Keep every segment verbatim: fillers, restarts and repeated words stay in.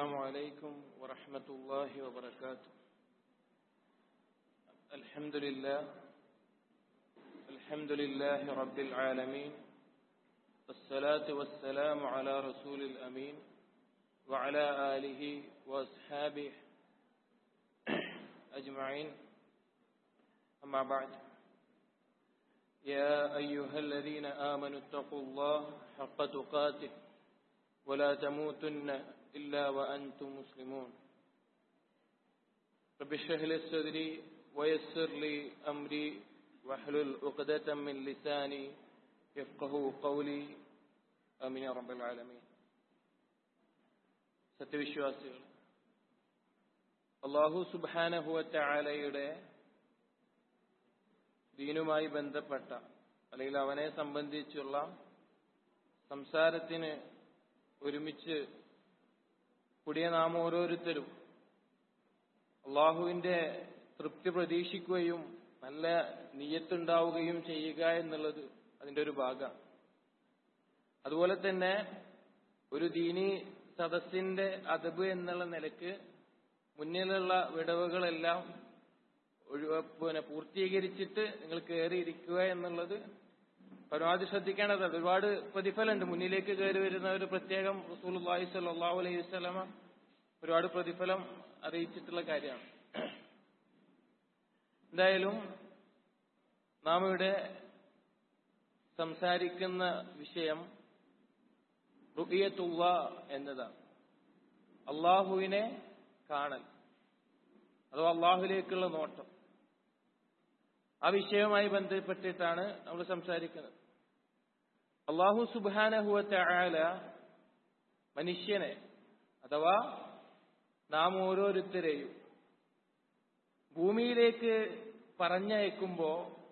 السلام عليكم ورحمة الله وبركاته. الحمد لله الحمد لله رب العالمين، والصلاة والسلام على رسول الأمين وعلى آله وأصحابه أجمعين. أما بعد، يا أيها الذين آمنوا اتقوا الله حق تقاته ولا تموتن إلا وأنتم مسلمون. رب اشرح لي صدري ويسر لي أمري واحلل عقدة من لساني يفقهوا قولي. آمين يا رب العالمين. സത്യവിശ്വാസികൾ, അല്ലാഹു സുബ്ഹാനഹു വ തആലയുടെ ദീനുമായി ബന്ധപ്പെട്ട അല്ലെങ്കിൽ അവനെ സംബന്ധിച്ചുള്ള സംസാരത്തിന് ഒരുമിച്ച് കൂടിയ നാം ഓരോരുത്തരും അള്ളാഹുവിന്റെ തൃപ്തി പ്രതീക്ഷിക്കുകയും നല്ല നിയ്യത്തുണ്ടാവുകയും ചെയ്യുക എന്നുള്ളത് അതിന്റെ ഒരു ഭാഗമാണ്. അതുപോലെ തന്നെ ഒരു ദീനി സദസ്സിന്റെ അദബ് എന്നുള്ള നിലക്ക് മുന്നിലുള്ള വിടവുകളെല്ലാം പിന്നെ പൂർത്തീകരിച്ചിട്ട് നിങ്ങൾ കയറിയിരിക്കുക എന്നുള്ളത് പരമാവധി ശ്രദ്ധിക്കേണ്ടതാണ്. ഒരുപാട് പ്രതിഫലമുണ്ട്. മുന്നിലേക്ക് കയറി വരുന്ന ഒരു പ്രത്യേകം റസൂലുള്ളാഹി സ്വല്ലല്ലാഹു അലൈഹി വസല്ലമ ഒരുപാട് പ്രതിഫലം അറിയിച്ചിട്ടുള്ള കാര്യമാണ്. എന്തായാലും നാം ഇവിടെ സംസാരിക്കുന്ന വിഷയം റുഅയത്തുല്ലാഹ് എന്നതാണ്. അള്ളാഹുവിനെ കാണൽ അഥവാ അള്ളാഹുവിലേക്കുള്ള നോട്ടം. ആ വിഷയവുമായി ബന്ധപ്പെട്ടിട്ടാണ് നമ്മൾ സംസാരിക്കുന്നത്. അല്ലാഹു സുബ്ഹാനഹു വ തആല മനുഷ്യനെ അഥവാ നാം ഓരോരുത്തരെയും ഭൂമിയിലേക്ക് പറഞ്ഞയക്കുമ്പോ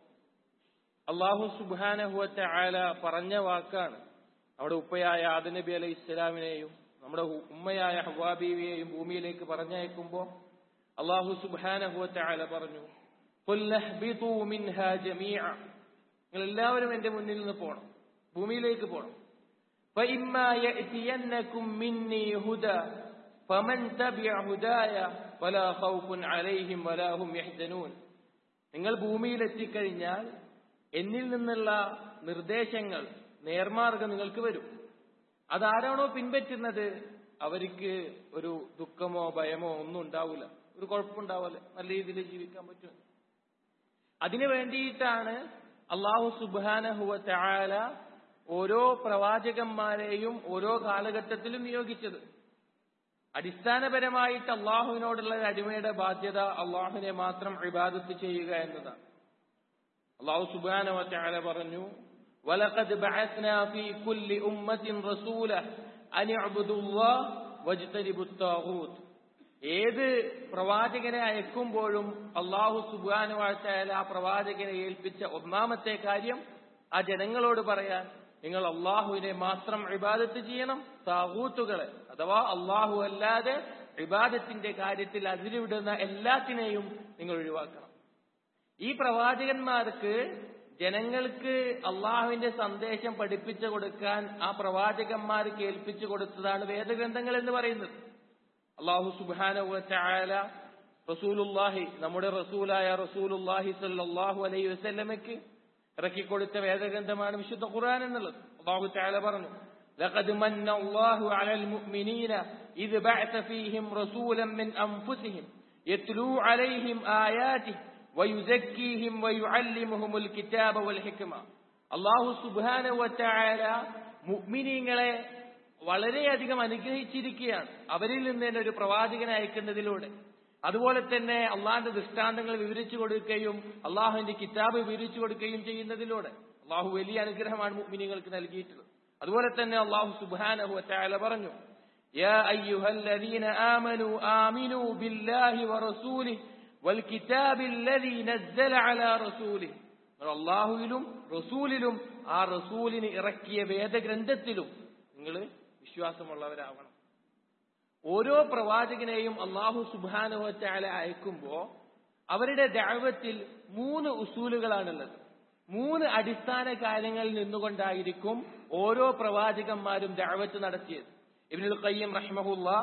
അല്ലാഹു സുബ്ഹാനഹു വ തആല പറഞ്ഞ വാക്കാണ്. നമ്മുടെ ഉപ്പയായ ആദം നബി അലൈഹി ഇസ്ലാമിനെയും നമ്മുടെ ഉമ്മയായ ഹവ്വാ ബീവിയെയും ഭൂമിയിലേക്ക് പറഞ്ഞയക്കുമ്പോ അല്ലാഹു സുബ്ഹാനഹു വ തആല പറഞ്ഞു, ഖുൽ ഇഹ്ബിതു മിൻഹാ ജമീഅ, നിങ്ങൾ എല്ലാവരും എന്റെ മുന്നിൽ നിന്ന് പോണം, ഭൂമിയിലേക്ക് പോണം. ഫഇമ്മാ യഅതിയന്നകും മിന്നി ഹുദാ ഫമൻ തബിഅ ഹുദായ വലാ ഖൗഫുൻ അലൈഹിം വലാ ഹും യഹ്സനൂൻ. നിങ്ങൾ ഭൂമിയിൽ എത്തിക്കഴിഞ്ഞാൽ എന്നിൽ നിന്നുള്ള നിർദ്ദേശങ്ങൾ, നേർമാർഗം നിങ്ങൾക്ക് വരും. അതാരാണോ പിൻപറ്റുന്നത് അവർക്ക് ഒരു ദുഃഖമോ ഭയമോ ഒന്നും ഉണ്ടാവില്ല, ഒരു കുഴപ്പമുണ്ടാവില്ല, നല്ല രീതിയിൽ ജീവിക്കാൻ പറ്റും. അതിനു വേണ്ടിയിട്ടാണ് അല്ലാഹു സുബ്ഹാനഹു വ തആല ഓരോ പ്രവാചകന്മാരെയും ഓരോ കാലഘട്ടത്തിലും നിയോഗിച്ചത്. അടിസ്ഥാനപരമായിട്ട് അള്ളാഹുവിനോടുള്ള അടിമയുടെ ബാധ്യത അള്ളാഹുവിനെ മാത്രം ഇബാദത്ത് ചെയ്യുക എന്നതാണ്. അല്ലാഹു സുബ്ഹാനഹു വ തആല പറഞ്ഞു, വലഖദ് ബഅസ്നാ ഫീ കുല്ലി ഉമ്മത്തിൻ റസൂല അൻ ഇഅ്ബുദുല്ലാഹ വജ്തനിബുത് താഗൂത്ത്. ഏത് പ്രവാചകനെ അയക്കുമ്പോഴും അല്ലാഹു സുബ്ഹാനഹു വ തആല ആ പ്രവാചകനെ ഏൽപ്പിച്ച ഒന്നാമത്തെ കാര്യം ആ ജനങ്ങളോട് പറയാൻ, നിങ്ങൾ അള്ളാഹുവിനെ മാത്രം ഇബാദത്ത് ചെയ്യണം, താഗൂത്തുകളെ അഥവാ അള്ളാഹു അല്ലാതെ ഇബാദത്തിന്റെ കാര്യത്തിൽ അതിരുവിടുന്ന എല്ലാത്തിനെയും നിങ്ങൾ ഒഴിവാക്കണം. ഈ പ്രവാചകന്മാർക്ക് ജനങ്ങൾക്ക് അള്ളാഹുവിന്റെ സന്ദേശം പഠിപ്പിച്ചു കൊടുക്കാൻ ആ പ്രവാചകന്മാർക്ക് ഏൽപ്പിച്ചു കൊടുത്തതാണ് വേദഗ്രന്ഥങ്ങൾ എന്ന് പറയുന്നത്. അല്ലാഹു സുബ്ഹാനഹു വ തആല റസൂലുള്ളാഹി, നമ്മുടെ റസൂലായ റസൂലുള്ളാഹി സ്വല്ലല്ലാഹു അലൈഹി വസല്ലമയ്ക്ക് ഇറക്കിക്കൊടുത്ത വേദഗ്രന്ഥമാണ് വിശുദ്ധ ഖുർആൻ എന്നുള്ളത്. അല്ലാഹു തആല പറഞ്ഞു, ലഖദ് മന്ന അല്ലാഹു അലൽ മുഅ്മിനീന ഇദ് ബഅസ ഫീഹിം റസൂലൻ മിൻ അൻഫുസിഹിം യത്ലൂ അലൈഹിം ആയാതിഹി വയുസക്കീഹിം വയുഅല്ലിമുഹുൽ കിതാബ വൽ ഹിക്മ. അല്ലാഹു സുബ്ഹാനഹു വ തആല മുഅ്മിനീങ്ങളെ വളരെയധികം അനുഗ്രഹിച്ചിരിക്കുകയാണ് അവരിൽ നിന്ന് തന്നെ ഒരു പ്രവാചകനെ അയക്കുന്നതിലൂടെ. അതുപോലെ തന്നെ അള്ളാഹിന്റെ ദൃഷ്ടാന്തങ്ങൾ വിവരിച്ചു കൊടുക്കുകയും അള്ളാഹുവിന്റെ കിതാബ് വിവരിച്ചു കൊടുക്കുകയും ചെയ്യുന്നതിലൂടെ അള്ളാഹു വലിയ അനുഗ്രഹമാണ് മുഅ്മിനീങ്ങൾക്ക് നൽകിയിട്ടുള്ളത്. അതുപോലെ തന്നെ അള്ളാഹു സുബ്ഹാനഹു വ തആല പറഞ്ഞു, യാ അയ്യുഹല്ലദീന ആമനൂ ആമിനൂ ബില്ലാഹി വറസൂലിഹി വൽ കിതാബില്ലദീ നസ്സല അലാ റസൂലിഹി. അള്ളാഹുവിലും റസൂലിലും ആ റസൂലിന് ഇറക്കിയ വേദഗ്രന്ഥത്തിലും നിങ്ങൾ വിശ്വാസമുള്ളവരാവണം. ഓരോ പ്രവാചകനെയും അല്ലാഹു സുബ്ഹാനഹു വ തആല അയക്കുമ്പോ അവരുടെ ദഅവത്തിൽ മൂന്ന് ഉസൂലുകളാണുള്ളത്. മൂന്ന് അടിസ്ഥാന കാര്യങ്ങളിൽ നിന്നുകൊണ്ടായിരിക്കും ഓരോ പ്രവാചകന്മാരും ദഅവത്ത് നടത്തിയത്. ഇബ്നുൽ ഖയ്യിം റഹിമഹുല്ലാഹ്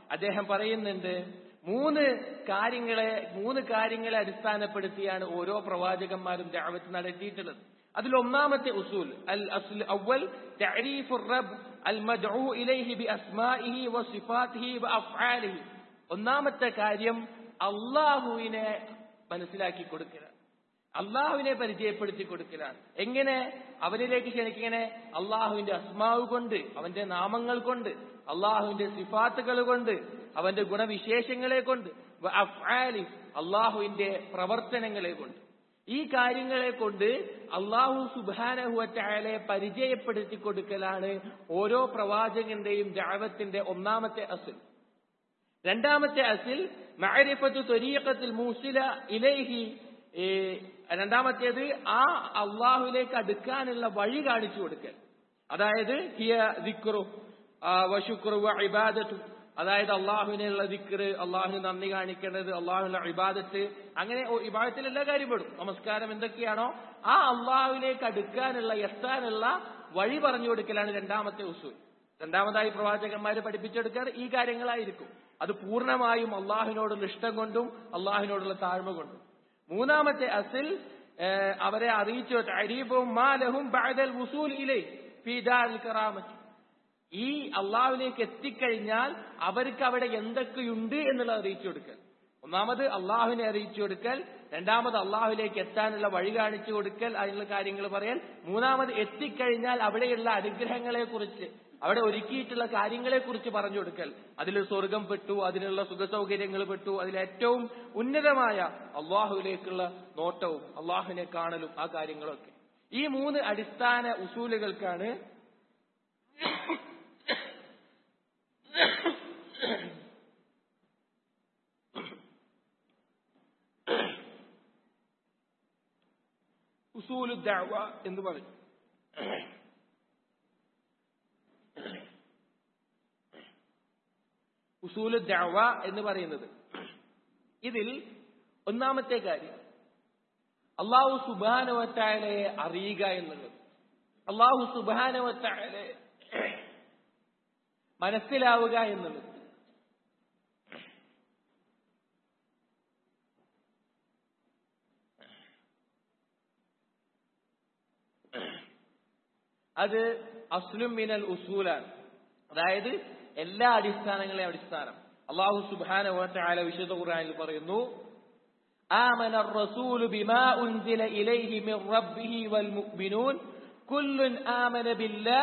അദ്ദേഹം പറയുന്നുണ്ട്, മൂന്ന് കാര്യങ്ങളെ മൂന്ന് കാര്യങ്ങളെ അടിസ്ഥാനപ്പെടുത്തിയാണ് ഓരോ പ്രവാചകന്മാരും ദഅവത്ത് നടത്തിയിട്ടുള്ളത്. അതിൽ ഒന്നാമത്തെ ഉസൂൽ അൽ അസ്ൽ അവൽ തഅരീഫുർ റബ്ബ് അൽ മദ്ഉ ഇലൈഹി ബി അസ്മാഇഹി വസിഫാതിഹി വഅഫ്ആലിഹി. ഒന്നാമത്തെ കാര്യം അല്ലാഹുവിനെ മനസ്സിലാക്കി കൊടുക്കലാണ്, അള്ളാഹുവിനെ പരിചയപ്പെടുത്തി കൊടുക്കലാണ്. എങ്ങനെ? അവനിലേക്ക് ക്ഷണിക്കിങ്ങനെ അള്ളാഹുവിന്റെ അസ്മാവ് കൊണ്ട്, അവന്റെ നാമങ്ങൾ കൊണ്ട്, അള്ളാഹുവിന്റെ സിഫാത്തുകൾ കൊണ്ട്, അവന്റെ ഗുണവിശേഷങ്ങളെ കൊണ്ട്, അഫ്ആലി അള്ളാഹുവിന്റെ പ്രവർത്തനങ്ങളെ കൊണ്ട്. ഈ കാര്യങ്ങളെ കൊണ്ട് അള്ളാഹു സുബ്ഹാനഹു വ തആലയെ പരിചയപ്പെടുത്തി കൊടുക്കലാണ് ഓരോ പ്രവാചകന്റെയും ദഅവത്തിന്റെ ഒന്നാമത്തെ അസ്ൽ. രണ്ടാമത്തെ അസ്ൽ മഅരിഫത്തു ത്വരീഖത്തുൽ മൂസില ഇലൈഹി. രണ്ടാമത്തേത് ആ അള്ളാഹുവിലേക്ക് അടുക്കാനുള്ള വഴി കാണിച്ചു കൊടുക്കൽ. അതായത് ഹിയ ദിക്റു വശുക്റു വഇബാദത്തു, അതായത് അള്ളാഹുവിനുള്ള ദിക്ർ, അള്ളാഹുവിന് നന്ദി കാണിക്കേണ്ടത്, അള്ളാഹുവിനുള്ള ഇബാദത്ത്, അങ്ങനെ ഇബാദത്തിൽ എല്ലാ കാര്യം പെടും. നമസ്കാരം എന്തൊക്കെയാണോ ആ അള്ളാഹുവിലേക്ക് അടുക്കാനുള്ള എത്താനുള്ള വഴി പറഞ്ഞു കൊടുക്കലാണ് രണ്ടാമത്തെ ഉസൂൽ. രണ്ടാമതായി പ്രവാചകന്മാര് പഠിപ്പിച്ചെടുക്കാറ് ഈ കാര്യങ്ങളായിരിക്കും. അത് പൂർണ്ണമായും അള്ളാഹുവിനോടുള്ള ഇഷ്ടം കൊണ്ടും അള്ളാഹുവിനോടുള്ള താഴ്മ കൊണ്ടും. മൂന്നാമത്തെ അസിൽ അവരെ അറിയിച്ചു തഅരീഫും മാ ലഹും ബഅദൽ വുസൂൽ ഇലൈഹി ഫീ ദാരിൽ കറാമത്തി. ഈ അള്ളാഹുവിലേക്ക് എത്തിക്കഴിഞ്ഞാൽ അവർക്ക് അവിടെ എന്തൊക്കെയുണ്ട് എന്നുള്ളത് അറിയിച്ചു കൊടുക്കൽ. ഒന്നാമത് അള്ളാഹുവിനെ അറിയിച്ചു കൊടുക്കൽ, രണ്ടാമത് അള്ളാഹുവിലേക്ക് എത്താനുള്ള വഴി കാണിച്ചു കൊടുക്കൽ, അതിനുള്ള കാര്യങ്ങൾ പറയാൻ, മൂന്നാമത് എത്തിക്കഴിഞ്ഞാൽ അവിടെയുള്ള അനുഗ്രഹങ്ങളെ കുറിച്ച്, അവിടെ ഒരുക്കിയിട്ടുള്ള കാര്യങ്ങളെ കുറിച്ച് പറഞ്ഞു കൊടുക്കൽ. അതിൽ സ്വർഗം പെട്ടു, അതിനുള്ള സുഖസൗകര്യങ്ങൾ പെട്ടു, അതിലേറ്റവും ഉന്നതമായ അള്ളാഹുവിലേക്കുള്ള നോട്ടവും അള്ളാഹുവിനെ കാണലും ആ കാര്യങ്ങളൊക്കെ. ഈ മൂന്ന് അടിസ്ഥാന ഉസൂലുകൾക്കാണ് ഉസൂലു ദഅവ എന്ന് പറയും. ഉസൂലു ദഅവ എന്ന് പറയുന്നത്, ഇതിൽ ഒന്നാമത്തെ കാര്യം അല്ലാഹു സുബ്ഹാനഹു വ തആലയെ അറിയുക എന്നുള്ളത്, അല്ലാഹു സുബ്ഹാനഹു വ തആലയെ മനസ്സിലാവുക എന്നുള്ളത്. അത് അസ്ലും മിനൽ ഉസൂലാണ്. അതായത് എല്ലാ അടിസ്ഥാനങ്ങളെയും അടിസ്ഥാനം. അല്ലാഹു സുബ്ഹാനഹു വ തആല വിശുദ്ധ ഖുർആനിൽ പറയുന്നു, آمن الرسول بما أنزل إليه من ربه والمؤمنون كل آمن بالله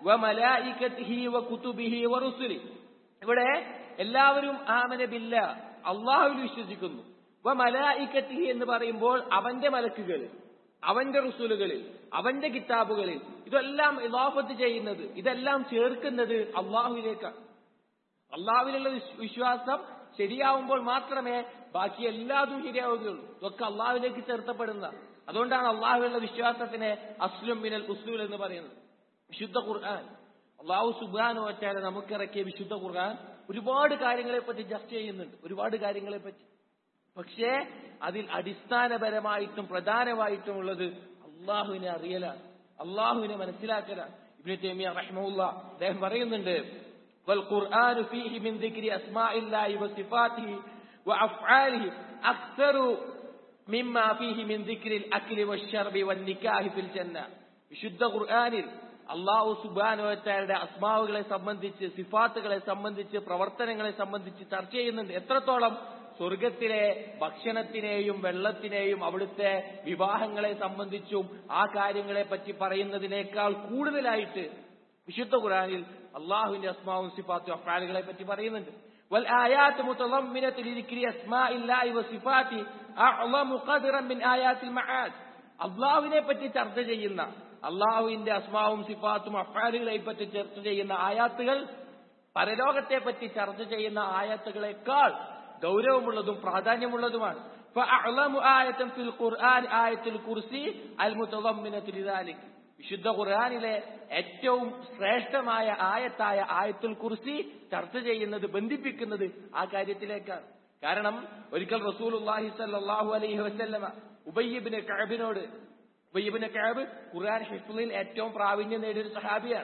وملائكته وكتبه ورسله. ഇവിടെ എല്ലാവരും ആമന ബില്ലാ, അല്ലാഹുവിൽ വിശ്വസിക്കുന്നു. വമലായികതിഹി എന്ന് പറയുമ്പോൾ അവന്റെ മലക്കുകളിൽ, അവന്റെ റസൂലുകളിൽ, അവന്റെ കിതാബുകളിൽ, ഇതെല്ലാം ഇളാഫത്ത് ചെയ്യുന്നത്, ഇതെല്ലാം ചേർക്കുന്നത് അള്ളാഹുവിലേക്കാണ്. അള്ളാഹുവിലുള്ള വിശ്വാസം ശരിയാവുമ്പോൾ മാത്രമേ ബാക്കി എല്ലാതും ശരിയാവുകയുള്ളൂ. ഇതൊക്കെ അള്ളാഹുവിലേക്ക് ചേർത്തപ്പെടുന്ന. അതുകൊണ്ടാണ് അള്ളാഹുവിലുള്ള വിശ്വാസത്തിനെ അസ്ലും മിനൽ ഉസൂൽ എന്ന് പറയുന്നത്. വിശുദ്ധ ഖുർആൻ, അള്ളാഹു സുബ്ഹാനഹു വ തആല നമുക്കിറക്കിയ വിശുദ്ധ ഖുർആൻ ഒരുപാട് കാര്യങ്ങളെ പറ്റി ചർച്ച ചെയ്യുന്നുണ്ട്, ഒരുപാട് കാര്യങ്ങളെ പറ്റി. പക്ഷേ അതിൽ അടിസ്ഥാനപരമായിട്ടും പ്രധാനമായിട്ടും ഉള്ളത് അള്ളാഹുവിനെ അറിയലാണ്, അള്ളാഹുവിനെ മനസ്സിലാക്കലാണ്. ഇബ്നു തൈമിയ റഹിമഹുല്ലാഹ് അദ്ദേഹം പറയുന്നുണ്ട്, വൽ ഖുർആനു ഫീഹി മിൻ ദിക്രി അസ്മാഇല്ലാഹി വസിഫാതിഹി വഅഫ്ആലിഹി അക്സറു മിമ്മാ ഫീഹി മിൻ ദിക്രിൽ അക്ലി വശ്ശർബി വന്നികാഹി ഫിൽ ജന്ന. വിശുദ്ധ ഖുർആനിൽ അല്ലാഹു സുബ്ഹാനഹു വ തആലയുടെ അസ്മാവുകളെ സംബന്ധിച്ച്, സിഫാത്തുകളെ സംബന്ധിച്ച്, പ്രവർത്തനങ്ങളെ സംബന്ധിച്ച് ചർച്ച ചെയ്യുന്നുണ്ട്. എത്രത്തോളം? സ്വർഗത്തിലെ ഭക്ഷണത്തിനെയും വെള്ളത്തിനെയും അവിടുത്തെ വിവാഹങ്ങളെ സംബന്ധിച്ചും ആ കാര്യങ്ങളെ പറ്റി പറയുന്നതിനേക്കാൾ കൂടുതലായിട്ട് വിശുദ്ധ ഖുർആനിൽ അള്ളാഹുവിന്റെ അസ്മാവും സിഫാത്തും അഫ്ആലുകളെ പറ്റി പറയുന്നുണ്ട്. വൽ ആയാത്ത് മുതളമ്മിനത്തു ലിദിക്രി അസ്മാഇല്ലാഹി വസിഫാതിഹി അഅ്ളമു ഖദ്റൻ മിൻ ആയാത്തിൽ മആദ്. അള്ളാഹുവിനെ പറ്റി ചർച്ച ചെയ്യുന്ന, അള്ളാഹുവിന്റെ അസ്മാവും സിഫാത്തും അഫ്ആലുകളെ പറ്റി ചർച്ച ചെയ്യുന്ന ആയാത്തുകൾ പരലോകത്തെ പറ്റി ചർച്ച ചെയ്യുന്ന ആയാത്തുകളെക്കാൾ ഗൗരവമുള്ളതും പ്രാധാന്യമുള്ളതുമാണ്. ഫഅഅ്ളമു ആയതൻ ഫിൽ ഖുർആൻ ആയത്തുൽ കുർസി അൽ മുതളമ്മിനത്തു ലിദാലിക്. വിശുദ്ധ ഖുർആനിലെ ഏറ്റവും ശ്രേഷ്ഠമായ ആയത്തായ ആയത്തുൽ കുർസി ചർച്ച ചെയ്യുന്നത്, ബന്ധിപ്പിക്കുന്നത് ആ കാര്യത്തിലേക്കാണ്. കാരണം ഒരിക്കൽ റസൂലുള്ളാഹി സ്വല്ലല്ലാഹു അലൈഹി വസല്ലമ ഉബയ്യ് ഇബ്നു കഅബിനോട്, ഉബയ്യ് ഇബ്നു കഅബ് ഖുർആൻ ഹിഫ്ളിൽ ഏറ്റവും പ്രാവീണ്യം നേടിയ ഒരു സഹാബിയാണ്.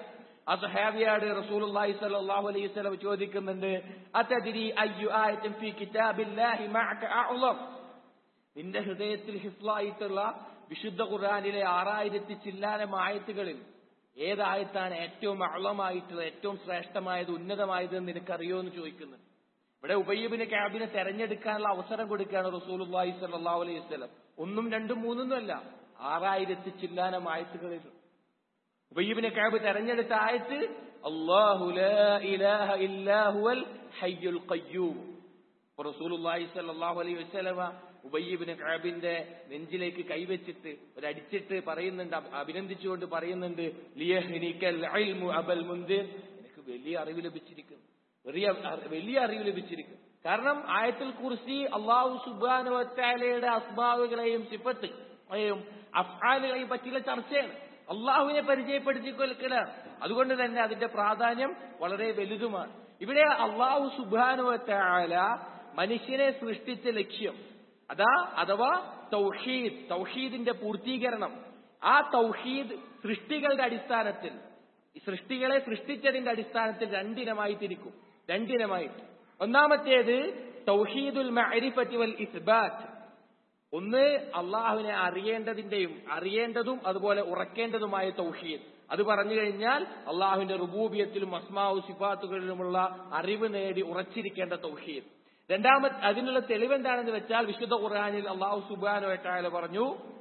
ആ സഹാബിയോട് റസൂലുള്ളാഹി സ്വല്ലല്ലാഹു അലൈഹി വസല്ലം ചോദിക്കുന്നുണ്ട്, അതദ്രി അയ്യു ആയത്തിൻ ഫീ കിതാബില്ലാഹി മഅക അഅ്ളം, നിന്റെ ഹൃദയത്തിൽ ഹിഫ്ളായിട്ടുള്ള വിശുദ്ധ ഖുർആനിലെ ആറായിരത്തി ചില്ലാനം ആയത്തുകളിൽ ഏതായത്താണ് ഏറ്റവും അഅ്ളമായിട്ടുള്ള, ഏറ്റവും ശ്രേഷ്ഠമായത്, ഉന്നതമായത് എന്ന് നിനക്കറിയോ എന്ന് ചോദിക്കുന്നുണ്ട്. ഇവിടെ ഉബയ്യ് ഇബ്നു കഅബിനെ തെരഞ്ഞെടുക്കാനുള്ള അവസരം കൊടുക്കുകയാണ് റസൂലുള്ളാഹി സ്വല്ലല്ലാഹു അലൈഹി വസല്ലം. ഒന്നും രണ്ടും മൂന്നൊന്നും അല്ല, ആറായിരത്തി ചില്ലാനം ആയത്തുകളിൽ ഉബയ്യ് ഇബ്നു കഅബ് തെരഞ്ഞെടുത്ത ആയത്ത് അല്ലാഹു ലാ ഇലാഹ ഇല്ലാ ഹുവൽ ഹയ്യുൽ ഖയ്യൂം. റസൂലുള്ളാഹി സ്വല്ലല്ലാഹു അലൈഹി വസല്ലം ഉബയ്യ് ഇബ്നു കഅബിന്റെ നെഞ്ചിലേക്ക് കൈവച്ചിട്ട് ഒരടിച്ചിട്ട് പറയുന്നുണ്ട്, അഭിനന്ദിച്ചുകൊണ്ട് പറയുന്നുണ്ട്, ലിയഹ്നികൽ ഇൽമു അബൽ മുൻദിർ, എനിക്ക് വലിയ അറിവ് ലഭിച്ചിരിക്കുന്നു, വലിയ വലിയ അറിവ് ലഭിച്ചിരിക്കുന്നു. കാരണം ആയത്തുൽ കുർസി അല്ലാഹു സുബ്ഹാനഹു വ തആലയുടെ അസ്മാവുകളെയും സിഫത്തുകളെയും അഫ്ആലുകളെയും പറ്റിയുള്ള ചർച്ചയാണ്, അള്ളാഹുവിനെ പരിചയപ്പെടുത്തി കൊടുക്കലാണ്. അതുകൊണ്ട് തന്നെ അതിന്റെ പ്രാധാന്യം വളരെ വലുതുമാണ്. ഇവിടെ അല്ലാഹു സുബ്ഹാനഹു വ തആല മനുഷ്യനെ സൃഷ്ടിച്ച ലക്ഷ്യം അതാ, അഥവാ തൗഹീദ്, തൗഹീദിന്റെ പൂർത്തീകരണം. ആ തൗഹീദ് സൃഷ്ടികളുടെ അടിസ്ഥാനത്തിൽ, സൃഷ്ടികളെ സൃഷ്ടിച്ചതിന്റെ അടിസ്ഥാനത്തിൽ രണ്ടിനമായി തിരിക്കും. രണ്ടിനമായിട്ട് ഒന്നാമത്തേത് തൗഹീദുൽ മഅരിഫത്തി വൽ ഇസ്ബാത്ത്. ഒന്ന് അള്ളാഹുവിനെ അറിയേണ്ടതിന്റെയും അറിയേണ്ടതും അതുപോലെ ഉറക്കേണ്ടതുമായ തൗഹീദ്. അത് പറഞ്ഞു കഴിഞ്ഞാൽ അള്ളാഹുവിന്റെ റുബൂബിയത്തിലും അസ്മാഉ സിഫാത്തുകളിലുമുള്ള അറിവ് നേടി ഉറച്ചിരിക്കേണ്ട തൗഹീദ്. രണ്ടാമത് അതിനുള്ള തെളിവെന്താണെന്ന് വെച്ചാൽ വിശുദ്ധ ഖുർആനിൽ അല്ലാഹു സുബ്ഹാനഹു വ തആല പറഞ്ഞു,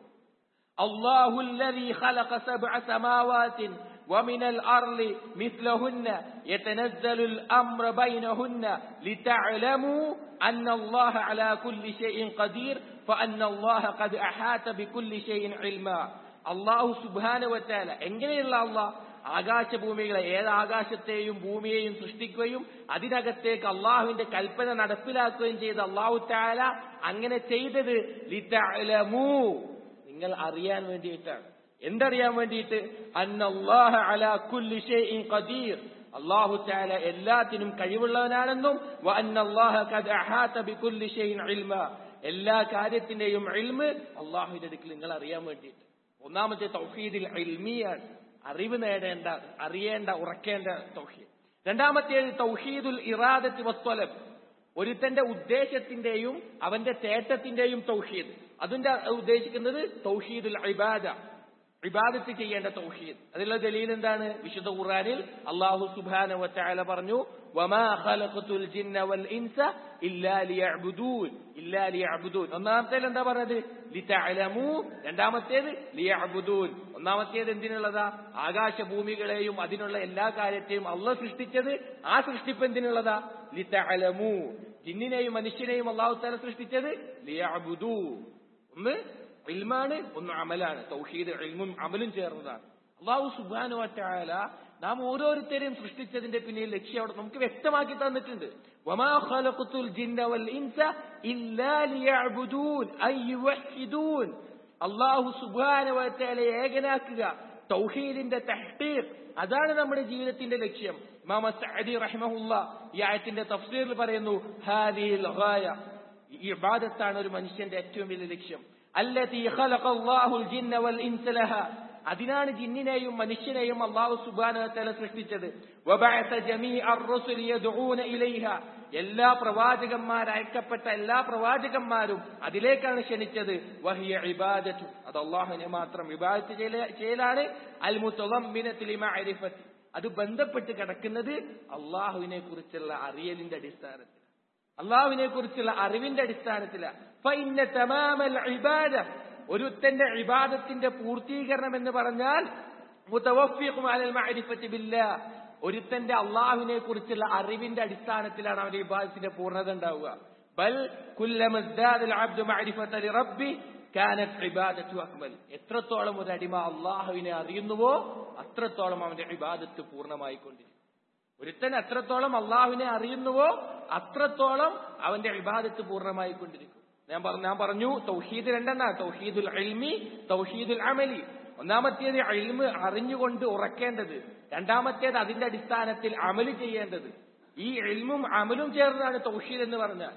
അല്ലാഹുല്ലദീ ഖലഖ സബ്അ സമാവാതിൻ വമിനൽ അർളി മിസ്ലഹുന്ന യതനസ്സലുൽ അംറു ബൈനഹുന്ന ലിതഅലമൂ അന്നല്ലാഹ അലാ കുല്ലി ഷൈഇൻ ഖദീർ ഫഅന്നല്ലാഹ ഖദ് അഹാത ബികുല്ലി ഷൈഇൻ ഇൽമാ. അല്ലാഹു സുബ്ഹാനഹു വ തആല എങ്ങനെയുള്ള അല്ലാഹ് ആകാശഭൂമികളെ, ഏത് ആകാശത്തെയും ഭൂമിയെയും സൃഷ്ടിക്കുകയും അതിനകത്തേക്ക് അള്ളാഹുവിന്റെ കൽപ്പന നടപ്പിലാക്കുകയും ചെയ്ത അല്ലാഹു തആല അങ്ങനെ ചെയ്തത് ലിതഅലമൂ, നിങ്ങൾ അറിയാൻ വേണ്ടിയിട്ടാണ്. എന്തറിയാൻ വേണ്ടിയിട്ട്? അന്നല്ലാഹ അലാ കുല്ലി ഷൈഇൻ ഖദീർ, അല്ലാഹു തആല എല്ലാത്തിനും കഴിവുള്ളവനാണെന്നും വ അന്നല്ലാഹ ഖദ് അഹാത ബികുല്ലി ഷൈഇൻ ഇൽമാ, എല്ലാ കാര്യത്തിന്റെയും ഇൽമ് അല്ലാഹുവിന്റെ അടുക്കൽ നിങ്ങൾ അറിയാൻ വേണ്ടിയിട്ട്. ഒന്നാമത്തെ തൗഹീദുൽ ഇൽമിയാണ്, അറിവ് നേടേണ്ട, അറിയേണ്ട, ഉറക്കേണ്ട തൗഹീദ്. രണ്ടാമത്തേത് തൗഹീദുൽ ഇറാദത്തി വസ്വലബ്, ഒരുത്തന്റെ ഉദ്ദേശത്തിന്റെയും അവന്റെ തേട്ടത്തിന്റെയും തൗഹീദ്. അതിന്റെ ഉദ്ദേശിക്കുന്നത് തൗഹീദുൽ ഇബാദ, ഇബാദത്ത് ചെയ്യേണ്ട തൗഹീദ്. അതിലുള്ള ദലീൽ എന്താണ്? വിശുദ്ധ ഖുർആനിൽ അല്ലാഹു സുബ്ഹാനഹു വ തആല പറഞ്ഞു, വമാ ഖലഖതുൽ ജിന്ന വൽ ഇൻസ ഇല്ലാ ലിയഅ്ബുദൂൻ, ഇല്ലാ ലിയഅ്ബുദൂൻ. ഒന്നാമത്തേൽ എന്താ പറഞ്ഞത്? ലിതഅലമൂ. രണ്ടാമത്തേത് ലിയഅ്ബുദൂൻ. ഒന്നാമത്തേത് എന്തിനുള്ളതാ? ആകാശഭൂമികളെയും അതിനുള്ള എല്ലാ കാര്യത്തെയും അള്ളാഹ് സൃഷ്ടിച്ചത്, ആ സൃഷ്ടിപ്പ് എന്തിനുള്ളതാ? ലിതഅലമൂ. ജിന്നിനെയും മനുഷ്യനെയും അല്ലാഹു തആല സൃഷ്ടിച്ചത് ലിയഅ്ബുദൂ. ഒന്ന് ഇൽമാണ്, ഒന്ന് അമലാണ്. തൗഹീദ് ഇൽമും അമലും ചേർന്നതാണ്. അല്ലാഹു സുബ്ഹാനഹു വ തആല നാം ഓരോരുത്തരെയും സൃഷ്ടിച്ചതിന്റെ പിന്നിൽ ലക്ഷ്യം അവിടെ നമുക്ക് വ്യക്തമാക്കി തന്നിട്ടുണ്ട്. വമാ ഖലഖതുൽ ജിന്ന വൽ ഇൻസ ഇല്ലാ ലിയഅ്ബുദൂൻ അയ്യുവഹിദൂൻ. അല്ലാഹു സുബ്ഹാനഹു വ തആല ഏകനാക്കുക, തൗഹീദിന്റെ തഹ്ഖീഖ്, അതാണ് നമ്മുടെ ജീവിതത്തിന്റെ ലക്ഷ്യം. ഇമാം സഅദി റഹിമഹുല്ലാഹ് ഈ ആയത്തിന്റെ തഫ്സീറിൽ പറയുന്നു, ഹാദിഹിൽ ഗായ, ഈ ഇബാദത്താണ് ഒരു മനുഷ്യന്റെ ഏറ്റവും വലിയ ലക്ഷ്യം. അല്ലതീ ഖലഖല്ലാഹുൽ ജിന്ന വൽ ഇൻസ ലഹാ, അതിനാണ് ജിന്നിനെയും മനുഷ്യനെയും അല്ലാഹു സുബ്ഹാനഹു വ തആല സൃഷ്ടിച്ചത്. വബഅസ ജമീഅർ റുസുലി യദ്ഊന ഇലൈഹാ, എല്ലാ പ്രവാചകന്മാർ അയക്കപ്പെട്ട എല്ലാ പ്രവാചകന്മാരും അതിലേക്കാണ് ക്ഷണിച്ചത്. വഹിയ ഇബാദത്തു, അത് അല്ലാഹുവിനെ മാത്രം ഇബാദത്ത് ചെയ്യലാണ്. അൽ മുതളമ്മിനതു ലിമഅരിഫത്തി, അത് ബന്ധപ്പെട്ട് കിടക്കുന്നത് അല്ലാഹുവിനെ കുറിച്ചുള്ള അറിയലിന്റെ അടിസ്ഥാനത്തിൽ, അല്ലാഹുവിനെ കുറിച്ചുള്ള അറിവിന്റെ അടിസ്ഥാനത്തിലാണ്. ഫഇന്ന തമാമൽ ഇബാദ, ഒരുത്തന്റെ ഇബാദത്തിന്റെ പൂർത്തീകരണം എന്ന് പറഞ്ഞാൽ മുതവഫിഖുൻ അലൽ മഅരിഫത്തി ബില്ലാഹ്, ഒരുത്തന്റെ അല്ലാഹുവിനെ കുറിച്ചുള്ള അറിവിന്റെ അടിസ്ഥാനത്തിലാണ് അവന്റെ ഇബാദത്തിന്റെ പൂർണ്ണത ഉണ്ടാവുക. ബൽ കുല്ലമ ഇസ്ദാദൽ അബ്ദു മഅരിഫത ലിറബ്ബി കാനത് ഇബാദതു അക്മൽ, എത്രത്തോളം ഒരു അടിമ അല്ലാഹുവിനെ അറിയുന്നുവോ അത്രത്തോളം അവന്റെ ഇബാദത്ത് പൂർണ്ണമായിക്കൊണ്ടിരിക്കും. ഒരുത്തൻ എത്രത്തോളം അല്ലാഹുവിനെ അറിയുന്നുവോ അത്രത്തോളം അവന്റെ ഇബാദത്ത് പൂർണ്ണമായിക്കൊണ്ടിരിക്കും. ഞാൻ പറഞ്ഞു ഞാൻ പറഞ്ഞു തൗഹീദ് രണ്ടെണ്ണ, തൗഹീദുൽ ഇൽമി, തൗഹീദുൽ അമലി. ഒന്നാമത്തേത് ഇൽമ് അറിഞ്ഞുകൊണ്ട് ഉറക്കേണ്ടത്, രണ്ടാമത്തേത് അതിന്റെ അടിസ്ഥാനത്തിൽ അമല് ചെയ്യേണ്ടത്. ഈ ഇൽമും അമലും ചേർന്നാണ് തൗഹീദ് എന്ന് പറഞ്ഞാൽ,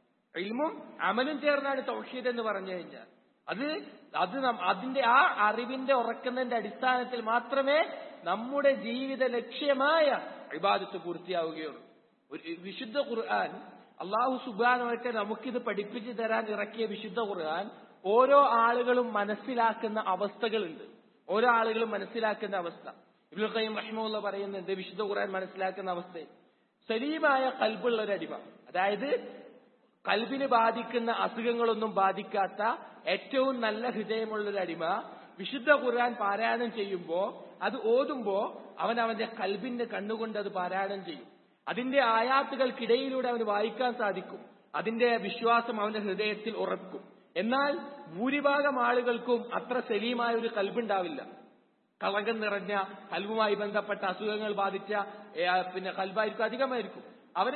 ഇൽമും അമലും ചേർന്നാണ് തൗഹീദ് എന്ന് പറഞ്ഞു കഴിഞ്ഞാൽ അത് അത് അതിന്റെ ആ അറിവിന്റെ ഉറക്കുന്നതിന്റെ അടിസ്ഥാനത്തിൽ മാത്രമേ നമ്മുടെ ജീവിത ലക്ഷ്യമായ ഇബാദത്ത് പൂർത്തിയാവുകയുള്ളൂ. ഒരു വിശുദ്ധ ഖുർആൻ അല്ലാഹു സുബ്ഹാനഹു വ തആല നമുക്കിത് പഠിപ്പിച്ചു തരാൻ ഇറക്കിയ വിശുദ്ധ ഖുർആൻ ഓരോ ആളുകളും മനസ്സിലാക്കുന്ന അവസ്ഥകളുണ്ട്. ഓരോ ആളുകളും മനസ്സിലാക്കുന്ന അവസ്ഥ ഇബ്നുൽ ഖയ്യിം റഹിമഹുല്ലാഹ് പറയുന്നുണ്ട്, വിശുദ്ധ ഖുർആൻ മനസ്സിലാക്കുന്ന അവസ്ഥ സലീമായ ഖൽബുള്ള ഒരു അടിമ, അതായത് കൽബിനെ ബാധിക്കുന്ന അസുഖങ്ങളൊന്നും ബാധിക്കാത്ത ഏറ്റവും നല്ല ഹൃദയമുള്ളൊരു അടിമ വിശുദ്ധ ഖുർആൻ പാരായണം ചെയ്യുമ്പോ, അത് ഓതുമ്പോ അവൻ അവന്റെ കൽബിന്റെ കണ്ണുകൊണ്ട് അത് പാരായണം ചെയ്യും. അതിന്റെ ആയാത്തുകൾക്കിടയിലൂടെ അവന് വായിക്കാൻ സാധിക്കും. അതിന്റെ വിശ്വാസം അവന്റെ ഹൃദയത്തിൽ ഉറക്കും. എന്നാൽ ഭൂരിഭാഗം ആളുകൾക്കും അത്ര സലീമായ ഒരു കൽബുണ്ടാവില്ല. കളങ്കം നിറഞ്ഞ കൽബുമായി ബന്ധപ്പെട്ട അസുഖങ്ങൾ ബാധിച്ച പിന്നെ കൽബായിരിക്കും അധികമായിരിക്കും. അവര്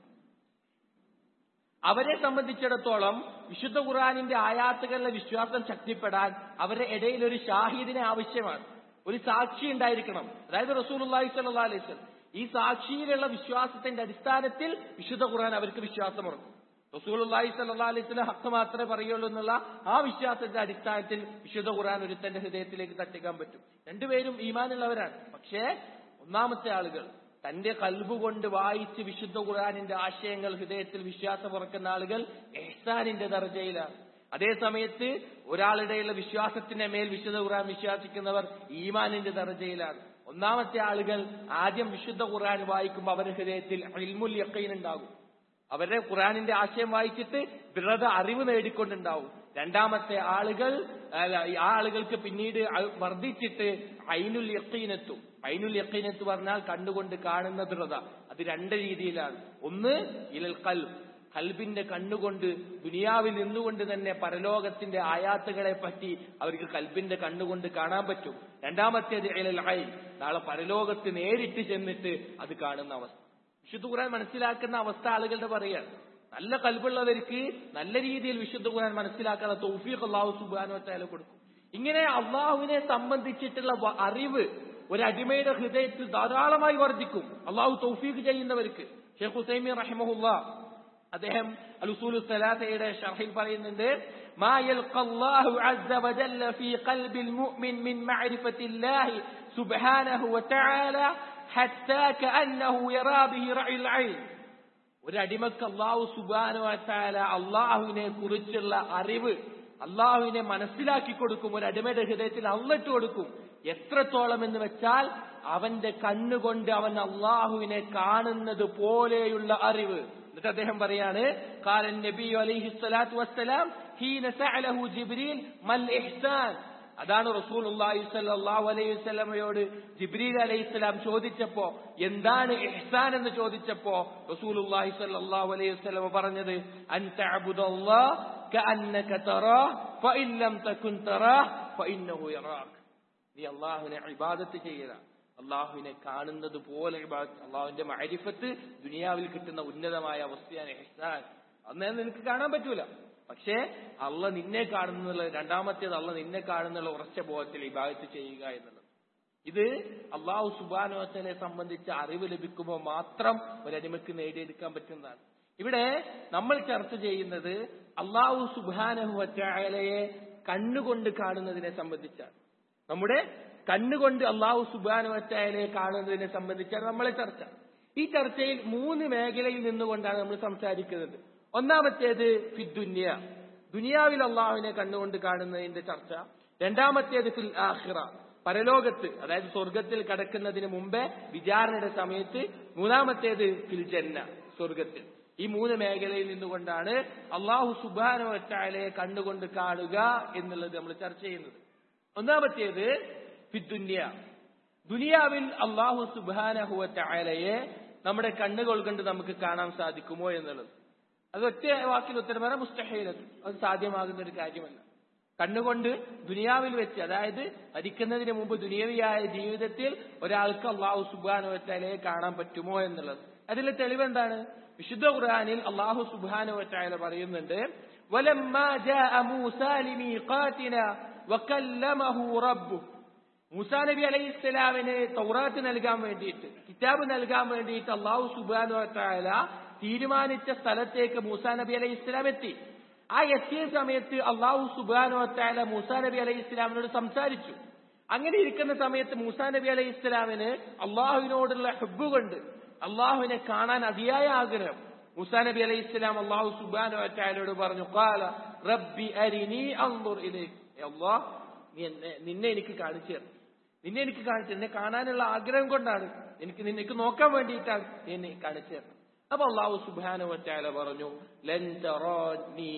അവരെ സംബന്ധിച്ചിടത്തോളം വിശുദ്ധ ഖുർആനിന്റെ ആയാത്തുകളിലെ വിശ്വാസം ശക്തിപ്പെടാൻ അവരുടെ ഇടയിൽ ഒരു ഷാഹിദിനെ ആവശ്യമാണ്, ഒരു സാക്ഷി ഉണ്ടായിരിക്കണം. അതായത് റസൂലുള്ളാഹി സ്വല്ലല്ലാഹു അലൈഹി വസല്ലം. ഈ സാക്ഷിയിലുള്ള വിശ്വാസത്തിന്റെ അടിസ്ഥാനത്തിൽ വിശുദ്ധ ഖുർആൻ അവർക്ക് വിശ്വാസമുറക്കും. റസൂലുള്ളാഹി സ്വല്ലല്ലാഹു അലൈഹി വസല്ലം ഹക്ക് മാത്രമേ പറയുള്ളൂ എന്നുള്ള ആ വിശ്വാസത്തിന്റെ അടിസ്ഥാനത്തിൽ വിശുദ്ധ ഖുർആൻ ഒരുത്തന്റെ ഹൃദയത്തിലേക്ക് തട്ടിക്കാൻ പറ്റും. രണ്ടുപേരും ഈമാനുള്ളവരാണ്. പക്ഷേ ഒന്നാമത്തെ ആളുകൾ തന്റെ കൽബ് കൊണ്ട് വായിച്ച് വിശുദ്ധ ഖുർആനിന്റെ ആശയങ്ങൾ ഹൃദയത്തിൽ വിശ്വാസം ഉറക്കുന്ന ആളുകൾ ഇഹ്സാനിന്റെ ദർജയിലാണ്. അതേ സമയത്ത് ഒരാളുടെയുള്ള വിശ്വാസത്തിന്റെ മേൽ വിശുദ്ധ ഖുർആൻ വിശ്വസിക്കുന്നവർ ഈമാനിന്റെ ദർജയിലാണ്. ഒന്നാമത്തെ ആളുകൾ ആദ്യം വിശുദ്ധ ഖുർആൻ വായിക്കുമ്പോൾ അവരുടെ ഹൃദയത്തിൽ ഇൽമുൽ യഖീൻ ഉണ്ടാകും. അവരുടെ ഖുർആനിന്റെ ആശയം വായിച്ചിട്ട് ദൃഢ അറിവ് നേടിക്കൊണ്ടുണ്ടാവും. രണ്ടാമത്തെ ആളുകൾ ആ ആളുകൾക്ക് പിന്നീട് വർദ്ധിച്ചിട്ട് ഐനുൽ യഖീനെത്തും. ഐനുൽ യഖീനെത്ത് പറഞ്ഞാൽ കണ്ടുകൊണ്ട് കാണുന്ന ദൃഢത. അത് രണ്ട് രീതിയിലാണ്. ഒന്ന് ഇലൽ ഖൽബ്, കൽബിന്റെ കണ്ണുകൊണ്ട് ദുനിയാവിൽ നിന്നുകൊണ്ട് തന്നെ പരലോകത്തിന്റെ ആയാത്തുകളെ പറ്റി അവർക്ക് കൽബിന്റെ കണ്ണുകൊണ്ട് കാണാൻ പറ്റും. രണ്ടാമത്തേത് ഇലൽ ഐൻ, നാളെ പരലോകത്ത് നേരിട്ട് ചെന്നിട്ട് അത് കാണുന്ന അവസ്ഥ. വിശുദ്ധ ഖുർആൻ മനസ്സിലാക്കുന്ന അവസ്ഥ ആളുകളുടെ പറയാണ്. നല്ല കൽബുള്ളവർക്ക് നല്ല രീതിയിൽ വിശുദ്ധ ഖുർആൻ മനസ്സിലാക്കാനുള്ള തൗഫീഖ് അല്ലാഹു സുബ്ഹാനഹു വ തആല കൊടുക്കും. ഇങ്ങനെ അള്ളാഹുവിനെ സംബന്ധിച്ചിട്ടുള്ള അറിവ് ഒരു അടിമയുടെ ഹൃദയത്തിൽ ധാരാളമായി വർദ്ധിക്കും അള്ളാഹു തൗഫീഖ് ചെയ്യുന്നവർക്ക്. ഷെയ്ഖ് ഉസൈമീൻ റഹിമഹുല്ലാഹ് അദ്ദേഹം അൽ ഉസൂലു സലാസയുടെ ശർഹിൽ പറയുന്നുണ്ട്, മാ യൽഖല്ലാഹു അസ്സ വജല്ല ഫീ ഖൽബിൽ മുഅ്മിൻ മിൻ മഅരിഫത്തില്ലാഹി സുബ്ഹാനഹു വ തആല ഹത്താ കഅന്നഹു യറാ ബിഹി റഅയിൽ ഐൻ. ഒരു അടിമക്ക് അല്ലാഹു സുബ്ഹാനഹു വ തആല അല്ലാഹുവിനെ കുറിച്ചുള്ള അറിവ്, അല്ലാഹുവിനെ മനസ്സിലാക്കി കൊടുക്കും. ഒരു അടിമയുടെ ഹൃദയത്തിൽ അള്ളട്ട് കൊടുക്കും. എത്രത്തോളം എന്ന് വെച്ചാൽ അവന്റെ കണ്ണുകൊണ്ട് അവൻ അല്ലാഹുവിനെ കാണുന്നത് പോലെയുള്ള അറിവ്. എന്നിട്ട് അദ്ദേഹം പറയാണ്, ഖാലൻ നബി അലൈഹി സ്വലാത്തു വസ്സലാം ഹീന സഅലഹു ജിബ്രീൽ മൽ ഇഹ്സാൻ. അതാണ് റസൂലുള്ളാഹി സ്വല്ലല്ലാഹു അലൈഹി വസല്ലമയോട് ജിബ്രീൽ അലൈഹിസ്സലാം ചോദിച്ചപ്പോ എന്താണ് ഇഹ്സാൻ എന്ന് ചോദിച്ചപ്പോ റസൂലുള്ളാഹി സ്വല്ലല്ലാഹു അലൈഹി വസല്ലമ പറഞ്ഞത്, അൻ തഅബുദല്ലാഹ കഅന്നക തറാഹ് ഫഇൻ ലം തകുൻ തറാഹ് ഫഇന്നഹു യറാക്. നീ അല്ലാഹുവിനെ ഇബാദത്ത് ചെയ്യുക, അള്ളാഹുവിനെ കാണുന്നത് പോലെ ഇബാദത്ത്. അള്ളാഹുവിന്റെ മഅരിഫത്ത് ദുനിയാവിൽ കിട്ടുന്ന ഉന്നതമായ അവസ്ഥയാണ് ഇഹ്സാൻ. അന്നേ നിനക്ക് കാണാൻ പറ്റൂല, പക്ഷേ അള്ള നിന്നെ കാണുന്നുള്ള രണ്ടാമത്തേത് അള്ള നിന്നെ കാണുന്നുള്ള ഉറച്ച ബോധത്തിൽ ഇബാദത്ത് ചെയ്യുക എന്നുള്ളത്. ഇത് അള്ളാഹു സുബ്ഹാനഹു വ തആലയെ സംബന്ധിച്ച അറിവ് ലഭിക്കുമ്പോൾ മാത്രം ഒരടിമക്ക് നേടിയെടുക്കാൻ പറ്റുന്നതാണ്. ഇവിടെ നമ്മൾ ചർച്ച ചെയ്യുന്നത് അള്ളാഹു സുബ്ഹാനഹു വ തആലയെ കണ്ണുകൊണ്ട് കാണുന്നതിനെ സംബന്ധിച്ചാണ്. നമ്മുടെ കണ്ണുകൊണ്ട് അള്ളാഹു സുബ്ഹാനഹു വ തആലയെ കാണുന്നതിനെ സംബന്ധിച്ചാണ് നമ്മളെ ചർച്ച. ഈ ചർച്ചയിൽ മൂന്ന് മേഖലയിൽ നിന്നുകൊണ്ടാണ് നമ്മൾ സംസാരിക്കുന്നത്. ഒന്നാമത്തേത് ഫിദ്ദുനിയ, ദുനിയാവിൽ അള്ളാഹുവിനെ കണ്ണുകൊണ്ട് കാണുന്നതിന്റെ ചർച്ച. രണ്ടാമത്തേത് ഫിൽ ആഖിറ, പരലോകത്ത്, അതായത് സ്വർഗത്തിൽ കടക്കുന്നതിന് മുമ്പേ വിചാരണയുടെ സമയത്ത്. മൂന്നാമത്തേത് ഫിൽ ജന്ന, സ്വർഗത്തിൽ. ഈ മൂന്ന് മേഖലയിൽ നിന്നുകൊണ്ടാണ് അള്ളാഹു സുബ്ഹാനഹു വ തആലയെ കണ്ണുകൊണ്ട് കാണുക എന്നുള്ളത് നമ്മൾ ചർച്ച ചെയ്യുന്നത്. ഒന്നാമത്തേത് ഫിദ്ദുനിയ, ദുനിയാവിൽ അള്ളാഹു സുബ്ഹാനഹു വ തആലയെ നമ്മുടെ കണ്ണുകൾ കൊണ്ട് നമുക്ക് കാണാൻ സാധിക്കുമോ എന്നുള്ളത്. അത് ഒറ്റ വാക്കിൽ ഉത്തരം പറയാൻ മുസ്തഹീലത്ത്, അത് സാധ്യമാകുന്ന ഒരു കാര്യമല്ല. കണ്ണുകൊണ്ട് ദുനിയാവിൽ വെച്ച്, അതായത് മരിക്കുന്നതിന് മുമ്പ് ദുനിയാവിയായ ജീവിതത്തിൽ ഒരാൾക്ക് അള്ളാഹു സുബ്ഹാനഹു വ തആലയെ കാണാൻ പറ്റുമോ എന്നുള്ളത്. അതിലെ തെളിവെന്താണ്? വിശുദ്ധ ഖുർആനിൽ അള്ളാഹു സുബ്ഹാനഹു വ തആല പറയുന്നുണ്ട്, വലമ്മാ ജാഅ മൂസാ ലിമീഖാതിനാ വകല്ലമഹു റബ്ബുഹു. മൂസാ നബി അലൈഹിസ്സലാമിന് തൗറാത്ത് നൽകാൻ വേണ്ടിയിട്ട്, കിതാബ് നൽകാൻ വേണ്ടിയിട്ട് അള്ളാഹു സുബ്ഹാനഹു വ തആല തീരുമാനിച്ച സ്ഥലത്തേക്ക് മൂസാ നബി അലൈഹി ഇസ്ലാം എത്തി. ആ എത്തിയ സമയത്ത് അള്ളാഹു സുബ്ഹാനഹു വ തആല മൂസാ നബി അലൈഹി ഇസ്ലാമിനോട് സംസാരിച്ചു. അങ്ങനെ ഇരിക്കുന്ന സമയത്ത് മൂസാ നബി അലൈഹി ഇസ്ലാമിന് അള്ളാഹുവിനോടുള്ള ഹുബ്ബ് കൊണ്ട് അള്ളാഹുവിനെ കാണാൻ അതിയായ ആഗ്രഹം. മൂസാ നബി അലൈഹി ഇസ്ലാം അള്ളാഹു സുബ്ഹാനഹു വ തആലയോട് പറഞ്ഞു, ഖാല റബ്ബി അരിനി അൻദുർ ഇലൈക്, അല്ലാഹ് നീ എന്നെ നിന്നെ എനിക്ക് കാണിച്ചു തരണം, നിന്നെ എനിക്ക് കാണിച്ചു, എന്നെ കാണാനുള്ള ആഗ്രഹം കൊണ്ടാണ്, എനിക്ക് നിനക്ക് നോക്കാൻ വേണ്ടിയിട്ടാണ് നീ എന്നെ കാണിച്ചു തരണം. അപ്പൊ അള്ളാഹു സുബ്ഹാനഹു വ തആല പറഞ്ഞു, ലൻ തറാനി,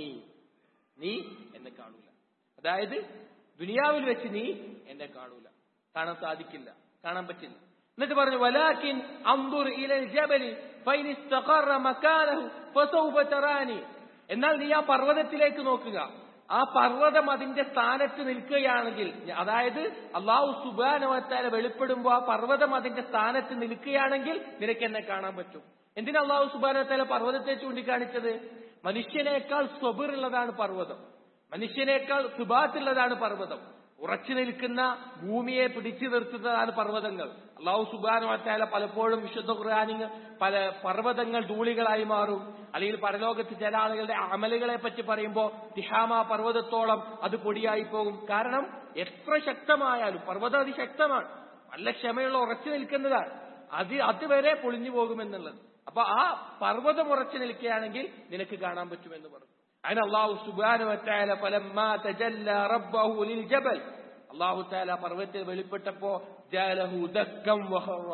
നീ എന്നെ കാണൂല. അതായത് ദുനിയാവിൽ വെച്ച് നീ എന്നെ കാണൂല, കാണാൻ സാധിക്കില്ല, കാണാൻ പറ്റില്ല. എന്നിട്ട് പറഞ്ഞു, വലാകിൻ അൻദുർ ഇലൽ ജബലി ഫൈൻ ഇസ്തഖറ മകാനഹു ഫസൗഫ തറാനി, എന്നാൽ നീ ആ പർവ്വതത്തിലേക്ക് നോക്കുക, ആ പർവ്വതം അതിന്റെ സ്ഥാനത്ത് നിൽക്കുകയാണെങ്കിൽ, അതായത് അല്ലാഹു സുബ്ഹാനഹു വ തആല വെളിപ്പെടുമ്പോൾ ആ പർവ്വതം അതിന്റെ സ്ഥാനത്ത് നിൽക്കുകയാണെങ്കിൽ നിനക്ക് എന്നെ കാണാൻ പറ്റും. എന്തിനാ അല്ലാഹു സുബ്ഹാനഹു വ തആല പർവ്വതത്തെ ചൂണ്ടിക്കാണിച്ചത്? മനുഷ്യനേക്കാൾ സ്വബറുള്ളതാണ് പർവ്വതം, മനുഷ്യനേക്കാൾ സുബാത്തുള്ളതാണ് പർവ്വതം. ഉറച്ചു നിൽക്കുന്ന ഭൂമിയെ പിടിച്ചു നിർത്തുന്നതാണ് പർവ്വതങ്ങൾ. അല്ലാഹു സുബ്ഹാനഹു വ തആല പലപ്പോഴും വിശുദ്ധ ഖുർആനിൽ പല പർവ്വതങ്ങൾ ധൂളികളായി മാറും, അല്ലെങ്കിൽ പരലോകത്ത് ചില ആളുകളുടെ അമലുകളെ പറ്റി പറയുമ്പോൾ തിഹാമ പർവ്വതത്തോളം അത് പൊടിയായി പോകും. കാരണം എത്ര ശക്തമായാലും പർവ്വതം അതിശക്തമാണ്, നല്ല ക്ഷമയുള്ള ഉറച്ചു നിൽക്കുന്നതാണ്, അത് അതുവരെ പൊളിഞ്ഞു പോകുമെന്നുള്ളത്. അപ്പൊ ആ പർവ്വതം ഉറച്ചു നിൽക്കുകയാണെങ്കിൽ നിനക്ക് കാണാൻ പറ്റുമെന്ന് പറഞ്ഞു. അതിന് അല്ലാഹു സുബ്ഹാനഹു വ തആല ഫലമ്മാ തജല്ല റബ്ബഹു ലിൽ ജബൽ, അല്ലാഹു തആല പർവ്വതത്തിൽ വെളിപ്പെട്ടപ്പോ ജഅലഹു ദക്കം വഖറ,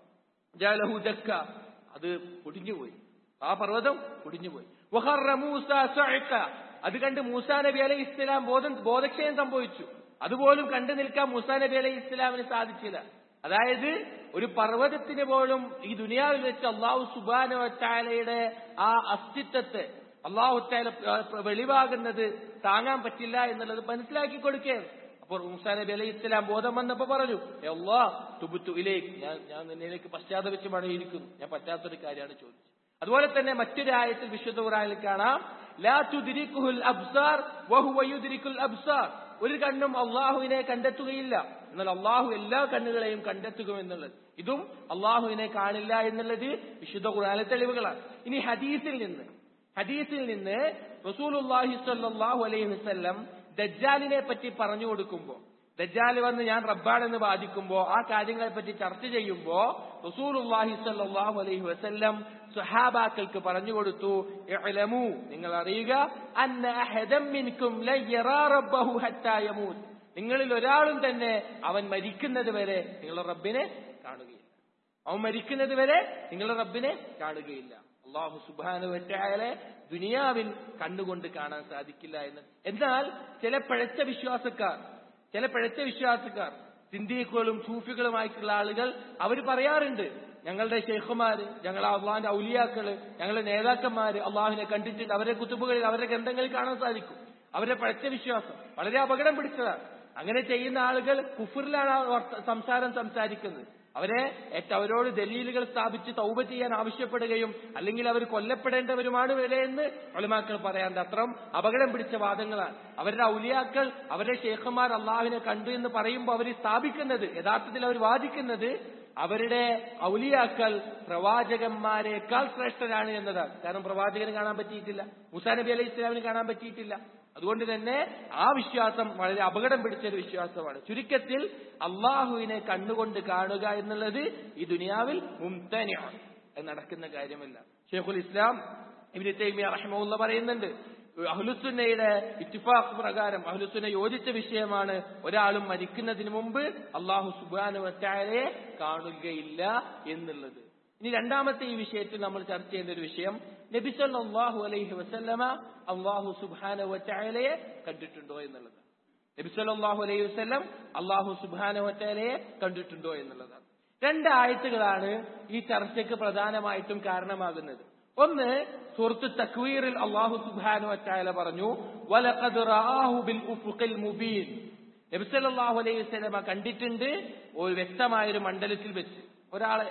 ജഅലഹു ദക്ക, അത് പൊടിഞ്ഞുപോയി, ആ പർവ്വതം പൊടിഞ്ഞുപോയി. വഖറ മൂസ സഅഖ, അത് കണ്ട് മൂസാ നബി അലൈഹി ഇസ്ലാം ബോധം ബോധക്ഷയം സംഭവിച്ചു. അതുപോലും കണ്ടു നിൽക്കാൻ മൂസാ നബി അലൈഹി ഇസ്ലാമിന് സാധിച്ചില്ല. അതായത് ഒരു പർവ്വതത്തിന് പോലും ഈ ദുനിയാവിൽ വെച്ച് അല്ലാഹു സുബ്ഹാനഹു വ തആലയുടെ ആ അസ്തിത്വത്തെ അല്ലാഹു തആല വെളിവാകുന്നത് താങ്ങാൻ പറ്റില്ല എന്നുള്ളത് മനസ്സിലാക്കി കൊടുക്കുകയാണ്. അപ്പോൾ മൂസാ നബി അലൈഹി ഇസ്ലാം ബോധം വന്നപ്പോ പറഞ്ഞു, അല്ലാഹ് തുബ്തു ഇലൈക്, ഞാൻ ഞാൻ നിന്നിലേക്ക് പശ്ചാത്തപിച്ച് മടങ്ങിയിരിക്കുന്നു, ഞാൻ പറ്റാത്തൊരു കാര്യമാണ് ചോദിച്ചത്. അതുപോലെ തന്നെ മറ്റൊരു ആയത്തിൽ വിശുദ്ധ ഖുർആനിൽ കാണാം, ലാ തുദ്രികുൽ അബ്സാർ വഹുവ യുദ്രികുൽ അബ്സാർ, ഒരു കണ്ണും അള്ളാഹുവിനെ കണ്ടെത്തുകയില്ല, എന്നാൽ അള്ളാഹു എല്ലാ കണ്ണുകളെയും കണ്ടെത്തുക എന്നുള്ളത്, ഇതും അള്ളാഹുവിനെ കാണില്ല എന്നുള്ളത് വിശുദ്ധ ഖുർആനിലെ തെളിവുകളാണ്. ഇനി ഹദീസിൽ നിന്ന് ഹദീസിൽ നിന്ന് റസൂലുള്ളാഹി സ്വല്ലല്ലാഹു അലൈഹി വസല്ലം ദജ്ജാലിനെ പറ്റി പറഞ്ഞു കൊടുക്കുമ്പോൾ, ദജ്ജാൽ വന്ന് ഞാൻ റബ്ബാണെന്ന് വാദിക്കുമ്പോൾ, ആ കാര്യങ്ങളെ പറ്റി ചർച്ച ചെയ്യുമ്പോൾ റസൂലുള്ളാഹി സ്വല്ലല്ലാഹു അലൈഹി വസല്ലം സ്വഹാബാക്കൾക്ക് പറഞ്ഞു കൊടുത്തു, ഇഅ്ലമൂ, നിങ്ങൾ അറിയുക, അന്ന അഹദം മിൻകും ലൻ യറാ റബ്ബഹു ഹത്താ യമൂത്, നിങ്ങളിൽ ഒരാളും തന്നെ അവൻ മരിക്കുന്നത് വരെ നിങ്ങളുടെ റബ്ബിനെ കാണുകയില്ല, അവൻ മരിക്കുന്നത് വരെ നിങ്ങളുടെ റബ്ബിനെ കാണുകയില്ല. അല്ലാഹു സുബ്ഹാനഹു വ തആല ദുനിയാവിൽ കണ്ണുകൊണ്ട് കാണാൻ സാധിക്കില്ല എന്ന്. എന്നാൽ ചില പിഴച്ച വിശ്വാസക്കാർ ചില പിഴച്ച വിശ്വാസക്കാർ സിന്ദീഖുകളും സൂഫികളുമായിട്ടുള്ള ആളുകൾ അവർ പറയാറുണ്ട്, ഞങ്ങളുടെ ശൈഖുമാര്, ഞങ്ങളെ അള്ളാഹിന്റെ ഔലിയാക്കള്, ഞങ്ങളുടെ നേതാക്കന്മാര് അള്ളാഹുവിനെ കണ്ടിട്ടുണ്ട്, അവരുടെ കുത്തുബുകളിൽ അവരുടെ ഗ്രന്ഥങ്ങളിൽ കാണാൻ സാധിക്കും. അവരുടെ പഴച്ച വിശ്വാസം വളരെ അപകടം പിടിച്ചതാണ്. അങ്ങനെ ചെയ്യുന്ന ആളുകൾ കുഫറിലാണ് സംസാരം സംസാരിക്കുന്നത്. അവരെ അവരോട് ദലീലുകൾ സ്ഥാപിച്ച് തൗബ ചെയ്യാൻ ആവശ്യപ്പെടുകയും അല്ലെങ്കിൽ അവർ കൊല്ലപ്പെടേണ്ടവരുമാണ് വരെ എന്ന് ഉലമാക്കൾ പറയാറുണ്ട്. അത്രയും അപകടം പിടിച്ച വാദങ്ങളാണ്. അവരുടെ ഔലിയാക്കൾ, അവരുടെ ശേഖന്മാർ അള്ളാഹുവിനെ കണ്ടു എന്ന് പറയുമ്പോൾ അവർ സ്ഥാപിക്കുന്നത്, യഥാർത്ഥത്തിൽ അവർ വാദിക്കുന്നത് അവരുടെ ഔലിയാക്കൾ പ്രവാചകന്മാരെക്കാൾ ശ്രേഷ്ഠരാണ് എന്നതാണ്. കാരണം പ്രവാചകന് കാണാൻ പറ്റിയിട്ടില്ല, മൂസാ നബി അലൈഹി ഇസ്ലാമിന് കാണാൻ പറ്റിയിട്ടില്ല. അതുകൊണ്ട് തന്നെ ആ വിശ്വാസം വളരെ അപകടം പിടിച്ചൊരു വിശ്വാസമാണ്. ചുരുക്കത്തിൽ അള്ളാഹുവിനെ കണ്ണുകൊണ്ട് കാണുക എന്നുള്ളത് ഈ ദുനിയാവിൽ മുംതനിഅൻ, അത് നടക്കുന്ന കാര്യമല്ല. ശൈഖുൽ ഇസ്ലാം ഇബ്നു തൈമിയ്യ റഹിമഹുല്ലാഹ് പറയുന്നുണ്ട്, അഹ്ലുസുന്നയുടെ ഇത്തിഫാഖ് പ്രകാരം അഹ്ലുസുന്ന യോജിച്ച വിഷയമാണ് ഒരാളും മരിക്കുന്നതിന് മുമ്പ് അല്ലാഹു സുബ്ഹാനഹു വ തആലയെ കാണുകയില്ല എന്നുള്ളത്. ഇനി രണ്ടാമത്തെ ഈ വിഷയത്തിൽ നമ്മൾ ചർച്ച ചെയ്യുന്ന ഒരു വിഷയം, നബി സല്ലല്ലാഹു അലൈഹി വസല്ലമ അല്ലാഹു സുബ്ഹാനഹു വ തആലയെ കണ്ടിട്ടുണ്ടോ എന്നുള്ളതാണ്. നബി സല്ലല്ലാഹു അലൈഹി വസല്ലം അല്ലാഹു സുബ്ഹാനഹു വ തആലയെ കണ്ടിട്ടുണ്ടോ എന്നുള്ളതാണ്. രണ്ട് ആയത്തുകളാണ് ഈ ചർച്ചയ്ക്ക് പ്രധാനമായിട്ടും കാരണമാകുന്നത്. ഒന്ന്, സൂറത്ത് തക്വീറിൽ അല്ലാഹു സുബ്ഹാനഹു വ തആല പറഞ്ഞു, വലഖദ് റആഹു ബിൽ ഉഫുഖിൽ മുബീൻ, നബി സല്ലല്ലാഹു അലൈഹി വസല്ലമ കണ്ടിട്ടുണ്ട് ഒരു വ്യക്തമായ ഒരു മണ്ഡലത്തിൽ വെച്ച് ഒരാളെ.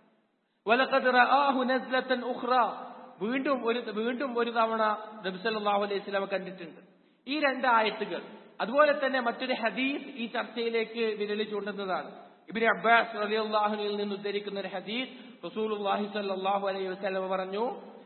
വലഖദ് റആഹു നസ്ലതൻ ഉഖ്റ, വീണ്ടും ഒരു വീണ്ടും ഒരു തവണ നബി സല്ലല്ലാഹു അലൈഹി വസല്ലമ കണ്ടിട്ടുണ്ട്. ഈ രണ്ട് ആയത്തുകൾ, അതുപോലെ തന്നെ മറ്റൊരു ഹദീസ് ഈ ചർച്ചയിലേക്ക് വിരൽ ചൂണ്ടുന്നതാണ്. ഇബ്നു അബ്ബാസ് റളിയല്ലാഹു അൻഹുവിൽ നിന്ന് ഉദ്ധരിക്കുന്ന ഒരു ഹദീസ്, റസൂലുള്ളാഹി സ്വല്ലല്ലാഹു അലൈഹി വസല്ലം പറഞ്ഞു,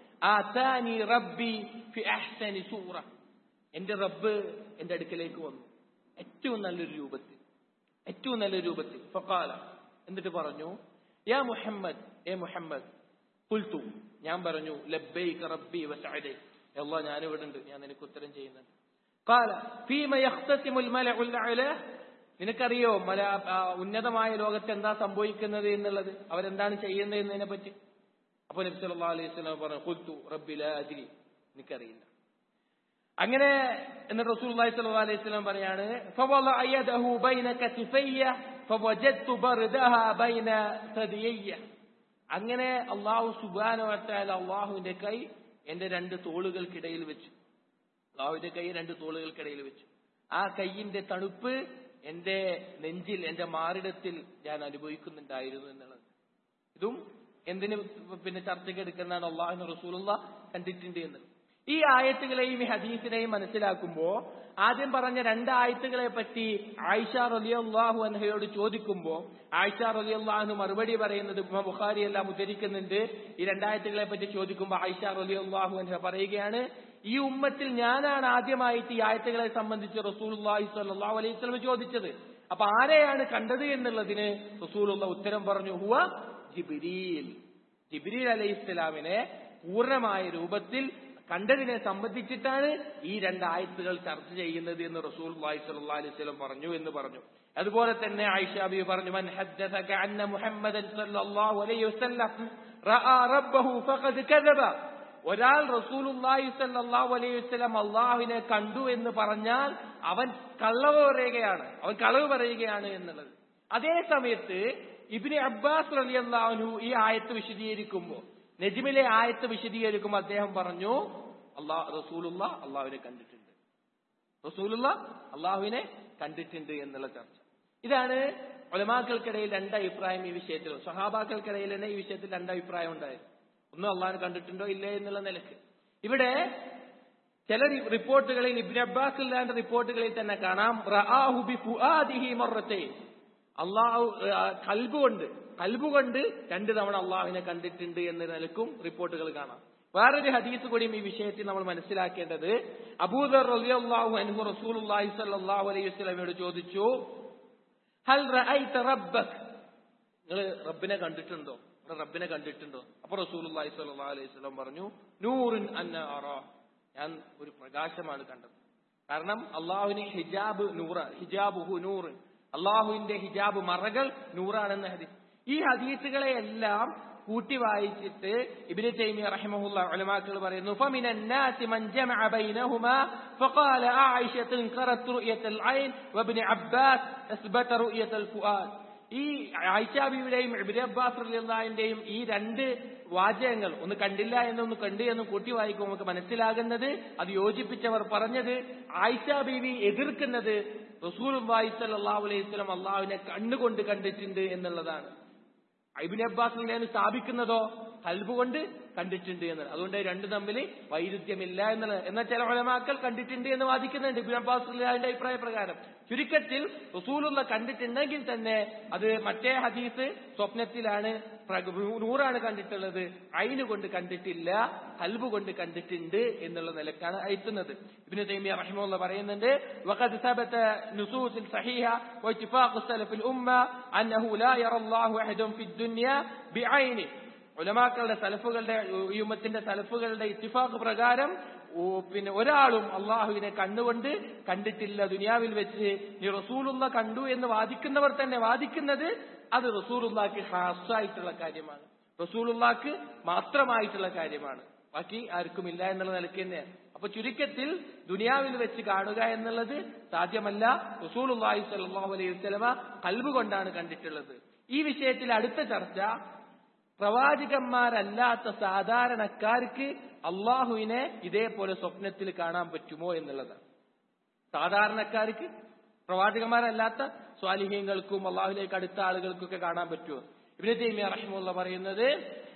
ആതാനി റബ്ബി ഫി അഹ്സനി സൂറ, എന്റെ റബ്ബ് എന്റെ അടുക്കലേക്ക് വന്നു ഏറ്റവും നല്ലൊരു രൂപത്തിൽ, ഏറ്റവും നല്ല രൂപത്തിൽ. ഫഖാല, എന്നിട്ട് പറഞ്ഞു, യാ മുഹമ്മദ്, ഏ മുഹമ്മദ്, ഖുൽതു, ഞാൻ പറഞ്ഞു, ലബ്ബൈക റബ്ബി വസഅദൈക, അല്ലാഹ് ഞാൻ ഇവിടെ ഉണ്ട്, ഞാൻ നിനക്ക് ഉത്തരം ചെയ്യുന്നുണ്ട്. ഖാല ഫീമ യഖ്തസിമുൽ മലഉൽ അഅല, നിനക്കറിയോ മല ഉന്നതമായ ലോകത്ത് എന്താ സംഭവിക്കുന്നത് എന്നുള്ളത്, അവരെന്താണ് ചെയ്യുന്നത് എന്നതിനെ പറ്റി? അപ്പൊ നബി സല്ലല്ലാഹു അലൈഹി വസല്ലം പറഞ്ഞു, ഖുൽതു റബ്ബി ലാ അദ്രി, എനിക്കറിയില്ല. അങ്ങനെ എന്നിട്ട് റസൂലുള്ളാഹി സ്വല്ലല്ലാഹു അലൈഹി വസല്ലം പറയാണ്, ഫവളഅ യദഹു ബൈന കതിഫയ്യ ഫവജദ്തു ബർദഹ ബൈന സദിയ്യ. അങ്ങനെ അല്ലാഹു സുബ്ഹാനഹു വ തആല അല്ലാഹുവിന്റെ കൈ എന്റെ രണ്ട് തോളുകൾക്കിടയിൽ വെച്ചു. അല്ലാഹുവിന്റെ കൈ രണ്ട് തോളുകൾക്കിടയിൽ വെച്ചു. ആ കൈയിന്റെ തണുപ്പ് എന്റെ നെഞ്ചിൽ, എന്റെ മാറിടത്തിൽ ഞാൻ അനുഭവിക്കുന്നുണ്ടായിരുന്നു എന്നുള്ളത്. ഇതും എന്തിന് പിന്നെ ചർച്ചയ്ക്ക് എടുക്കുന്നതാണ്, അല്ലാഹു റസൂലുള്ളാഹി കണ്ടിട്ടുണ്ട് എന്ന്. ഈ ആയത്തുകളെയും ഈ ഹദീസിനെയും മനസ്സിലാക്കുമ്പോ ആദ്യം പറഞ്ഞ രണ്ട് ആയത്തുകളെ പറ്റി ആയിഷ റളിയല്ലാഹു അൻഹയോട് ചോദിക്കുമ്പോ ആയിഷ റളിയല്ലാഹു അൻഹ മറുപടി പറയുന്നത് ബുഖാരി എല്ലാം ഉദ്ധരിക്കുന്നുണ്ട്. ഈ രണ്ടായത്തുകളെ പറ്റി ചോദിക്കുമ്പോൾ ആയിഷ റളിയല്ലാഹു അൻഹ പറയുകയാണ്, ഈ ഉമ്മത്തിൽ ഞാനാണ് ആദ്യമായിട്ട് ഈ ആയത്തുകളെ സംബന്ധിച്ച് റസൂലുള്ളാഹി സ്വല്ലല്ലാഹു അലൈഹി വസല്ലം ചോദിച്ചത്. അപ്പൊ ആരെയാണ് കണ്ടത് എന്നുള്ളതിന് റസൂലുള്ളാഹി ഉത്തരം പറഞ്ഞു, ഹുവ ജിബ്രീൽ. ജിബ്രീൽ അലൈഹിസ്സലാമിനെ പൂർണ്ണമായ രൂപത്തിൽ കണ്ടതിനെ സംബന്ധിച്ചിട്ടാണ് ഈ രണ്ട് ആയത്തുകൾ ചർച്ച ചെയ്യുന്നത് എന്ന് റസൂലുള്ളാഹി സ്വല്ലല്ലാഹു അലൈഹി വസല്ലം പറഞ്ഞു എന്ന് പറഞ്ഞു. അതുപോലെ തന്നെ ആയിഷ ബിബി പറഞ്ഞു, മൻ ഹദ്ദസക അന്ന മുഹമ്മദൻ സ്വല്ലല്ലാഹു അലൈഹി വസല്ലം റഅ റബ്ബഹു ഫഖദ് കദബ. ഒരാൾ റസൂലുള്ളാഹി സ്വല്ലല്ലാഹു അലൈഹി വസല്ലം അല്ലാഹുവിനെ കണ്ടു എന്ന് പറഞ്ഞാൽ അവൻ കളവ് പറയുകയാണ്, അവൻ കളവ് പറയുകയാണ് എന്നുള്ളത്. അതേ സമയത്ത് ഇബ്നു അബ്ബാസ് റളിയല്ലാഹു അൻഹു ഈ ആയത്ത് വിശദീകരിക്കുമ്പോൾ, നജ്മിലെ ആയത്ത് വിശദീകരിക്കുമ്പോൾ അദ്ദേഹം പറഞ്ഞു, അല്ലാഹ് റസൂലുള്ളാഹ് അല്ലാഹുവിനെ കണ്ടിട്ടുണ്ട്, റസൂലുള്ളാഹ് അല്ലാഹുവിനെ കണ്ടിട്ടുണ്ട് എന്നുള്ള ചർച്ച. ഇതാണ് ഉലമാക്കൾക്കിടയിൽ രണ്ട് അഭിപ്രായം ഈ വിഷയത്തിൽ. സ്വഹാബാക്കൾക്കിടയിൽ തന്നെ ഈ വിഷയത്തിൽ രണ്ട് അഭിപ്രായം ഉണ്ടായിരുന്നു. ഒന്ന് അല്ലാഹുവിനെ കണ്ടിട്ടുണ്ടോ ഇല്ലേ എന്നുള്ള നിലക്ക്. ഇവിടെ ചില റിപ്പോർട്ടുകളിൽ, ഇബ്നു അബ്ബാസിന്റെ റിപ്പോർട്ടുകളിൽ തന്നെ കാണാം, റആഹു ബിഫുആദിഹി മർറതൈൻ, അള്ളാഹു കൽബ് കൊണ്ട് കൽബ് കൊണ്ട് രണ്ട് തവണ അള്ളാഹുവിനെ കണ്ടിട്ടുണ്ട് എന്ന നിലക്കും റിപ്പോർട്ടുകൾ കാണാം. വേറൊരു ഹദീസ് കൂടിയും ഈ വിഷയത്തിൽ നമ്മൾ മനസ്സിലാക്കേണ്ടത്, അബൂദർ റളിയല്ലാഹു അൻഹു റസൂലുള്ളാഹി സ്വല്ലല്ലാഹു അലൈഹി വസല്ലമയോട് ചോദിച്ചു, ഹൽ റഅയ്ത റബ്ബക, നിങ്ങൾ റബ്ബിനെ കണ്ടിട്ടുണ്ടോ, റബ്ബിനെ കണ്ടിട്ടുണ്ടോ? അപ്പൊ റസൂലുള്ളാഹി സ്വല്ലല്ലാഹു അലൈഹി വസല്ലം പറഞ്ഞു, നൂറുൻ അന്ന അറാ, ഞാൻ ഒരു പ്രകാശമാണ് കണ്ടത്. കാരണം അള്ളാഹുവിന് ഹിജാബ് നൂറ, ഹിജാബുഹു നൂറ്, അള്ളാഹുവിന്റെ ഹിജാബ് മറകൾ നൂറാണെന്ന ഹദീസ്. ഈ ഹദീസുകളെ എല്ലാം കൂട്ടി വായിച്ചിട്ട് ഇബ്നു തൈമിയ്യ റഹിമഹുല്ലാഹ് ഉലമാക്കൾ പറയുന്നു, ഫമിനൻ നാസി മൻ ജമഅ ബൈനഹുമാ ഫഖാല ആയിഷ ഖറഅത് റുയതൽ ഐൻ വഇബ്നു അബ്ബാസ് അസ്ബത റുയതൽ ഫുആദ്. ഈ ആയിഷ ബിവിയുടെയും ഇബ്നു അബ്ബാസ് റളിയല്ലാഹുവിന്റെയും ഈ രണ്ട് വാചകങ്ങൾ, ഒന്ന് കണ്ടില്ല എന്നൊന്ന് കണ്ടു എന്ന് കൂട്ടി വായിക്കുമ്പോൾ നമുക്ക് മനസ്സിലാകുന്നത്, അത് യോജിപ്പിച്ചവർ പറഞ്ഞത് ആയിഷ ബിവി എതിർക്കുന്നത് റസൂലുള്ളാഹി സ്വല്ലല്ലാഹു അലൈഹി വസല്ലം അല്ലാഹുവിനെ കണ്ണുകൊണ്ട് കണ്ടിട്ടുണ്ട് എന്നുള്ളതാണ്. ഇബ്നു അബ്ബാസ് സ്ഥാപിക്കുന്നതോ ഖൽബ് കൊണ്ട് കണ്ടിട്ടുണ്ട് എന്നത്. അതുകൊണ്ട് രണ്ടു തമ്മിൽ വൈരുദ്ധ്യമില്ല എന്നുള്ളത്. എന്നാൽ ചില ഉലമാക്കൾ കണ്ടിട്ടുണ്ട് എന്ന് വാദിക്കുന്നുണ്ട് ഇബ്നു അബ്ബാസ് റളിയല്ലാഹുവിന്റെ അഭിപ്രായ പ്രകാരം. ചുരുക്കത്തിൽ റസൂലുള്ളാഹി കണ്ടിട്ടുണ്ടെങ്കിൽ തന്നെ അത് മറ്റേ ഹദീസ് സ്വപ്നത്തിലാണ്, നൂറാണ് കണ്ടിട്ടുള്ളത്, ഐന് കൊണ്ട് കണ്ടിട്ടില്ല, ഖൽബ് കൊണ്ട് കണ്ടിട്ടുണ്ട് എന്നുള്ള നിലക്കാണ് അയക്കുന്നത്. ഇബ്നു തൈമിയ്യ റഹിമഹുല്ലാഹ് പറയുന്നുണ്ട്, വഖദ് സബത നുസൂസ് സഹീഹ വഇത്തിഫാഖ് സലഫുൽ ഉമ്മ അന്നഹു ലാ യറല്ലാഹു അഹദൻ ഫിദ് ദുനിയ ബിഐനി. ഉലമാക്കളുടെ സലഫുകളുടെ, ഈ ഉമ്മത്തിന്റെ സലഫുകളുടെ ഇത്തിഫാഖ് പ്രകാരം പിന്നെ ഒരാളും അള്ളാഹുവിനെ കണ്ണുകൊണ്ട് കണ്ടിട്ടില്ല ദുനിയാവിൽ വെച്ച്. ഈ റസൂലുള്ളാഹി കണ്ടു എന്ന് വാദിക്കുന്നവർ തന്നെ വാദിക്കുന്നത് അത് റസൂലുള്ളാഹിക്ക് ഖാസ്സായിട്ടുള്ള കാര്യമാണ്, റസൂലുള്ളാഹിക്ക് മാത്രമായിട്ടുള്ള കാര്യമാണ്, ബാക്കി ആർക്കുമില്ല എന്നുള്ള നിലയ്ക്ക് തന്നെയാണ്. അപ്പൊ ചുരുക്കത്തിൽ ദുനിയാവിൽ വെച്ച് കാണുക എന്നുള്ളത് സാധ്യമല്ല. റസൂലുള്ളാഹി സ്വല്ലല്ലാഹു അലൈഹി വസല്ലമ ഖൽബ് കൊണ്ടാണ് കണ്ടിട്ടുള്ളത്. ഈ വിഷയത്തിൽ അടുത്ത ചർച്ച, പ്രവാചകന്മാരല്ലാത്ത സാധാരണക്കാർക്ക് അള്ളാഹുവിനെ ഇതേപോലെ സ്വപ്നത്തിൽ കാണാൻ പറ്റുമോ എന്നുള്ളതാണ്. സാധാരണക്കാർക്ക്, പ്രവാചകന്മാരല്ലാത്ത സ്വാലിഹീങ്ങൾക്കും അള്ളാഹുവിലേക്ക് അടുത്ത ആളുകൾക്കൊക്കെ കാണാൻ പറ്റുമോ? ഇബ്നു തൈമിയ്യ റഹിമഹുല്ലാഹ് പറയുന്നത്,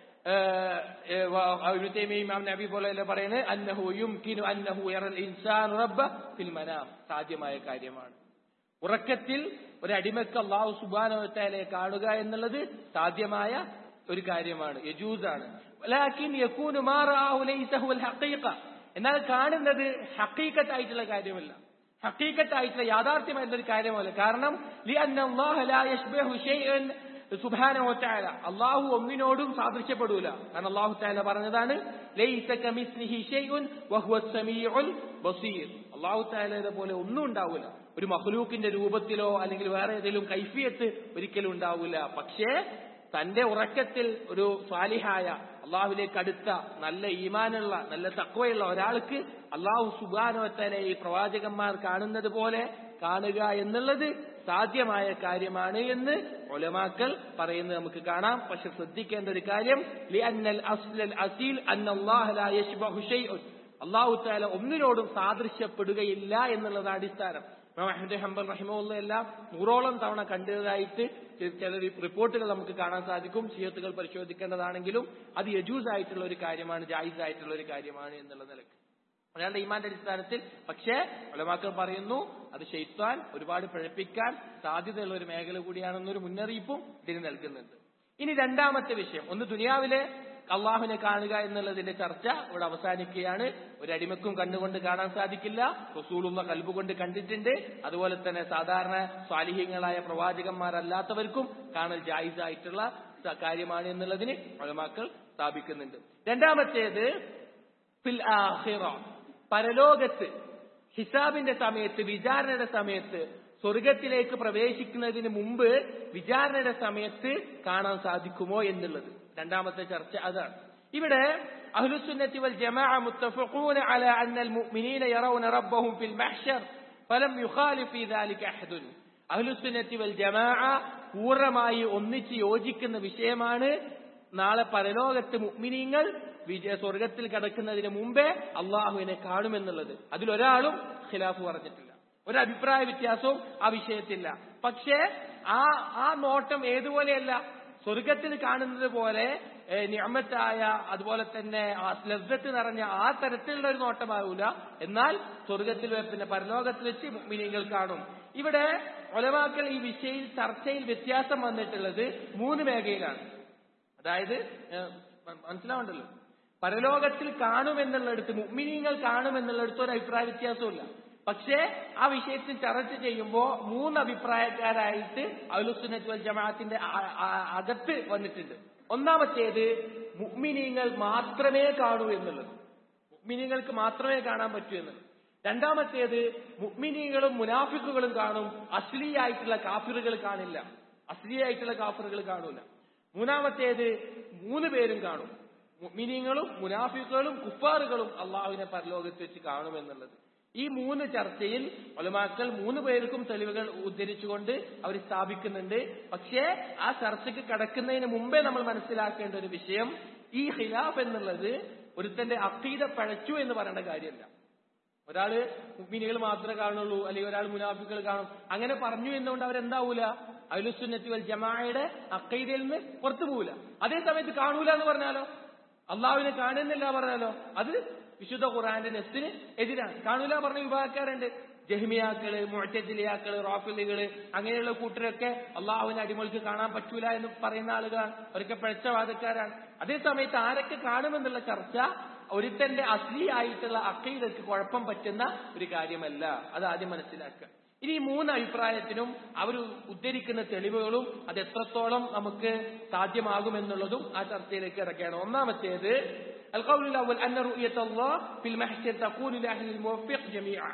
ഇബ്നു തൈമിയ്യ ഇമാം നബി പോലെ പറയുന്നത്, അന്നഹു യുംകിനു അന്നഹു യറൽ ഇൻസാനു റബ്ബ ഫിൽ മനാം, സാധ്യമായ കാര്യമാണ്. ഉറക്കത്തിൽ ഒരു അടിമക്ക് അല്ലാഹു സുബ്ഹാനഹു വ തആലയെ കാണുക എന്നുള്ളത് സാധ്യമായ ഒരു കാര്യമാണ്, യജൂസാണ്. വലാകിൻ യകൂനു മാ റആഹു ലൈസ ഹുവൽ ഹഖീഖ, എന്നാൽ കാണുന്നത് ഹഖീഖത്തായിട്ടുള്ള കാര്യമല്ല. ഹഖീഖത്തായിട്ടുള്ള യാഥാർത്ഥ്യമായിട്ടുള്ള ഒരു കാര്യമല്ല. കാരണം ലിഅന്ന അല്ലാഹ ലാ യശ്ബഹു ശൈഅൻ സുബ്ഹാനഹു വതആല, അല്ലാഹു ഒന്നിനോടും സാദൃശ്യപ്പെടൂല. കാരണം അല്ലാഹു തആല പറഞ്ഞതാണ് ലൈസ കമിസ്ലിഹി ശൈഉൻ വഹുവസ് സമീഉൽ ബസീർ. അല്ലാഹു തആലയെ പോലെ ഒന്നും ഉണ്ടാവില്ല. ഒരു മഖ്ലൂക്കിന്റെ രൂപത്തിലോ അല്ലെങ്കിൽ വേറെ ഏതെങ്കിലും കൈഫിയത്ത് ഒരിക്കലും ഉണ്ടാവില്ല. പക്ഷേ തന്റെ ഉറക്കത്തിൽ ഒരു സ്വാലിഹായ അള്ളാഹുവിലേക്ക് അടുത്ത നല്ല ഈമാനുള്ള നല്ല തഖ്വയുള്ള ഒരാൾക്ക് അള്ളാഹു സുബ്ഹാനഹു വ തആല ഈ പ്രവാചകന്മാർ കാണുന്നത് പോലെ കാണുക എന്നുള്ളത് സാധ്യമായ കാര്യമാണ് എന്ന് ഉലമാക്കൾ പറയുന്നത് നമുക്ക് കാണാം. പക്ഷെ ശ്രദ്ധിക്കേണ്ട ഒരു കാര്യം ലിഅന്നൽ അസ്ലൽ അസീൽ അന്നല്ലാഹ ലാ യശ്ബഹു ശൈഉൻ, അള്ളാഹു തആല ഒന്നിനോടും സാദൃശ്യപ്പെടുകയില്ല എന്നുള്ളത് അടിസ്ഥാനം. ഇമാം അഹ്മദ് ഹംബൽ റഹിമഹുല്ലാ എല്ലാം നൂറോളം തവണ കണ്ടതായിട്ട് ചില റിപ്പോർട്ടുകൾ നമുക്ക് കാണാൻ സാധിക്കും. ശിയത്തുകൾ പരിശോധിക്കേണ്ടതാണെങ്കിലും അത് യജൂസ് ആയിട്ടുള്ള ഒരു കാര്യമാണ്, ജായിസ് ആയിട്ടുള്ള ഒരു കാര്യമാണ് എന്നുള്ള നിലക്ക് അയാളുടെ ഈമാന്റെ അടിസ്ഥാനത്തിൽ. പക്ഷേ ഉലമാക്കൾ പറയുന്നു അത് ശൈത്താൻ ഒരുപാട് പിഴപ്പിക്കാൻ സാധ്യതയുള്ള ഒരു മേഖല കൂടിയാണെന്നൊരു മുന്നറിയിപ്പും ഇതിന് നൽകുന്നുണ്ട്. ഇനി രണ്ടാമത്തെ വിഷയം, ഒന്ന് ദുനിയാവിലെ അള്ളാഹുവിനെ കാണുക എന്നുള്ളതിന്റെ ചർച്ച ഇവിടെ അവസാനിക്കുകയാണ്. ഒരു അടിമക്കും കണ്ണുകൊണ്ട് കാണാൻ സാധിക്കില്ല, റസൂലുള്ള ഖൽബ് കൊണ്ട് കണ്ടിട്ടുണ്ട്. അതുപോലെ തന്നെ സാധാരണ സ്വാലിഹീങ്ങളായ പ്രവാചകന്മാരല്ലാത്തവർക്കും കാണൽ ജായിസ് ആയിട്ടുള്ള കാര്യമാണ് എന്നുള്ളതിന് ഉലമാക്കൾ സ്ഥാപിക്കുന്നുണ്ട്. രണ്ടാമത്തേത് ഫിൽ ആഖിറ, പരലോകത്ത് ഹിസാബിന്റെ സമയത്ത്, വിചാരണയുടെ സമയത്ത്, സ്വർഗത്തിലേക്ക് പ്രവേശിക്കുന്നതിന് മുമ്പ് വിചാരണയുടെ സമയത്ത് കാണാൻ സാധിക്കുമോ എന്നുള്ളത് രണ്ടാമത്തെ ചർച്ച അതാണ്. ഇവിടെ അഹ്ലുസുന്നത്തി വൽ ജമാഅ മുത്തഫഖൂന അലാ അന്നൽ മുഅ്മിനീന യറൗന റബ്ബഹും ഫിൽ മഹ്ശർ ഫലം യുഖാലിഫ് ഫീ ദാലിക അഹദുൻ. അഹ്ലുസുന്നത്തി വൽ ജമാഅ പൂർണ്ണമായി ഒന്നിച്ച് യോജിക്കുന്ന വിഷയമാണ് നാളെ പരലോകത്ത് മുഅ്മിനീങ്ങൾ വിജയ സ്വർഗത്തിൽ കടക്കുന്നതിന് മുമ്പേ അള്ളാഹുവിനെ കാണുമെന്നുള്ളത്. അതിലൊരാളും ഖിലാഫ് പറഞ്ഞിട്ടില്ല, ഒരഭിപ്രായ വ്യത്യാസവും ആ വിഷയത്തില്ല. പക്ഷേ ആ ആ നോട്ടം ഏതുപോലെയല്ല, സ്വർഗത്തിൽ കാണുന്നത് പോലെ നിഅമത്തായ അതുപോലെ തന്നെ ആ ലസ്സത്ത് നിറഞ്ഞ ആ തരത്തിലുള്ള ഒരു നോട്ടമാകൂല. എന്നാൽ സ്വർഗത്തിൽ പിന്നെ പരലോകത്തിൽ വെച്ച് മുഅ്മിനീങ്ങൾ കാണും. ഇവിടെ ഉലമാക്കൾ ഈ വിഷയത്തിൽ ചർച്ചയിൽ വ്യത്യാസം വന്നിട്ടുള്ളത് മൂന്ന് മേഖലയിലാണ്. അതായത് മനസ്സിലാവുണ്ടല്ലോ, പരലോകത്തിൽ കാണുമെന്നുള്ളിടത്ത്, മുഅ്മിനീങ്ങൾ കാണുമെന്നുള്ളിടത്ത് ഒരു അഭിപ്രായ വ്യത്യാസമില്ല. പക്ഷേ ആ വിഷയത്തിൽ ചർച്ച ചെയ്യുമ്പോൾ മൂന്ന് അഭിപ്രായക്കാരായിട്ട് അഹ്ലുസുന്നത്ത് വൽ ജമാഅത്തിന്റെ അകത്ത് വന്നിട്ടുണ്ട്. ഒന്നാമത്തേത് മുഅ്മിനീങ്ങൾ മാത്രമേ കാണൂ എന്നുള്ളത്, മുഅ്മിനീങ്ങൾക്ക് മാത്രമേ കാണാൻ പറ്റൂ എന്നുള്ളത്. രണ്ടാമത്തേത് മുഅ്മിനീങ്ങളും മുനാഫിക്കുകളും കാണും, അസ്ലിയായിട്ടുള്ള കാഫിറുകൾ കാണില്ല, അസ്ലിയായിട്ടുള്ള കാഫിറുകൾ കാണൂല. മൂന്നാമത്തേത് മൂന്ന് പേരും കാണും, മുഅ്മിനീങ്ങളും മുനാഫിക്കുകളും കുഫാറുകളും അള്ളാഹുവിനെ പരലോകത്ത് വെച്ച് കാണുമെന്നുള്ളത്. ഈ മൂന്ന് ചർച്ചയിൽ ഉലമാക്കൾ മൂന്ന് പേർക്കും തെളിവുകൾ ഉദ്ധരിച്ചുകൊണ്ട് അവർ സ്ഥാപിക്കുന്നുണ്ട്. പക്ഷേ ആ ചർച്ചയ്ക്ക് കടക്കുന്നതിന് മുമ്പേ നമ്മൾ മനസ്സിലാക്കേണ്ട ഒരു വിഷയം, ഈ ഖിലാഫ് എന്നുള്ളത് ഒരുത്തന്റെ അഖീദ പഴച്ചു എന്ന് പറയേണ്ട കാര്യമല്ല. ഒരാള് മുഅ്മിനീകൾ മാത്രമേ കാണുള്ളൂ അല്ലെങ്കിൽ ഒരാൾ മുനാഫിക്കുകൾ കാണും അങ്ങനെ പറഞ്ഞു എന്നുകൊണ്ട് അവരെന്താവൂല, അഹ്ലുസുന്നത്തി വൽ ജമാഅയുടെ അഖീദയിൽ നിന്ന് പുറത്തു പോവില്ല. അതേ സമയത്ത് കാണൂല എന്ന് പറഞ്ഞാലോ, അള്ളാഹുവിനെ കാണുന്നില്ല പറഞ്ഞാലോ, അത് വിശുദ്ധ ഖുർആന്റെ നെസ്സിന് എതിരാണ്. കാണൂല പറഞ്ഞ വിഭാഗക്കാരുണ്ട്, ജഹ്മിയാക്കള്, മുഅ്തസിലിയാക്കള്, റാഫിളികള്, അങ്ങനെയുള്ള കൂട്ടരൊക്കെ അള്ളാഹുവിനെ അടിമകൾക്ക് കാണാൻ പറ്റൂല എന്ന് പറയുന്ന ആളുകളാണ്, അവരൊക്കെ പഴച്ച വാദക്കാരാണ്. അതേ സമയത്ത് ആരൊക്കെ കാണുമെന്നുള്ള ചർച്ച ഒരുത്തന്റെ അസ്ലി ആയിട്ടുള്ള അഖീദക്ക് കുഴപ്പം പറ്റുന്ന ഒരു കാര്യമല്ല, അത് ആദ്യം മനസ്സിലാക്കുക. ഇനി ഈ മൂന്ന് അഭിപ്രായത്തിനും അവർ ഉദ്ധരിക്കുന്ന തെളിവുകളും അത് എത്രത്തോളം നമുക്ക് സാധ്യമാകുമെന്നുള്ളതും ആ ചർച്ചയിലേക്ക് ഇറക്കുകയാണ്. ഒന്നാമത്തേത് القول الأول أن رؤية الله في المحشر تكون لأهل الموفق جميعا.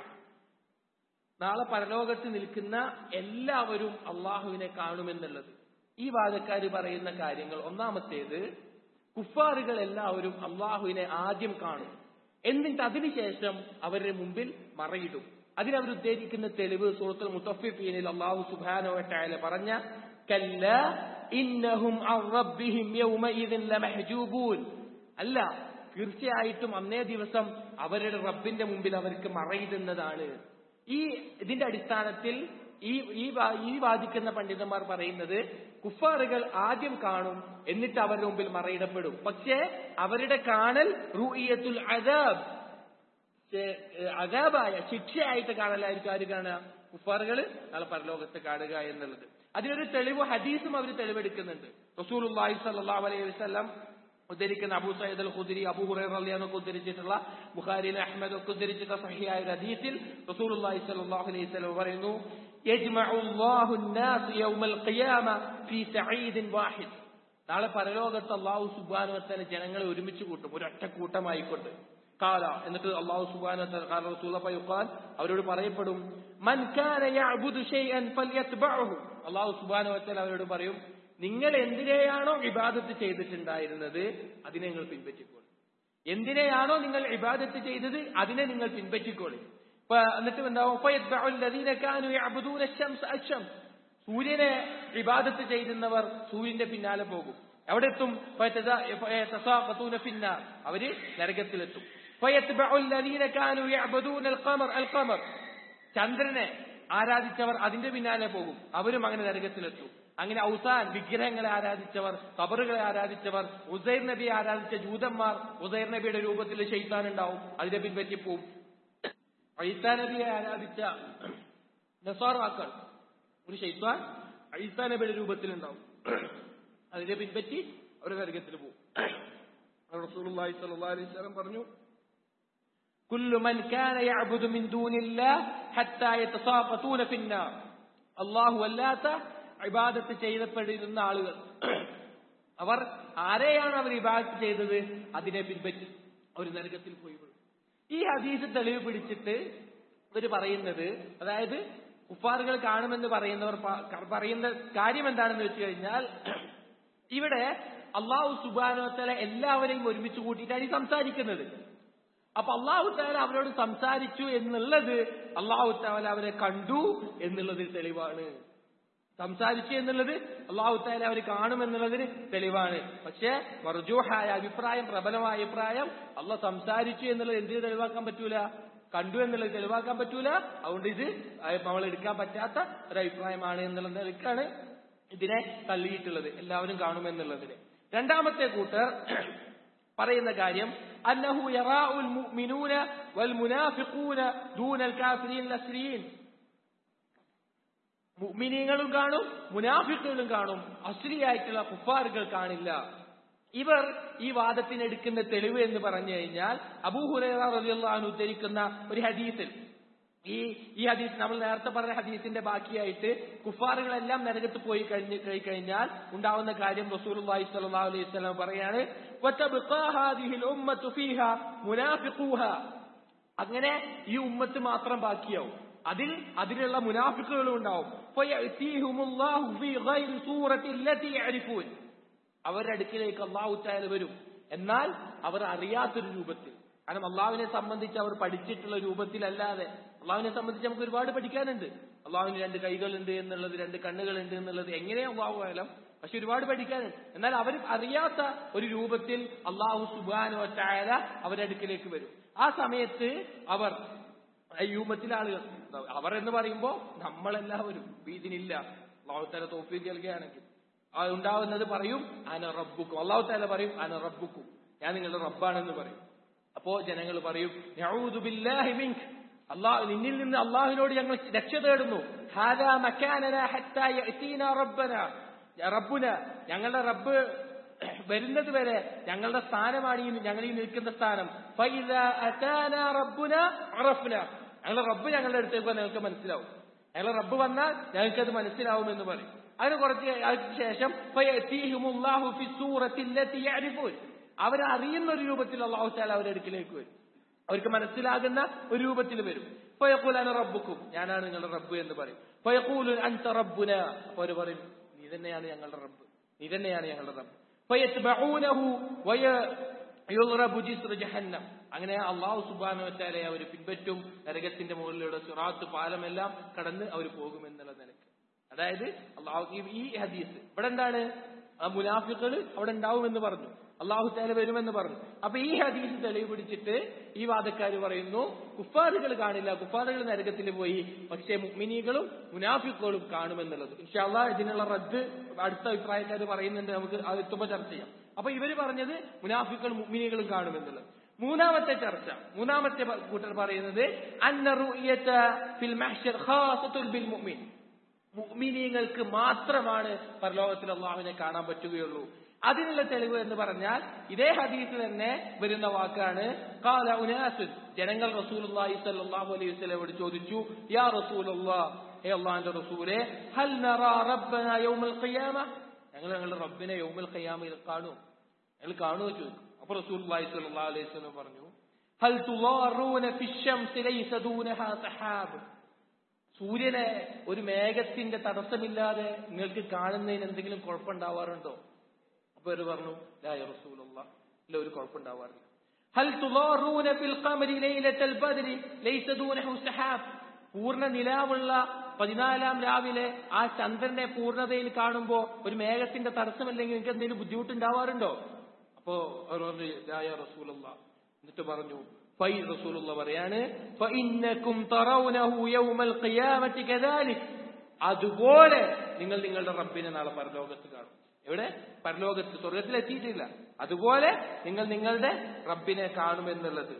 നാളെ പരലോകത്ത് നിൽക്കുന്ന എല്ലാവരും അള്ളാഹുവിനെ കാണുമെന്നുള്ളത് ഈ വാദക്കാർ പറയുന്ന കാര്യങ്ങൾ. ഒന്നാമത്തേത് കുഫാറുകൾ എല്ലാവരും അള്ളാഹുവിനെ ആദ്യം കാണും, എന്നിട്ട് അതിനുശേഷം അവരുടെ മുമ്പിൽ മറയിടും. അതിനവർ ഉദ്ദേശിക്കുന്ന തെളിവ് സൂറത്തുൽ മുത്തഫിഫീനിൽ അല്ലാഹു സുബ്ഹാനഹു വ തആല പറഞ്ഞ കല്ലാ ഇന്നഹും അൻ റബ്ബിഹിം യൗമഇദിൻ ലമഹ്ജൂബൂൻ, അല്ല തീർച്ചയായിട്ടും അന്നേ ദിവസം അവരുടെ റബ്ബിന്റെ മുമ്പിൽ അവർക്ക് മറയിടുന്നതാണ്. ഈ ഇതിന്റെ അടിസ്ഥാനത്തിൽ ഈ ഈ വാദിക്കുന്ന പണ്ഡിതന്മാർ പറയുന്നത് കുഫാറുകൾ ആദ്യം കാണും, എന്നിട്ട് അവരുടെ മുമ്പിൽ മറയിടപ്പെടും. പക്ഷേ അവരുടെ കാണൽ റുഇയത്തുൽ അദാബ്, അദാബായ ശിക്ഷയായിട്ട് കാണലായിരിക്കും ആര് കാണുക, കുഫാറുകൾ നാളെ പരലോകത്ത് കാണുക എന്നുള്ളത്. അതിനൊരു തെളിവ് ഹദീസും അവർ തെളിവെടുക്കുന്നുണ്ട്. റസൂലുള്ളാഹി സ്വല്ലല്ലാഹു അലൈഹി വസല്ലം ഉദ്ധരിക്കുന്ന അബൂ സഈദ് അൽ ഖുദരി, അബൂ ഹുറൈറ റളിയല്ലാഹു അൻഹു ഉദ്ധരിച്ചിട്ടുള്ള ബുഖാരിയിലെ അഹ്മദ് ഒക്കെ ഉദ്ധരിച്ചിട്ടുള്ള സഹിഹായ ഹദീസിൽ റസൂലുള്ളാഹി സ്വല്ലല്ലാഹു അലൈഹി വസല്ലം പറയുന്നു, യജ്മഉ അല്ലാഹു അൻ-നാസ് യൗമൽ ഖിയാമ ഫീ സഈദിൻ വാഹിദ്. നാളെ പരലോകത്ത് അല്ലാഹു സുബ്ഹാനഹു വ തആല ജനങ്ങളെ ഒരുമിച്ച് കൂട്ടും, ഒരൊറ്റ കൂട്ടമായിക്കൊണ്ട്. ഖാല, എന്നിട്ട് അല്ലാഹു സുബ്ഹാനഹു വ തആല ഖാല റസൂലുള്ളാഹി ഫയുഖാൽ, അവരോട് പറയപ്പെടും, മൻ കാന യഅബുദു ഷൈഅൻ ഫൽയത്ബഉഹു. അല്ലാഹു സുബ്ഹാനഹു വ തആല അവരോട് പറയും, നിങ്ങൾ എന്തിനെയാണോ ഇബാദത്ത് ചെയ്തിട്ടുണ്ടായിരുന്നത് അതിനെ നിങ്ങൾ പിൻപറ്റിക്കോളൂ. എന്തിനെയാണോ നിങ്ങൾ ഇബാദത്ത് ചെയ്തത് അതിനെ നിങ്ങൾ പിൻപറ്റിക്കോളൂ. എന്നിട്ട് എന്താവും, സൂര്യനെ ഇബാദത്ത് ചെയ്യുന്നവർ സൂര്യന്റെ പിന്നാലെ പോകും. എവിടെ എത്തും? അവര് നരകത്തിലെത്തും. ചന്ദ്രനെ ആരാധിച്ചവർ അതിന്റെ പിന്നാലെ പോകും, അവരും അങ്ങനെ നരകത്തിലെത്തും. അങ്ങനെ ഔസാൻ വിഗ്രഹങ്ങളെ ആരാധിച്ചവർ, ഖബറുകളെ ആരാധിച്ചവർ, ഉസൈർ നബിയെ ആരാധിച്ച ജൂതന്മാർ, ഉസൈർ നബിയുടെ രൂപത്തിൽ ശൈത്താൻ ഉണ്ടാവും, അതിനെ പിൻപറ്റിപ്പോവും. ഈസാ നബിയെ ആരാധിച്ച നസാറാക്കൾ, ഒരു ശൈത്താൻ ഈസാ നബിയുടെ രൂപത്തിലുണ്ടാവും, അതിനെ പിൻപറ്റി അവർ നരകത്തിൽ പോകും. റസൂലുള്ളാഹി സ്വല്ലല്ലാഹു അലൈഹി വസല്ലം പറഞ്ഞു, കുല്ലു മൻ കാന യഅബുദു മിൻ ദൂനില്ലാഹി ഹത്താ യതസാഖതൂന ഫിന്നാർ. അല്ലാഹു അല്ലാത്ത ഇബാദത്ത് ചെയ്യപ്പെടുന്ന ആളുകൾ, അവർ ആരെയാണ് അവർ ഇബാദത്ത് ചെയ്തത് അതിനെ പിൻപറ്റി അവർ നരകത്തിൽ പോയി വീഴും. ഈ ഹദീസ് തെളിവ് പിടിച്ചിട്ട് ഇവർ പറയുന്നത്, അതായത് കുഫാറുകൾ കാണുമെന്ന് പറയുന്നവർ പറയുന്ന കാര്യം എന്താണെന്ന് വെച്ച് കഴിഞ്ഞാൽ, ഇവിടെ അല്ലാഹു സുബ്ഹാനഹു വ തആല എല്ലാവരെയും ഒരുമിച്ച് കൂട്ടിയിട്ടാണ് ഈ സംസാരിക്കുന്നത്. അപ്പൊ അല്ലാഹു തആല അവരോട് സംസാരിച്ചു എന്നുള്ളത് അല്ലാഹു തആല അവരെ കണ്ടു എന്നുള്ളതിൽ തെളിവാണ്. സംസാരിച്ചു എന്നുള്ളത് അല്ലാഹു തആല അവർ കാണുമെന്നുള്ളതിന് തെളിവാണ്. പക്ഷെ മർജൂഹായ അഭിപ്രായം, പ്രബലമായ അഭിപ്രായം, അല്ലാഹു സംസാരിച്ചു എന്നുള്ളത് എന്തിനു തെളിവാക്കാൻ പറ്റൂല? കണ്ടു എന്നുള്ളത് തെളിവാക്കാൻ പറ്റൂല. അതുകൊണ്ട് ഇത് നമ്മൾ എടുക്കാൻ പറ്റാത്ത ഒരു അഭിപ്രായമാണ് എന്നുള്ള നിലക്കാണ് ഇതിനെ തള്ളിയിട്ടുള്ളത്, എല്ലാവരും കാണുമെന്നുള്ളതിന്. രണ്ടാമത്തെ കൂട്ടർ പറയുന്ന കാര്യം, അന്നഹു യറാഉൽ മുഅ്മിനൂന വൽ മുനാഫിഖൂന ദൂനൽ കാഫിരീൻ അസ്രീൻ. മുഅ്മിനീങ്ങളും കാണും, മുനാഫിക്കുകളും കാണും, അസ്ലിയായിട്ടുള്ള കുഫാറുകൾ കാണില്ല. ഇവർ ഈ വാദത്തിന് എടുക്കുന്ന തെളിവ് എന്ന് പറഞ്ഞു കഴിഞ്ഞാൽ, അബൂ ഹുറൈറ റളിയല്ലാഹു അൻഹു ഉദ്ധരിക്കുന്ന ഒരു ഹദീസിൽ, ഈ ഈ ഹദീസ് നമ്മൾ നേരത്തെ പറഞ്ഞ ഹദീസിന്റെ ബാക്കിയായിട്ട് കുഫാറുകളെല്ലാം നരകത്ത് പോയി കഴിഞ്ഞ് കഴിഞ്ഞാൽ ഉണ്ടാവുന്ന കാര്യം റസൂലുള്ളാഹി സ്വല്ലല്ലാഹു അലൈഹി വസല്ലം പറയാണ്, വതബ്ഖാ ഹാദിഹിൽ ഉമ്മത്തു ഫീഹാ മുനാഫിഖൂഹാ. അങ്ങനെ ഈ ഉമ്മത്ത് മാത്രം ബാക്കിയാവും, അതിൽ അതിലുള്ള മുനാഫിക്കുകളും ഉണ്ടാവും. ഫയഅതീഹുമുല്ലാഹു ഫീ ഗൈരി സൂറത്തി അല്ലതി യഅരിഫൂൻ. അവരുടെ അടുക്കിലേക്ക് അല്ലാഹു തആല വരും, എന്നാൽ അവർ അറിയാത്തൊരു രൂപത്തിൽ. കാരണം അള്ളാഹുവിനെ സംബന്ധിച്ച് അവർ പഠിച്ചിട്ടുള്ള രൂപത്തിലല്ലാതെ, അള്ളാഹുവിനെ സംബന്ധിച്ച് നമുക്ക് ഒരുപാട് പഠിക്കാനുണ്ട്. അള്ളാഹുവിന് രണ്ട് കൈകളുണ്ട് എന്നുള്ളത്, രണ്ട് കണ്ണുകളുണ്ട് എന്നുള്ളത് എങ്ങനെ അള്ളാഹു ആയാലും, പക്ഷെ ഒരുപാട് പഠിക്കാനുണ്ട്. എന്നാൽ അവർ അറിയാത്ത ഒരു രൂപത്തിൽ അള്ളാഹു സുബ്ഹാനഹു വ തആല അവരുടെ അടുക്കിലേക്ക് വരും. ആ സമയത്ത് അവർ ഈ ഉമ്മത്തിലെ ആളുകൾ, അവർ എന്ന് പറയുമ്പോൾ നമ്മളെല്ലാവരും ഇതിനില്ല, അല്ലാഹു തആല തൗഫീഖ് നൽകുകയാണെങ്കിൽ അത് ഉണ്ടാവുന്നത് പറയും, അന റബ്ബുക്കും. അല്ലാഹു തആല പറയും, അന റബ്ബുക്കും, ഞാൻ നിങ്ങളുടെ റബ്ബാണെന്ന് പറയും. അപ്പോ ജനങ്ങൾ പറയും, നഊദു ബില്ലാഹി മിൻക, അല്ലാഹു നിന്നിൽ നിന്ന് അല്ലാഹുവിനോട് ഞങ്ങൾ രക്ഷ തേടുന്നു. ഹാദാ മകാനനാ ഹത്താ യഅതീനാ റബ്ബനാ റബ്ബുന, ഞങ്ങളുടെ റബ്ബ് വരുന്നത് വരെ ഞങ്ങളുടെ സ്ഥാനമാണ് ഈ ഞങ്ങൾ ഈ നിൽക്കുന്ന സ്ഥാനം. ഫൈദാ അതാനാ റബ്ബുനാ അറഫ്നാ, ഞങ്ങളുടെ റബ്ബ് ഞങ്ങളുടെ അടുത്തേക്ക് ഞങ്ങൾക്ക് മനസ്സിലാവും, ഞങ്ങളുടെ റബ്ബ് വന്നാൽ ഞങ്ങൾക്കത് മനസ്സിലാവും എന്ന് പറയും. അതിന് കുറച്ച് ശേഷം ഫയഅതീഹുമുല്ലാഹു ഫി സൂറത്തി അല്ലതി യഅരിഫൂൻ, അവരറിയുന്ന ഒരു രൂപത്തിൽ അല്ലാഹു തആല അവരുടെ അടുക്കിലേക്ക് വരും, അവർക്ക് മനസ്സിലാകുന്ന ഒരു രൂപത്തിൽ വരും. ഫയഖൂലു അന റബ്ബുക്കും, ഞാനാണ് നിങ്ങളുടെ റബ്ബ് എന്ന് പറയും. ഫയഖൂലു അൻത റബ്ബുനാ, അപ്പോൾ അവർ പറയും, നീ തന്നെയാണ് ഞങ്ങളുടെ റബ്ബ്, നീ തന്നെയാണ് ഞങ്ങളുടെ റബ്ബ്. ഫയത്ബഊനഹു വയയുദ്റബു ജിസ്റു ജഹന്നം, അങ്ങനെ അല്ലാഹു സുബ്ഹാനഹു വ തആലയെ അവർ പിൻപറ്റും, നരകത്തിന്റെ മുകളിലൂടെ സിറാത്ത് പാലമെല്ലാം കടന്ന് അവർ പോകുമെന്നുള്ള നിലക്ക്. അതായത് അല്ലാഹു ഈ ഹദീസ് ഇവിടെ എന്താണ്, മുനാഫിഖുകൾ അവിടെ ഉണ്ടാവുമെന്ന് പറഞ്ഞു, അല്ലാഹു തആല വരുമെന്ന് പറഞ്ഞു. അപ്പൊ ഈ ഹദീസ് തെളിവ് പിടിച്ചിട്ട് ഈ വാദക്കാർ പറയുന്നു, കുഫാറുകൾ കാണില്ല, കുഫാറുകൾ നരകത്തിൽ പോയി, പക്ഷേ മുഅ്മിനീകളും മുനാഫിഖുകളും കാണുമെന്നുള്ളത്. ഇൻഷാ അല്ലാഹ് ഇതിനുള്ള റദ്ദ് അടുത്ത അഭിപ്രായക്കാർ പറയുന്നുണ്ട്, നമുക്ക് അത് എത്തുമ്പോൾ ചർച്ച ചെയ്യാം. അപ്പൊ ഇവര് പറഞ്ഞത് മുനാഫിഖുകളും മുഅ്മിനീകളും കാണുമെന്നുള്ളത്. മൂന്നാമത്തെ ചർച്ച, മൂന്നാമത്തെ കൂട്ടർ പറയുന്നത്, അന്ന റുഅ്യത ഫിൽ മഹ്ശർ ഖാസത്തുൽ ബിൽ മുഅ്മിൻ, മുഅ്മിനീങ്ങൾക്ക് മാത്രമാണ് പരലോകത്തിൽ അല്ലാഹുവിനെ കാണാൻ പറ്റുകയുള്ളൂ. അതിനുള്ള തെളിവ് എന്ന് പറഞ്ഞാൽ ഇതേ ഹദീസിൽ തന്നെ വരുന്ന വാക്കാണ് ഖാല ഉനാസുൻ, ജനങ്ങൾ റസൂലുള്ളാഹി സ്വല്ലല്ലാഹു അലൈഹി വസല്ലമയോട് ചോദിച്ചു, യാ റസൂലല്ലാഹ്, ഹേ അല്ലാഹുവിന്റെ റസൂലേ, ഹൽ നറാ റബ്ബനാ യൗമൽ ഖിയാമ, ഞങ്ങൾ ഞങ്ങളുടെ റബ്ബിനെ യൗമൽ ഖിയാമയിൽ കാണുമോ, ഞങ്ങൾ കാണുമോ ചോദിക്കും. അപ്പോൾ റസൂലുള്ളാഹി സ്വല്ലല്ലാഹു അലൈഹി വസല്ലം പറഞ്ഞു, ഹൽ തുളാറൂന ഫിശ്ശംസി ലൈസ ദൂനഹാ സഹാബ്, സൂര്യനെ ഒരു മേഘത്തിന്റെ തടസ്സമില്ലാതെ നിങ്ങൾക്ക് കാണുന്നതിന് എന്തെങ്കിലും കുഴപ്പമുണ്ടാവാറുണ്ടോ? അപ്പൊ അവർ പറഞ്ഞു, ലാ യാ റസൂലല്ലാഹ്, ഇല്ല, ഒരു കുഴപ്പമുണ്ടാവാറില്ല. ഹൽ തുളാറൂന ഫിൽ ഖമരി ലൈലത്തുൽ ബദ്രി ലൈസ ദൂനഹു സഹാബ്, പൂർണ്ണ നിലാവുള്ള പതിനാലാം രാവിലെ ആ ചന്ദ്രനെ പൂർണ്ണതയിൽ കാണുമ്പോ ഒരു മേഘത്തിന്റെ തടസ്സമില്ലെങ്കിൽ നിങ്ങൾക്ക് എന്തെങ്കിലും ബുദ്ധിമുട്ടുണ്ടാവാറുണ്ടോ? അപ്പോ അവർ പറഞ്ഞു, ലാ യാ റസൂലല്ലാഹ്. എന്നിട്ട് പറഞ്ഞു, ഫൈ റസൂലുള്ളാഹി പറയാണ്, ഫഇന്നകും തറൗനഹു യൗമൽ ഖിയാമത്തി കദാലിക്, അതുപോലെ നിങ്ങൾ നിങ്ങളുടെ റബ്ബിനെ നാളെ പരലോകത്ത് കാണും. എവിടെ? പരലോകത്ത്, സ്വർഗത്തിൽ എത്തിയിട്ടില്ല. അതുപോലെ നിങ്ങൾ നിങ്ങളുടെ റബ്ബിനെ കാണുമെന്നുള്ളത്.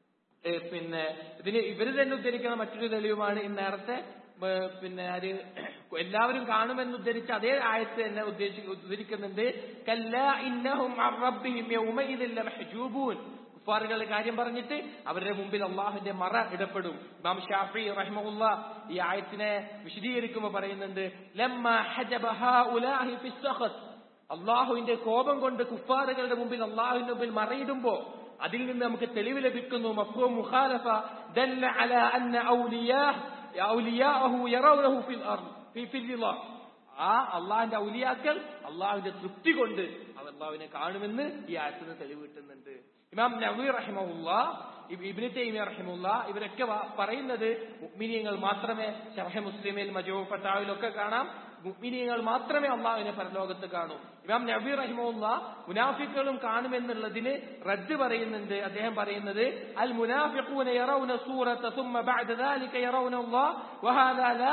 പിന്നെ ഇതിന് ഇവര് തന്നെ ഉദ്ധരിക്കുന്ന മറ്റൊരു തെളിവുമാണ് ഈ നേരത്തെ പിന്നെ ആര് എല്ലാവരും കാണുമെന്ന് ഉദ്ധരിച്ച അതേ ആയത്ത് തന്നെ ഉദ്ദേശി ഉദ്ധരിക്കുന്നുണ്ട്. കല്ലാ ഇന്നഹും അൻ റബ്ബിഹിം യൗമഇദിൻ ലമഹ്ജൂബൂൻ, കുഫാറുകളുടെ കാര്യം പറഞ്ഞിട്ട് അവരുടെ മുമ്പിൽ അള്ളാഹുവിന്റെ മറ ഇടപെടും. ഇമാം ഷാഫി റഹിമഹുല്ലാഹ് ഈ ആയത്തിനെ വിശദീകരിക്കുമ്പോൾ പറയുന്നുണ്ട്, ലമ്മാ ഹജബ ഹഉലാഹി ഫിസ്സഖത്ത്, അള്ളാഹുവിന്റെ കോപം കൊണ്ട് കുഫാറുകളുടെ മുമ്പിൽ അള്ളാഹുവിന്റെ മുമ്പിൽ മറയിടുമ്പോ അതിൽ നിന്ന് നമുക്ക് തെളിവ് ലഭിക്കുന്നു. മഫ്ഹൂം മുഖാലഫ ദല്ല അലാ അന്ന ഔലിയാഹ് ഔലിയാഹു യറൗനഹു ഫിൽ അർദ് ഫി ഫില്ലില്ലാ, ആ അള്ളാഹിന്റെ ഔലിയാക്കൾ അള്ളാഹുവിന്റെ തൃപ്തി കൊണ്ട് അള്ളാഹുവിനെ കാണുമെന്ന് ഈ ആയത്തിന് തെളിവ് കിട്ടുന്നുണ്ട്. ഇമാം നവവി റഹിമഹുല്ലാഹ്, ഇബ്നു തൈമിയ്യ റഹിമഹുല്ലാഹ് ഇവരൊക്കെ പറയുന്നത് മുഅ്മിനീങ്ങൾ മാത്രമേ, ശർഹ് മുസ്ലിമിൽ മജ്മൂ ഫതാവിലൊക്കെ കാണാം, മുഅ്മിനീങ്ങൾ മാത്രമേ അള്ളാഹുവിനെ പരലോകത്ത് കാണൂ. ഇമാം നവവി റഹിമഹുല്ലാഹ് മുനാഫിക്കുകളും കാണുമെന്നുള്ളതിന് റദ്ദ് പറയുന്നുണ്ട്. അദ്ദേഹം പറയുന്നത്, അൽ മുനാഫിഖൂന യറൗന സൂറത സുമ്മ ബഅദ ദാലിക യറൗന അല്ലാഹ് വഹാദാ ലാ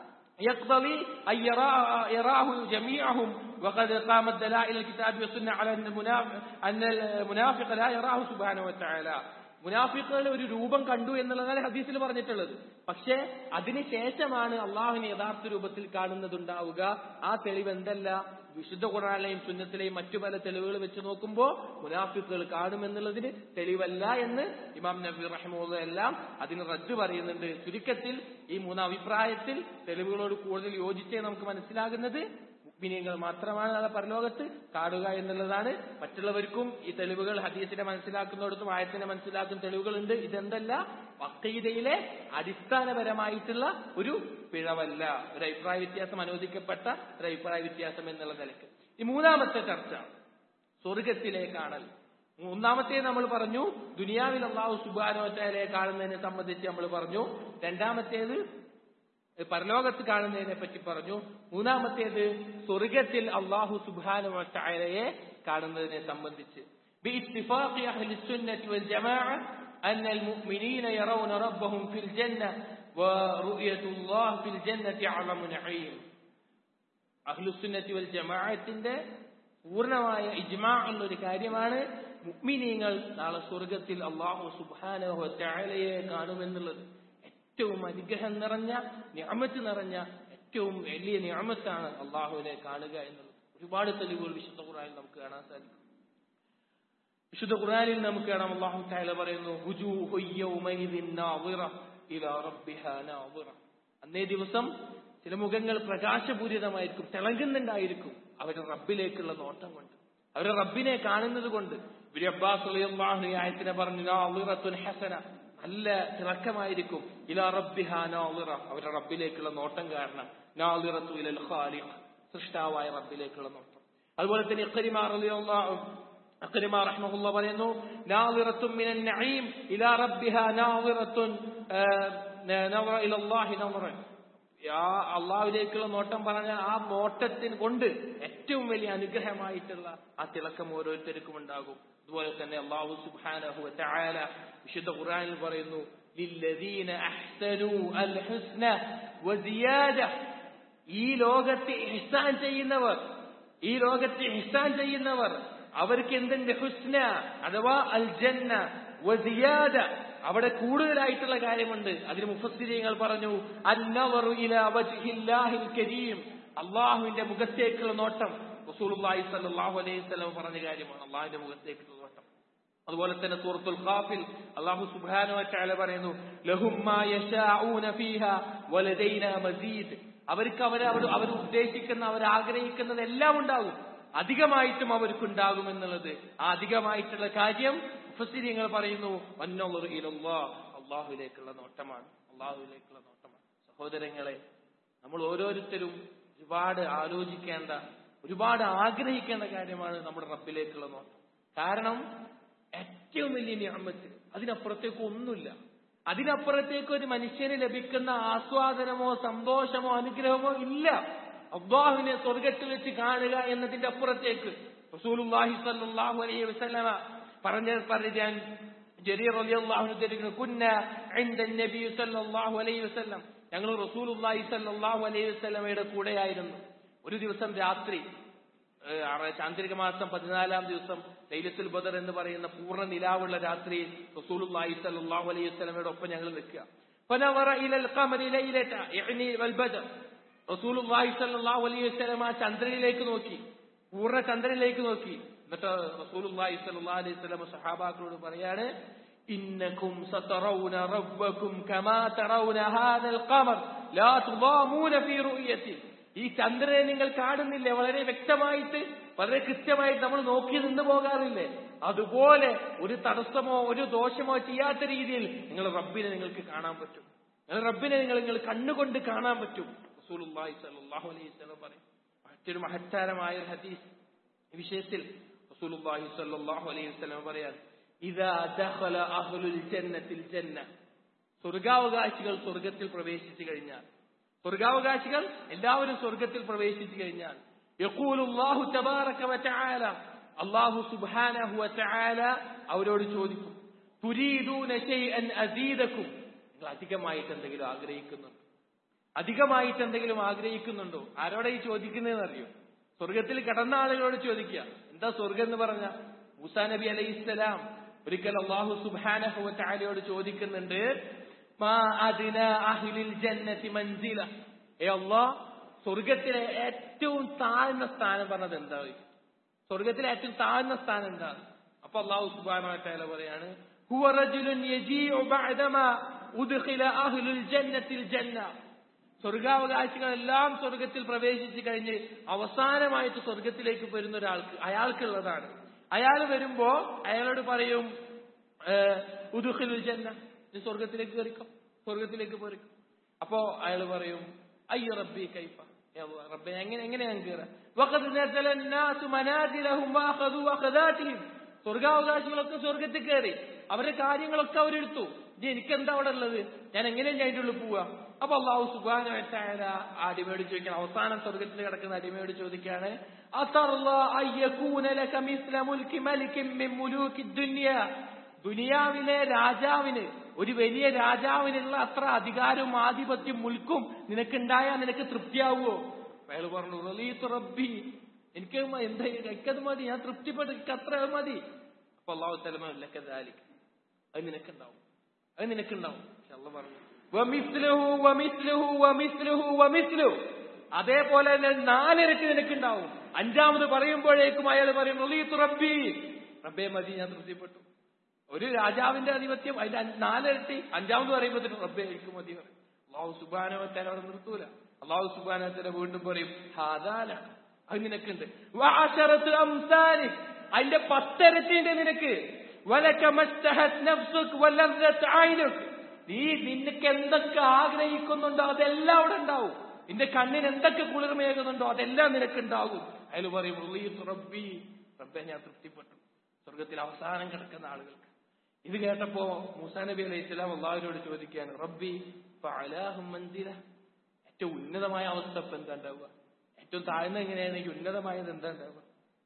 يقضي أن يراه جميعهم وقد قامت دلائل الكتاب والسنة على أن المنافق أن المنافق لا يراه سبحانه وتعالى. മുനാഫിക്കുകൾ ഒരു രൂപം കണ്ടു എന്നുള്ളതാണ് ഹദീസിൽ പറഞ്ഞിട്ടുള്ളത്. പക്ഷേ അതിനുശേഷമാണ് അള്ളാഹുവിനെ യഥാർത്ഥ രൂപത്തിൽ കാണുന്നതുണ്ടാവുക. ആ തെളിവ് എന്തല്ല? വിശുദ്ധ ഖുർആനിലെയും സുന്നത്തിലെയും മറ്റു പല തെളിവുകൾ വെച്ച് നോക്കുമ്പോൾ മുനാഫിക്കുകൾ കാണുമെന്നുള്ളതിന് തെളിവല്ല എന്ന് ഇമാം നബി റഹിമഹുല്ലാഹ് എല്ലാം അതിന് റദ്ദ് പറയുന്നുണ്ട്. ചുരുക്കത്തിൽ ഈ മൂന്ന് അഭിപ്രായത്തിൽ തെളിവുകളോട് കൂടുതൽ യോജിച്ചേ നമുക്ക് മനസ്സിലാകുന്നത് മുഅ്മിനീങ്ങൾ മാത്രമാണ് നാളെ പരലോകത്ത് കാണുക എന്നുള്ളതാണ്. മറ്റുള്ളവർക്കും ഈ തെളിവുകൾ ഹദീസിനെ മനസ്സിലാക്കുന്നിടത്തും ആയത്തിനെ മനസ്സിലാക്കുന്ന തെളിവുകളുണ്ട്. ഇതെന്തല്ല? അഖീദയിലെ അടിസ്ഥാനപരമായിട്ടുള്ള ഒരു പിഴവല്ല, ഒരു അഭിപ്രായ വ്യത്യാസം, അനുവദിക്കപ്പെട്ട ഒരു അഭിപ്രായ വ്യത്യാസം എന്നുള്ള നിലയ്ക്ക്. ഈ മൂന്നാമത്തെ ചർച്ച സ്വർഗത്തിലെ കാണൽ. ഒന്നാമത്തെ നമ്മൾ പറഞ്ഞു ദുനിയാവിൽ അല്ലാഹു സുബ്ഹാനഹു വ തആലയെ കാണുന്നതിനെ സംബന്ധിച്ച് നമ്മൾ പറഞ്ഞു. രണ്ടാമത്തേത് പരലോകത്ത് കാണുന്നതിനെ പറ്റി പറഞ്ഞു. മൂന്നാമത്തേത് സ്വർഗത്തിൽ അല്ലാഹു സുബ്ഹാനഹു വ തആലയെ കാണുന്നതിനെ സംബന്ധിച്ച്. ബിഇത്തിഫാഖി അഹ്ലി സുന്നത്തി വൽ ജമാഅ അന്നൽ മുഅ്മിനീന യറൗന റബ്ബഹും ഫിൽ ജന്ന വറുയതുല്ലാഹി ഫിൽ ജന്നത്തി അഅലമു നഈം. അഹ്ലു സുന്നത്തി വൽ ജമാഅത്തിന്റെ പൂർണ്ണമായ ഇജ്മാഅ് ഉള്ള ഒരു കാര്യമാണ് മുഅ്മിനീങ്ങൾ നാളെ സ്വർഗത്തിൽ അല്ലാഹു സുബ്ഹാനഹു വ തആലയെ കാണുമെന്നുള്ളത്. ഏറ്റവും അനുഗ്രഹം നിറഞ്ഞ നിഅമത്ത് നിറഞ്ഞ ഏറ്റവും വലിയ നിഅമത്താണ് അള്ളാഹുവിനെ കാണുക എന്നുള്ളത്. ഒരുപാട് തെളിവുകൾ വിശുദ്ധ ഖുർആനിൽ നമുക്ക് കാണാൻ സാധിക്കും. വിശുദ്ധ ഖുർആനിൽ നമുക്ക് കാണാം അല്ലാഹു തആല പറയുന്നു, വുജൂഹു യൗമൈദിൻ നാദിറ ഇലാ റബ്ബിഹാ നാദിറ. അന്നേ ദിവസം ചില മുഖങ്ങൾ പ്രകാശപൂരിതമായിരിക്കും, തിളങ്ങുന്നുണ്ടായിരിക്കും അവരുടെ റബ്ബിലേക്കുള്ള നോട്ടം കൊണ്ട്, അവരുടെ റബ്ബിനെ കാണുന്നത് കൊണ്ട്. ഇബ്നു അബ്ബാസ് റളിയല്ലാഹു അൻഹു ആയത്തിനെ പറഞ്ഞു, നാദിറത്തുൻ ഹസന, നല്ല തിളക്കമായിരിക്കും. ഇലാ റബ്ബിഹാ നാദിറ, അവരുടെ റബ്ബിലേക്കുള്ള നോട്ടം കാരണം. നാദിറത്തു ഇലൽ ഖാലിഖ്, സൃഷ്ടാവായ റബ്ബിലേക്കുള്ള നോട്ടം. അതുപോലെ തന്നെ ഇഖ്രിമ റളിയല്ലാഹു ഇഖ്രിമ റഹിമഹുല്ലാഹ് പറയുന്നു, നാദിറത്തുൻ മിനൻ നഈം ഇലാ റബ്ബിഹാ നാദിറത്തുൻ നദറ ഇലല്ലാഹി നദറൻ. ആ അള്ളാഹുവിലേക്കുള്ള നോട്ടം പറഞ്ഞ ആ നോട്ടത്തിന് കൊണ്ട് ഏറ്റവും വലിയ അനുഗ്രഹമായിട്ടുള്ള ആ തിളക്കം ഓരോരുത്തർക്കും ഉണ്ടാകും. അതുപോലെ തന്നെ അല്ലാഹു സുബ്ഹാനഹു വ തആല വിശുദ്ധ ഖുർആനിൽ പറയുന്നു, ലില്ലദീന അഹ്സനൂ അൽ ഹുസ്ന വസിയാദ. ഈ ലോകത്തെ ഇഹ്സാൻ ചെയ്യുന്നവർ, ഈ ലോകത്തെ ഇഹ്സാൻ ചെയ്യുന്നവർ അവർക്ക് എന്തുണ്ട്? ഹുസ്ന അഥവാ അൽ ജന്ന വസിയാദ, അവിടെ കൂടുതലായിട്ടുള്ള കാര്യമുണ്ട്. അതിന് മുഫസ്സിരീങ്ങൾ പറഞ്ഞു, അന്നവറു ഇലാ വജ്ഹില്ലാഹിൽ കരീം, അള്ളാഹുവിന്റെ മുഖത്തേക്കുള്ള നോട്ടം. റസൂലുള്ളാഹി സ്വല്ലല്ലാഹു അലൈഹി വസല്ലം പറഞ്ഞ കാര്യമാണ് അള്ളാഹുവിന്റെ മുഖത്തേക്കുള്ള നോട്ടം. അതുപോലെ തന്നെ സൂറത്തുൽ ഖാഫിൽ അല്ലാഹു സുബ്ഹാനഹു വ തആല പറയുന്നു, ലഹും മാ യശാഊന ഫീഹാ വലദൈനാ മസീദ്. അവർക്ക് അവർ അവർ ഉദ്ദേശിക്കുന്ന അവർ ആഗ്രഹിക്കുന്നതെല്ലാം ഉണ്ടാകും, അധികമായിട്ടും അവർക്കുണ്ടാകും എന്നുള്ളത്. ആ അധികമായിട്ടുള്ള കാര്യം മുഫസ്സിരീങ്ങൾ പറയുന്നു വന്നളറു ഇലല്ലാഹ്, അള്ളാഹുവിലേക്കുള്ള നോട്ടമാണ്, അള്ളാഹുവിലേക്കുള്ള നോട്ടമാണ്. സഹോദരങ്ങളെ, നമ്മൾ ഓരോരുത്തരും ഒരുപാട് ആലോചിക്കേണ്ട, ഒരുപാട് ആഗ്രഹിക്കേണ്ട കാര്യമാണ് നമ്മുടെ റബ്ബിലേക്കുള്ള നോട്ടം. കാരണം ഏറ്റവും വലിയ നിഅമത്ത്, അതിനപ്പുറത്തേക്ക് ഒന്നുമില്ല. അതിനപ്പുറത്തേക്ക് ഒരു മനുഷ്യന് ലഭിക്കുന്ന ആസ്വാദനമോ സന്തോഷമോ അനുഗ്രഹമോ ഇല്ല. അല്ലാഹുവിനെ സ്വർഗ്ഗത്തിൽ വെച്ച് കാണുക എന്നതിന്റെ അപ്പുറത്തേക്ക് റസൂലുള്ളാഹി സ്വല്ലല്ലാഹു അലൈഹി വസല്ലമ പറഞ്ഞ പറഞ്ഞ ജരീർ റളിയല്ലാഹു അൻഹു പറയുന്നു, കുന്ന ഇൻദ നബി സ്വല്ലല്ലാഹു അലൈഹി വസല്ലം, ഞങ്ങൾ റസൂലുള്ളാഹി സ്വല്ലല്ലാഹു അലൈഹി വസല്ലമയുടെ കൂടെയായിരുന്നു. ഒരു ദിവസം രാത്രി, ചാന്ദ്രിക മാസം പതിനാലാം ദിവസം ലൈലത്തുൽ ബദർ എന്ന് പറയുന്ന പൂർണ്ണ നിലാവുള്ള രാത്രിയിൽ റസൂലുള്ളാഹി സ്വല്ലല്ലാഹു അലൈഹി വസല്ലമയുടെ ഒപ്പം ഞങ്ങൾ നിൽക്കുക. ഫനവറ ഇലൽ ഖമരി ലൈലത യഅനി വൽ ബദർ, റസൂലുള്ളാഹി സ്വല്ലല്ലാഹു അലൈഹി വസല്ലമ ചന്ദ്രനിലേക്ക് നോക്കി, പൂർണ്ണ ചന്ദ്രനിലേക്ക് നോക്കി. എന്നിട്ട് റസൂലുള്ളാഹി സ്വല്ലല്ലാഹു അലൈഹി വസല്ലമ സഹാബാക്കളോട് പറയാണ്, ഇന്നകും സതറൗന റബ്ബകും കമാ തറൗന ഹാദൽ ഖമർ ലാ തുദാമൂന ഫീ റുയതി. ഈ ചന്ദ്രനെ നിങ്ങൾ കാണുന്നില്ലേ, വളരെ വ്യക്തമായിട്ട് വളരെ കൃത്യമായിട്ട് നമ്മൾ നോക്കി നിന്ന് പോകാറില്ലേ, അതുപോലെ ഒരു തടസ്സമോ ഒരു ദോഷമോ ചെയ്യാത്ത രീതിയിൽ നിങ്ങൾ റബ്ബിനെ നിങ്ങൾക്ക് കാണാൻ പറ്റും, നിങ്ങൾ റബ്ബിനെ നിങ്ങൾ നിങ്ങൾ കണ്ണുകൊണ്ട് കാണാൻ പറ്റും. റസൂലുള്ളാഹി സ്വല്ലല്ലാഹു അലൈഹി വസല്ലം പറയും. മറ്റൊരു മഹത്താരമായ ഒരു ഹദീസ് ഈ വിഷയത്തിൽ റസൂലുള്ളാഹി സ്വല്ലല്ലാഹു അലൈഹി വസല്ലം പറയാൻ, ഇദാ ദഖല അഹ്ലുൽ ജന്നത്തിൽ ജന്ന, സ്വർഗാവകാശികൾ സ്വർഗത്തിൽ പ്രവേശിച്ചു കഴിഞ്ഞാൽ, സ്വർഗാവകാശികൾ എല്ലാവരും സ്വർഗത്തിൽ പ്രവേശിച്ചു കഴിഞ്ഞാൽ, യഖൂലുല്ലാഹു തബാറക വ തആല, അല്ലാഹു സുബ്ഹാനഹു വ തആല അവരോട് ചോദിക്കും, തുരീദൂന ശൈഅൻ അസീദകും, നിങ്ങൾ അധികമായിട്ട് എന്തെങ്കിലും ആഗ്രഹിക്കുന്നുണ്ടോ, അധികമായിട്ട് എന്തെങ്കിലും ആഗ്രഹിക്കുന്നുണ്ടോ? ആരോടെ ഈ ചോദിക്കുന്നതെന്ന് അറിയോ? സ്വർഗത്തിൽ കടന്ന ആളുകളോട് ചോദിക്കുക. എന്താ സ്വർഗം എന്ന് പറഞ്ഞ? മൂസാ നബി അലൈഹിസ്സലാം ഒരിക്കൽ അല്ലാഹു സുബ്ഹാനഹു വ തആലയോട് ചോദിക്കുന്നുണ്ട്, മാ അദ്നാ അഹ്ലിൽ ജന്നതി മൻസില, ഏ അല്ലാഹ്, സ്വർഗത്തിലെ ഏറ്റവും താഴ്ന്ന സ്ഥാനം പറഞ്ഞത് എന്താ? സ്വർഗത്തിലെ ഏറ്റവും താഴ്ന്ന സ്ഥാനം എന്താണ്? അപ്പൊ അല്ലാഹു സുബ്ഹാനഹു വ തആല പറയാണ്, ഹുവ റജുലുൻ യജീഉ ബഅദമാ ഉദ്ഖില അഹ്ലുൽ ജന്നത്തിൽ ജന്ന, സ്വർഗാവകാശികളെല്ലാം സ്വർഗത്തിൽ പ്രവേശിച്ചു കഴിഞ്ഞ് അവസാനമായിട്ട് സ്വർഗത്തിലേക്ക് വരുന്ന ഒരാൾക്ക്, അയാൾക്കുള്ളതാണ്. അയാൾ വരുമ്പോ അയാളോട് പറയും, ഉദ്ഖിലുൽ ജന്ന, നീ സ്വർഗത്തിലേക്ക് കയറിക്കോ, സ്വർഗത്തിലേക്ക് പോരിക്കും. അപ്പോ അയാൾ പറയും, അയ്യ റബ്ബി കൈഫ, റബ്ബേ എങ്ങനെ എങ്ങനെ ഞാൻ കയറാം? വഖദ് നസല الناس منازلهم واخذوا اخذاتهم, സ്വർഗാവകാശികളൊക്കെ സ്വർഗത്തിൽ കയറി, അവരുടെ കാര്യങ്ങളൊക്കെ അവരെടുത്തു, ഇനി എനിക്കെന്താ അവിടെ ഉള്ളത്? ഞാൻ എങ്ങനെയാണ് അതിൻ്റെ ഉള്ളിൽ പോവുക? അപ്പൊ അല്ലാഹു സുബ്ഹാനഹു വ തആല ആ അടിമയോട് ചോദിക്കാൻ, അവസാനം സ്വർഗത്തിൽ കിടക്കുന്ന അടിമയോട് ചോദിക്കുകയാണ്, അതർലാ അയ്യകൂന ലക മിസ്ല മുൽകി മലികിൻ മിൻ മുലൂകി ദുനിയ, ദുനിയാവിലെ രാജാവിന്, ഒരു വലിയ രാജാവിനുള്ള അത്ര അധികാരവും ആധിപത്യം മുൽക്കും നിനക്കുണ്ടായാൽ നിനക്ക് തൃപ്തിയാവുമോ? അയാൾ പറഞ്ഞു, റളീതു റബ്ബി, എനിക്ക് എന്താ എനിക്കത് മതി, ഞാൻ തൃപ്തിപ്പെട്ടു, എനിക്ക് അത്ര മതി. അപ്പൊ അല്ലാഹു തആല ലക ദാലിക, അത് നിനക്കുണ്ടാവും, അത് നിനക്കുണ്ടാവും. അല്ലാഹു പറഞ്ഞു, വമിസ്ലുഹു വമിസ്ലുഹു വമിസ്ലുഹു വമിസ്ലുഹു, അതേപോലെ തന്നെ നാലിരട്ടി നിനക്കുണ്ടാവും. അഞ്ചാമത് പറയുമ്പോഴേക്കും അയാൾ പറയും, റളീതു റബ്ബി, റബ്ബേ മതി, ഞാൻ തൃപ്തിപ്പെട്ടു. ഒരു രാജാവിന്റെ ആധിപത്യം അതിന്റെ നാലിരട്ടി, അഞ്ചാമത് പറയുമ്പോഴത്തേക്കും റബ്ബേ എനിക്ക് മതി പറയും. അല്ലാഹു സുബ്ഹാനഹു വ തആല അവിടെ നിർത്തൂല. അല്ലാഹു സുബ്ഹാനഹു വ തആല വീണ്ടും പറയും, ഹാദാല, അത് നിനക്കുണ്ട്. വഅശറതു അംസാലിക്, അതിന്റെ പത്തിരട്ടിന്റെ നിനക്ക്. വലക മസ്തഹത് നഫ്സുക് വലദ്ദത് ഐനുക്, നീ നിനക്ക് എന്തൊക്കെ ആഗ്രഹിക്കുന്നുണ്ടോ അതെല്ലാം അവിടെ ഉണ്ടാവും. നിന്റെ കണ്ണിന് എന്തൊക്കെ കുളിർമയേകുന്നുണ്ടോ അതെല്ലാം നിനക്കുണ്ടാകും. അയാൾ പറയും, റളീതു റബ്ബി, റബ്ബേ ഞാൻ തൃപ്തിപ്പെട്ടു. സ്വർഗത്തിൽ അവസാനം കിടക്കുന്ന ആളുകൾക്ക്. ഇത് കേട്ടപ്പോ മൂസാ നബി അലൈഹി സ്വലാം അല്ലാഹുവിനോട് ചോദിക്കുകയാണ്, റബ്ബി ഫഅലാഹും മൻസില, ഏറ്റവും ഉന്നതമായ അവസ്ഥ ഇപ്പൊ എന്താ ഉണ്ടാവുക? ഏറ്റവും താഴ്ന്ന എങ്ങനെയാണെങ്കിൽ ഉന്നതമായത് എന്താ ഉണ്ടാവുക?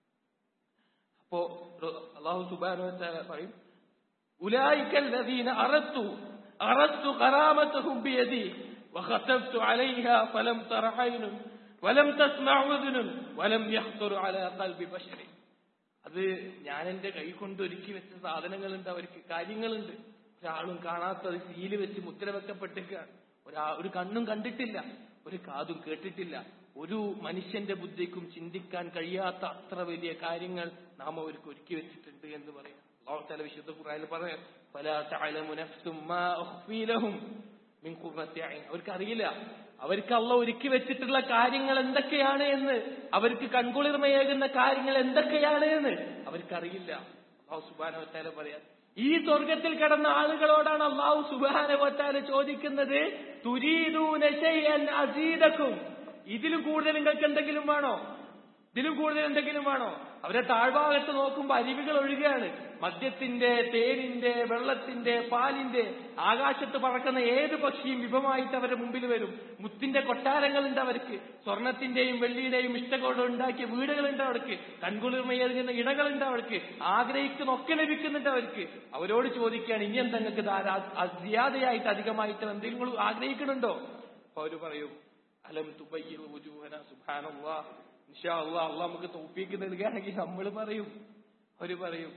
അപ്പോ അല്ലാഹു സുബ്ഹാനഹു വ തആല പറയും, ഉലൈക അല്ലദീന അറദ്തു അറദ്തു ഖറാമതഹും ബിയദി വഖതബ്തു അലൈഹാ ഫലം തറ ഐനുൻ വലം തസ്മഅ ഉദ്നുൻ വലം യഖ്തുർ അലാ ഖൽബി ബശരി. അത് ഞാൻ എന്റെ കൈ കൊണ്ട് ഒരുക്കി വെച്ച സാധനങ്ങളുണ്ട്, അവർക്ക് കാര്യങ്ങളുണ്ട്. ഒരാളും കാണാത്തത് സീല് വെച്ച് മുദ്ര വെക്കപ്പെട്ടിരിക്കുകയാണ്. ഒരാ ഒരു കണ്ണും കണ്ടിട്ടില്ല, ഒരു കാതും കേട്ടിട്ടില്ല, ഒരു മനുഷ്യന്റെ ബുദ്ധിക്കും ചിന്തിക്കാൻ കഴിയാത്ത അത്ര വലിയ കാര്യങ്ങൾ നാം അവർക്ക് ഒരുക്കി വെച്ചിട്ടുണ്ട് എന്ന് പറയാം. അല്ലാഹു തആല വിശുദ്ധ ഖുർആനിൽ പറയാം, ഫലാ തഅലമു നഫ്സും മാ ഉഖ്ഫീ ലഹും മിൻ ഖുർറത്തി അയ്ൻ. അവർക്കറിയില്ല അവർക്ക് അല്ലാഹു ഒരുക്കി വെച്ചിട്ടുള്ള കാര്യങ്ങൾ എന്തൊക്കെയാണ് എന്ന്, അവർക്ക് കൺകുളിർമയേകുന്ന കാര്യങ്ങൾ എന്തൊക്കെയാണ് എന്ന് അവർക്കറിയില്ല. അല്ലാഹു സുബ്ഹാനഹു വ തആല പറയാം, ഈ സ്വർഗത്തിൽ കിടന്ന ആളുകളോടാണ് അല്ലാഹു സുബ്ഹാനഹു വ തആല ചോദിക്കുന്നത്, തുരീദൂന ശൈഅൻ അസീദകും, ഇതിലും കൂടുതൽ നിങ്ങൾക്ക് എന്തെങ്കിലും വേണോ? ഇതിലും കൂടുതൽ എന്തെങ്കിലും വേണോ? അവരെ താഴ്ഭാഗത്ത് നോക്കുമ്പോൾ അരുവികൾ ഒഴുകുകയാണ്. മദ്യത്തിന്റെ, തേനിന്റെ, വെള്ളത്തിന്റെ, പാലിന്റെ, ആകാശത്ത് പറക്കുന്ന ഏത് പക്ഷിയും വിഭവമായിട്ട് അവരുടെ മുമ്പിൽ വരും. മുത്തിന്റെ കൊട്ടാരങ്ങളുണ്ട് അവർക്ക്, സ്വർണത്തിന്റെയും വെള്ളിയുടെയും ഇഷ്ടത്തോടെ ഉണ്ടാക്കിയ വീടുകളുണ്ട് അവർക്ക്, കൺകുളിർമയേറുന്ന ഇടകളുണ്ട് അവർക്ക്, ആഗ്രഹിക്കുന്നൊക്കെ ലഭിക്കുന്നുണ്ട് അവർക്ക്. അവരോട് ചോദിക്കുകയാണ്, ഇനി എന്താ നിങ്ങൾക്ക് ധാരാളിയായിട്ട് അധികമായിട്ട് എന്തെങ്കിലും ആഗ്രഹിക്കുന്നുണ്ടോ? അപ്പൊ അവര് പറയും, അലം തുബയ്യിറു വുജൂഹന, സുബ്ഹാനല്ലാഹ്, ഇൻഷാ അല്ലാഹ് അല്ലാഹ് നമുക്ക് തൗഫീഖ് നൽകുകയാണെങ്കിൽ നമ്മൾ പറയും, അവര് പറയും,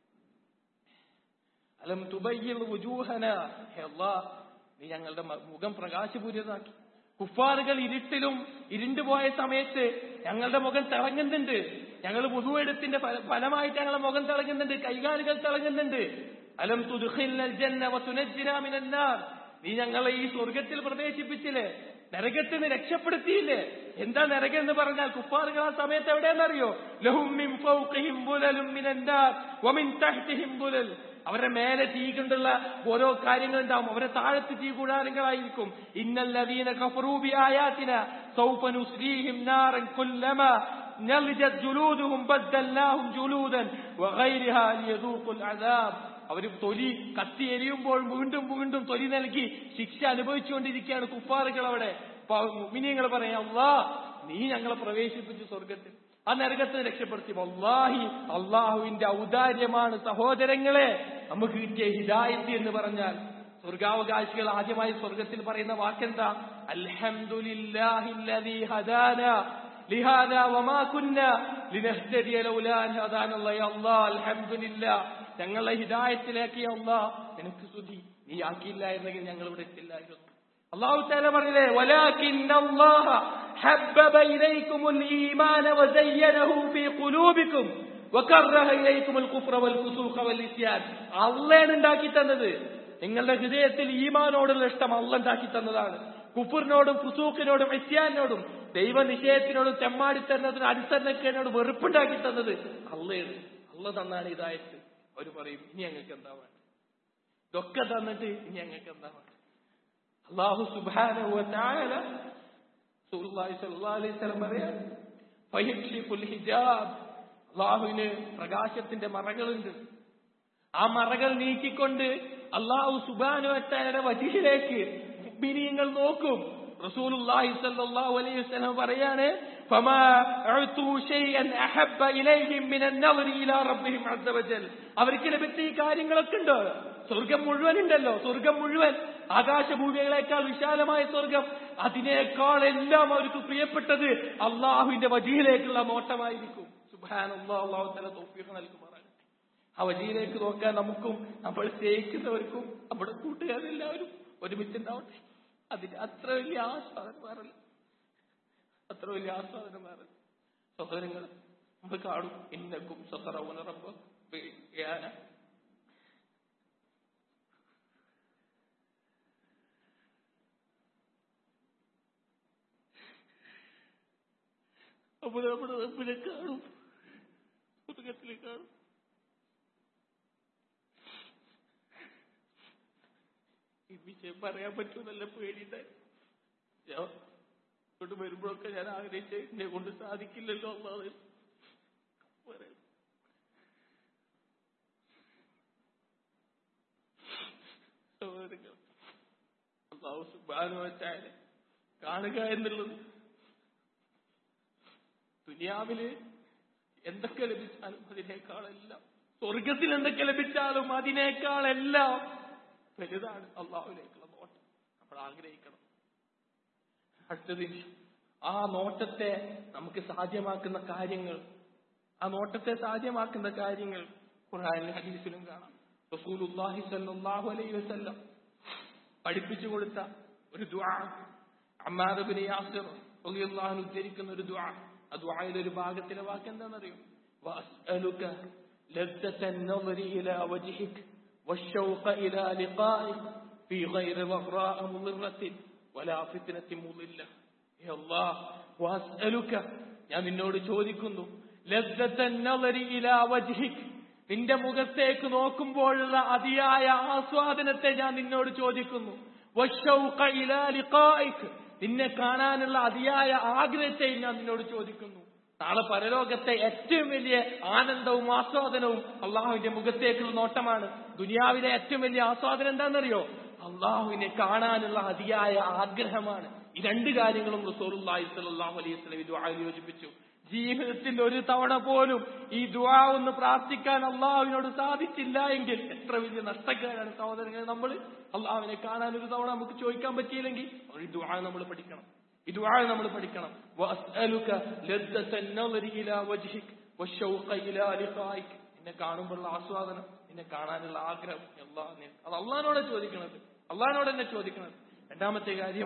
അലം തുബയ്യിറു വുജൂഹന, ഹേ അല്ലാഹ് നീ ഞങ്ങളുടെ മുഖം പ്രകാശപൂരിതമാക്കി. കുഫാറുകൾ ഇരുട്ടിലും ഇരുണ്ടുപോയ സമയത്ത് ഞങ്ങളുടെ മുഖം തിളങ്ങുന്നുണ്ട്, ഞങ്ങൾ വുദൂഎടുത്തിന്റെ ഫലമായിട്ട് ഞങ്ങളുടെ മുഖം തിളങ്ങുന്നുണ്ട്, കൈകാലുകൾ തിളങ്ങുന്നുണ്ട്. അലം തുദ്ഖിൽനൽ ജന്ന വതുനജ്ജിനാ മിനൻ നാർ, നീ ഞങ്ങളെ ഈ സ്വർഗത്തിൽ പ്രവേശിപ്പിച്ചില്ലേ, നരകത്തിൽ നിന്ന് രക്ഷപ്പെടുത്തിയില്ലേ. എന്താ നരകം എന്ന് പറഞ്ഞാൽ, കുഫാറുകൾ ആ സമയത്ത് എവിടെയെന്നറിയോ? ലഹും മിൻ ഫൗഖിഹിം ബുലലും മിനൻ നാർ വമിൻ തഹ്തിഹിം ബുലൽ, അവരുടെ മേലെ തീ കൊണ്ടുള്ള ഓരോ കാര്യങ്ങളുണ്ടാവും, അവരെ താഴത്ത് തീ കൂടാരങ്ങളായിരിക്കും. ഇന്നല്ലദീന കഫറൂ ബിആയാതിനാ സൗഫ നുസ്രീഹിം നാറൻ കുല്ലമാ നളിജത് ജുലൂദുഹും ബദ്ദൽനാഹും ജുലൂദൻ വഗൈരിഹാ ലിയദൂഖുൽ അദാബ്, അവർ തൊലി കത്തി എരിയുമ്പോൾ വീണ്ടും വീണ്ടും തൊലി നൽകി ശിക്ഷ അനുഭവിച്ചുകൊണ്ടിരിക്കുകയാണ് കുഫാറുകൾ അവിടെ. മുഅ്മിനീങ്ങൾ പറയാം, അല്ലാഹ് നീ ഞങ്ങളെ പ്രവേശിപ്പിച്ചു സ്വർഗത്തിൽ, ആ നരകത്തിൽ രക്ഷപ്പെടുത്തി. വല്ലാഹി അള്ളാഹുവിന്റെ ഔദാര്യമാണ് സഹോദരങ്ങളെ നമുക്ക് കിട്ടിയ ഹിദായത്ത് എന്ന് പറഞ്ഞാൽ. സ്വർഗാവകാശികൾ ആദ്യമായി സ്വർഗത്തിൽ പറയുന്ന വാക്കെന്താ? അൽഹംദുലില്ലാഹില്ലദീ ഹദാനാ ലിഹാദാ വമാ കുന്നാ ലിനഹ്തദിയ ലൗലാ അൻ ഹദാനല്ലാഹ്. യാ അല്ലാഹ് അൽഹംദുലില്ലാഹ്, ഞങ്ങളെ ഹിദായത്തിലേക്ക് അല്ലാഹ് നിനക്ക് സ്തുതി, നീ ആക്കിയില്ലായിരുന്നെങ്കിൽ ഞങ്ങൾ ഇവിടെ എത്തില്ലായിരുന്നു. അല്ലാഹു തആല പറഞ്ഞില്ലേ, വലാകിന്നല്ലാഹ ഹബ്ബബ ഇലൈക്കുമുൽ ഈമാന വസയ്യനഹു ഫീ ഖുലൂബികും വകറഹ ഇലൈക്കുമുൽ കുഫ്ര വൽ ഫുസൂഖ വൽ ഇസ്യാൻ. അല്ലാഹ് ഉണ്ടാക്കി തന്നത്, നിങ്ങളുടെ ഹൃദയത്തിൽ ഈമാനോടുള്ള ഇഷ്ടം അല്ലാഹ് ഉണ്ടാക്കി തന്നതാണ്. കുഫറിനോടും ഫുസൂഖിനോടും ഇസ്യാനോടും ദൈവനിഷേധത്തിനോടും തെമ്മാടിത്തരത്തിനോടും അനുസരണക്കേടിനോടും വെറുപ്പുണ്ടാക്കി തന്നത് അല്ലാഹ്. അല്ലാഹ് തന്നാണ് ഹിദായത്ത്. അവര് പറയും, ഇനി ഞങ്ങൾക്ക് എന്താ വേണ്ട? ഇതൊക്കെ തന്നിട്ട് ഇനി ഞങ്ങൾക്ക് എന്താ വേണ്ട? അല്ലാഹു സുബ്ഹാനഹു വ തആല റസൂലുള്ളാഹി സ്വല്ലല്ലാഹു അലൈഹി വസല്ലം പറയാൻ, ഫയക്ഷിഫുൽ ഹിജാബ്, അല്ലാഹുവിന് പ്രകാശത്തിന്റെ മറകളുണ്ട്. ആ മറകൾ നീക്കിക്കൊണ്ട് അല്ലാഹു സുബ്ഹാനഹു വ തആലയുടെ വജ്ഹിലേക്ക് മുഅ്മിനീങ്ങൾ നോക്കും. റസൂലുള്ളാഹി സ്വല്ലല്ലാഹു അലൈഹി വസല്ലം പറയാണ്, ഫമാ ഉഅതു ശൈഅൻ അഹബ്ബ ഇലൈഹിം മിനൻ നളരി ഇലാ റബ്ബിഹിം അസ്സ വജൽ. അവർക്ക് ലഭിച്ച ഈ കാര്യങ്ങളൊക്കെ ഉണ്ട്. സ്വർഗം മുഴുവൻ ഉണ്ടല്ലോ, സ്വർഗം മുഴുവൻ, ആകാശഭൂമികളെക്കാൾ വിശാലമായ സ്വർഗം, അതിനേക്കാൾ എല്ലാം അവർക്ക് പ്രിയപ്പെട്ടത് അള്ളാഹുവിന്റെ വജിയിലേക്കുള്ള നോട്ടമായിരിക്കും. സുബ്ഹാനല്ലാഹ്, അല്ലാഹു തആല തൗഫീഖ് നൽകുമാറാകട്ടെ. ആ വജിയിലേക്ക് നോക്കാൻ നമുക്കും നമ്മൾ സ്നേഹിക്കുന്നവർക്കും നമ്മുടെ കൂട്ടുകാരെല്ലാവരും ഒരുമിച്ചുണ്ടാവട്ടെ. അതിന് അത്ര വലിയ ആസ്വാദനം മാറല്ല, അത്ര വലിയ ആസ്വാദനം മാറല്ല. സഹോദരങ്ങൾ, നമ്മൾ കാണും, ഇന്നക്കും സഖറൗന റബ്ബ ബിയാന. അപ്പൊ നമ്മുടെ റബ്ബിനെ കാണും, സ്വർഗത്തിലെ കാണും. ഈ വിഷയം പറയാൻ പറ്റുമെന്നല്ല പേടിയുണ്ടായി. ഞാൻ കൊണ്ട് വരുമ്പോഴൊക്കെ ഞാൻ ആഗ്രഹിച്ച എന്നെ കൊണ്ട് സാധിക്കില്ലല്ലോ അല്ലാതെ പറയാം. അല്ലാഹു സുബ്ഹാനഹു വ തആല കാണുക എന്നുള്ളത് ദുനിയാവില് എന്തൊക്കെ ലഭിച്ചാലും അതിനേക്കാളെല്ലാം, സ്വർഗത്തിൽ എന്തൊക്കെ ലഭിച്ചാലും അതിനേക്കാളെല്ലാം വലുതാണ് അള്ളാഹുവിലേക്കുള്ള നോട്ടം. നമ്മൾ ആഗ്രഹിക്കണം. അടുത്തത്, ആ നോട്ടത്തെ നമുക്ക് സാധ്യമാക്കുന്ന കാര്യങ്ങൾ, ആ നോട്ടത്തെ സാധ്യമാക്കുന്ന കാര്യങ്ങൾ ഖുർആനിലും ഹദീസിലും കാണാം. റസൂലുള്ളാഹി സ്വല്ലല്ലാഹു അലൈഹി വസല്ലം പഠിപ്പിച്ചു കൊടുത്ത ഒരു ദുആ, അമ്മാർ ഇബ്നു യാസിർ റളിയല്ലാഹു അൻഹു ഉദ്ധരിക്കുന്ന ഒരു ദുആ. ആ ദുആയിലെ ഒരു ഭാഗത്തിലെ വാക്ക് എന്താണെന്നറിയോ? വഅസ്അലുക ലദ്ദത്തൻ നദരി ഇലാ വജ്ഹിക വശൗഖ ഇലാ ലിഖാഇക ഫീ ഗൈരി ളഗ്റാഅ മുളിറത്തിൻ വലാ ഫിത്നത്തിൻ മുളില്ല. യാ അല്ലാഹ് വഅസ്അലുക, ഞാൻ നിന്നോട് ചോദിക്കുന്നു, ലദ്ദത്തൻ നദരി ഇലാ വജ്ഹിക, നിന്റെ മുഖത്തേക്ക് നോക്കുമ്പോഴുള്ള അതിയായ ആസ്വാദനത്തെ ഞാൻ നിന്നോട് ചോദിക്കുന്നു. വശൗഖ ഇലാ ലിഖാഇക, നിന്നെ കാണാനുള്ള അതിയായ ആഗ്രഹത്തെയും ഞാൻ നിന്നോട് ചോദിക്കുന്നു. നാളെ പരലോകത്തെ ഏറ്റവും വലിയ ആനന്ദവും ആസ്വാദനവും അള്ളാഹുവിന്റെ മുഖത്തേക്കുള്ള നോട്ടമാണ്. ദുനിയാവിലെ ഏറ്റവും വലിയ ആസ്വാദനം എന്താണെന്നറിയോ? അള്ളാഹുവിനെ കാണാനുള്ള അതിയായ ആഗ്രഹമാണ്. ഈ രണ്ട് കാര്യങ്ങളും റസൂലുള്ളാഹി സ്വല്ലല്ലാഹു അലൈഹി വസല്ലം ദുആയിൽ യോജിപ്പിച്ചു. ജീവിതത്തിൽ ഒരു തവണ പോലും ഈ ദുആ ഒന്ന് പ്രാർത്ഥിക്കാൻ അള്ളാഹുവിനോട് സാധിച്ചില്ല എങ്കിൽ എത്ര വലിയ നഷ്ടക്കാരാണ് സഹോദരങ്ങളെ നമ്മൾ. അള്ളാഹുവിനെ കാണാൻ ഒരു തവണ നമുക്ക് ചോദിക്കാൻ പറ്റിയില്ലെങ്കിൽ ഒരു ദുആ നമ്മൾ പഠിക്കണം. ഈ ദുആ നമ്മൾ പഠിക്കണം. വഅസ്അലുക ലദ്ദത്തൻ നദരി ഇലാ വജ്ഹിക വശൗഖ ഇലാ ലിഖാഇക, നിന്നെ കാണുമ്പോഴുള്ള ആസ്വാദനം, നിന്നെ കാണാനുള്ള ആഗ്രഹം അല്ലാഹ് അത് അള്ളാഹിനോട് ചോദിക്കണത്, അള്ളാഹിനോട് തന്നെ ചോദിക്കണത്. രണ്ടാമത്തെ കാര്യം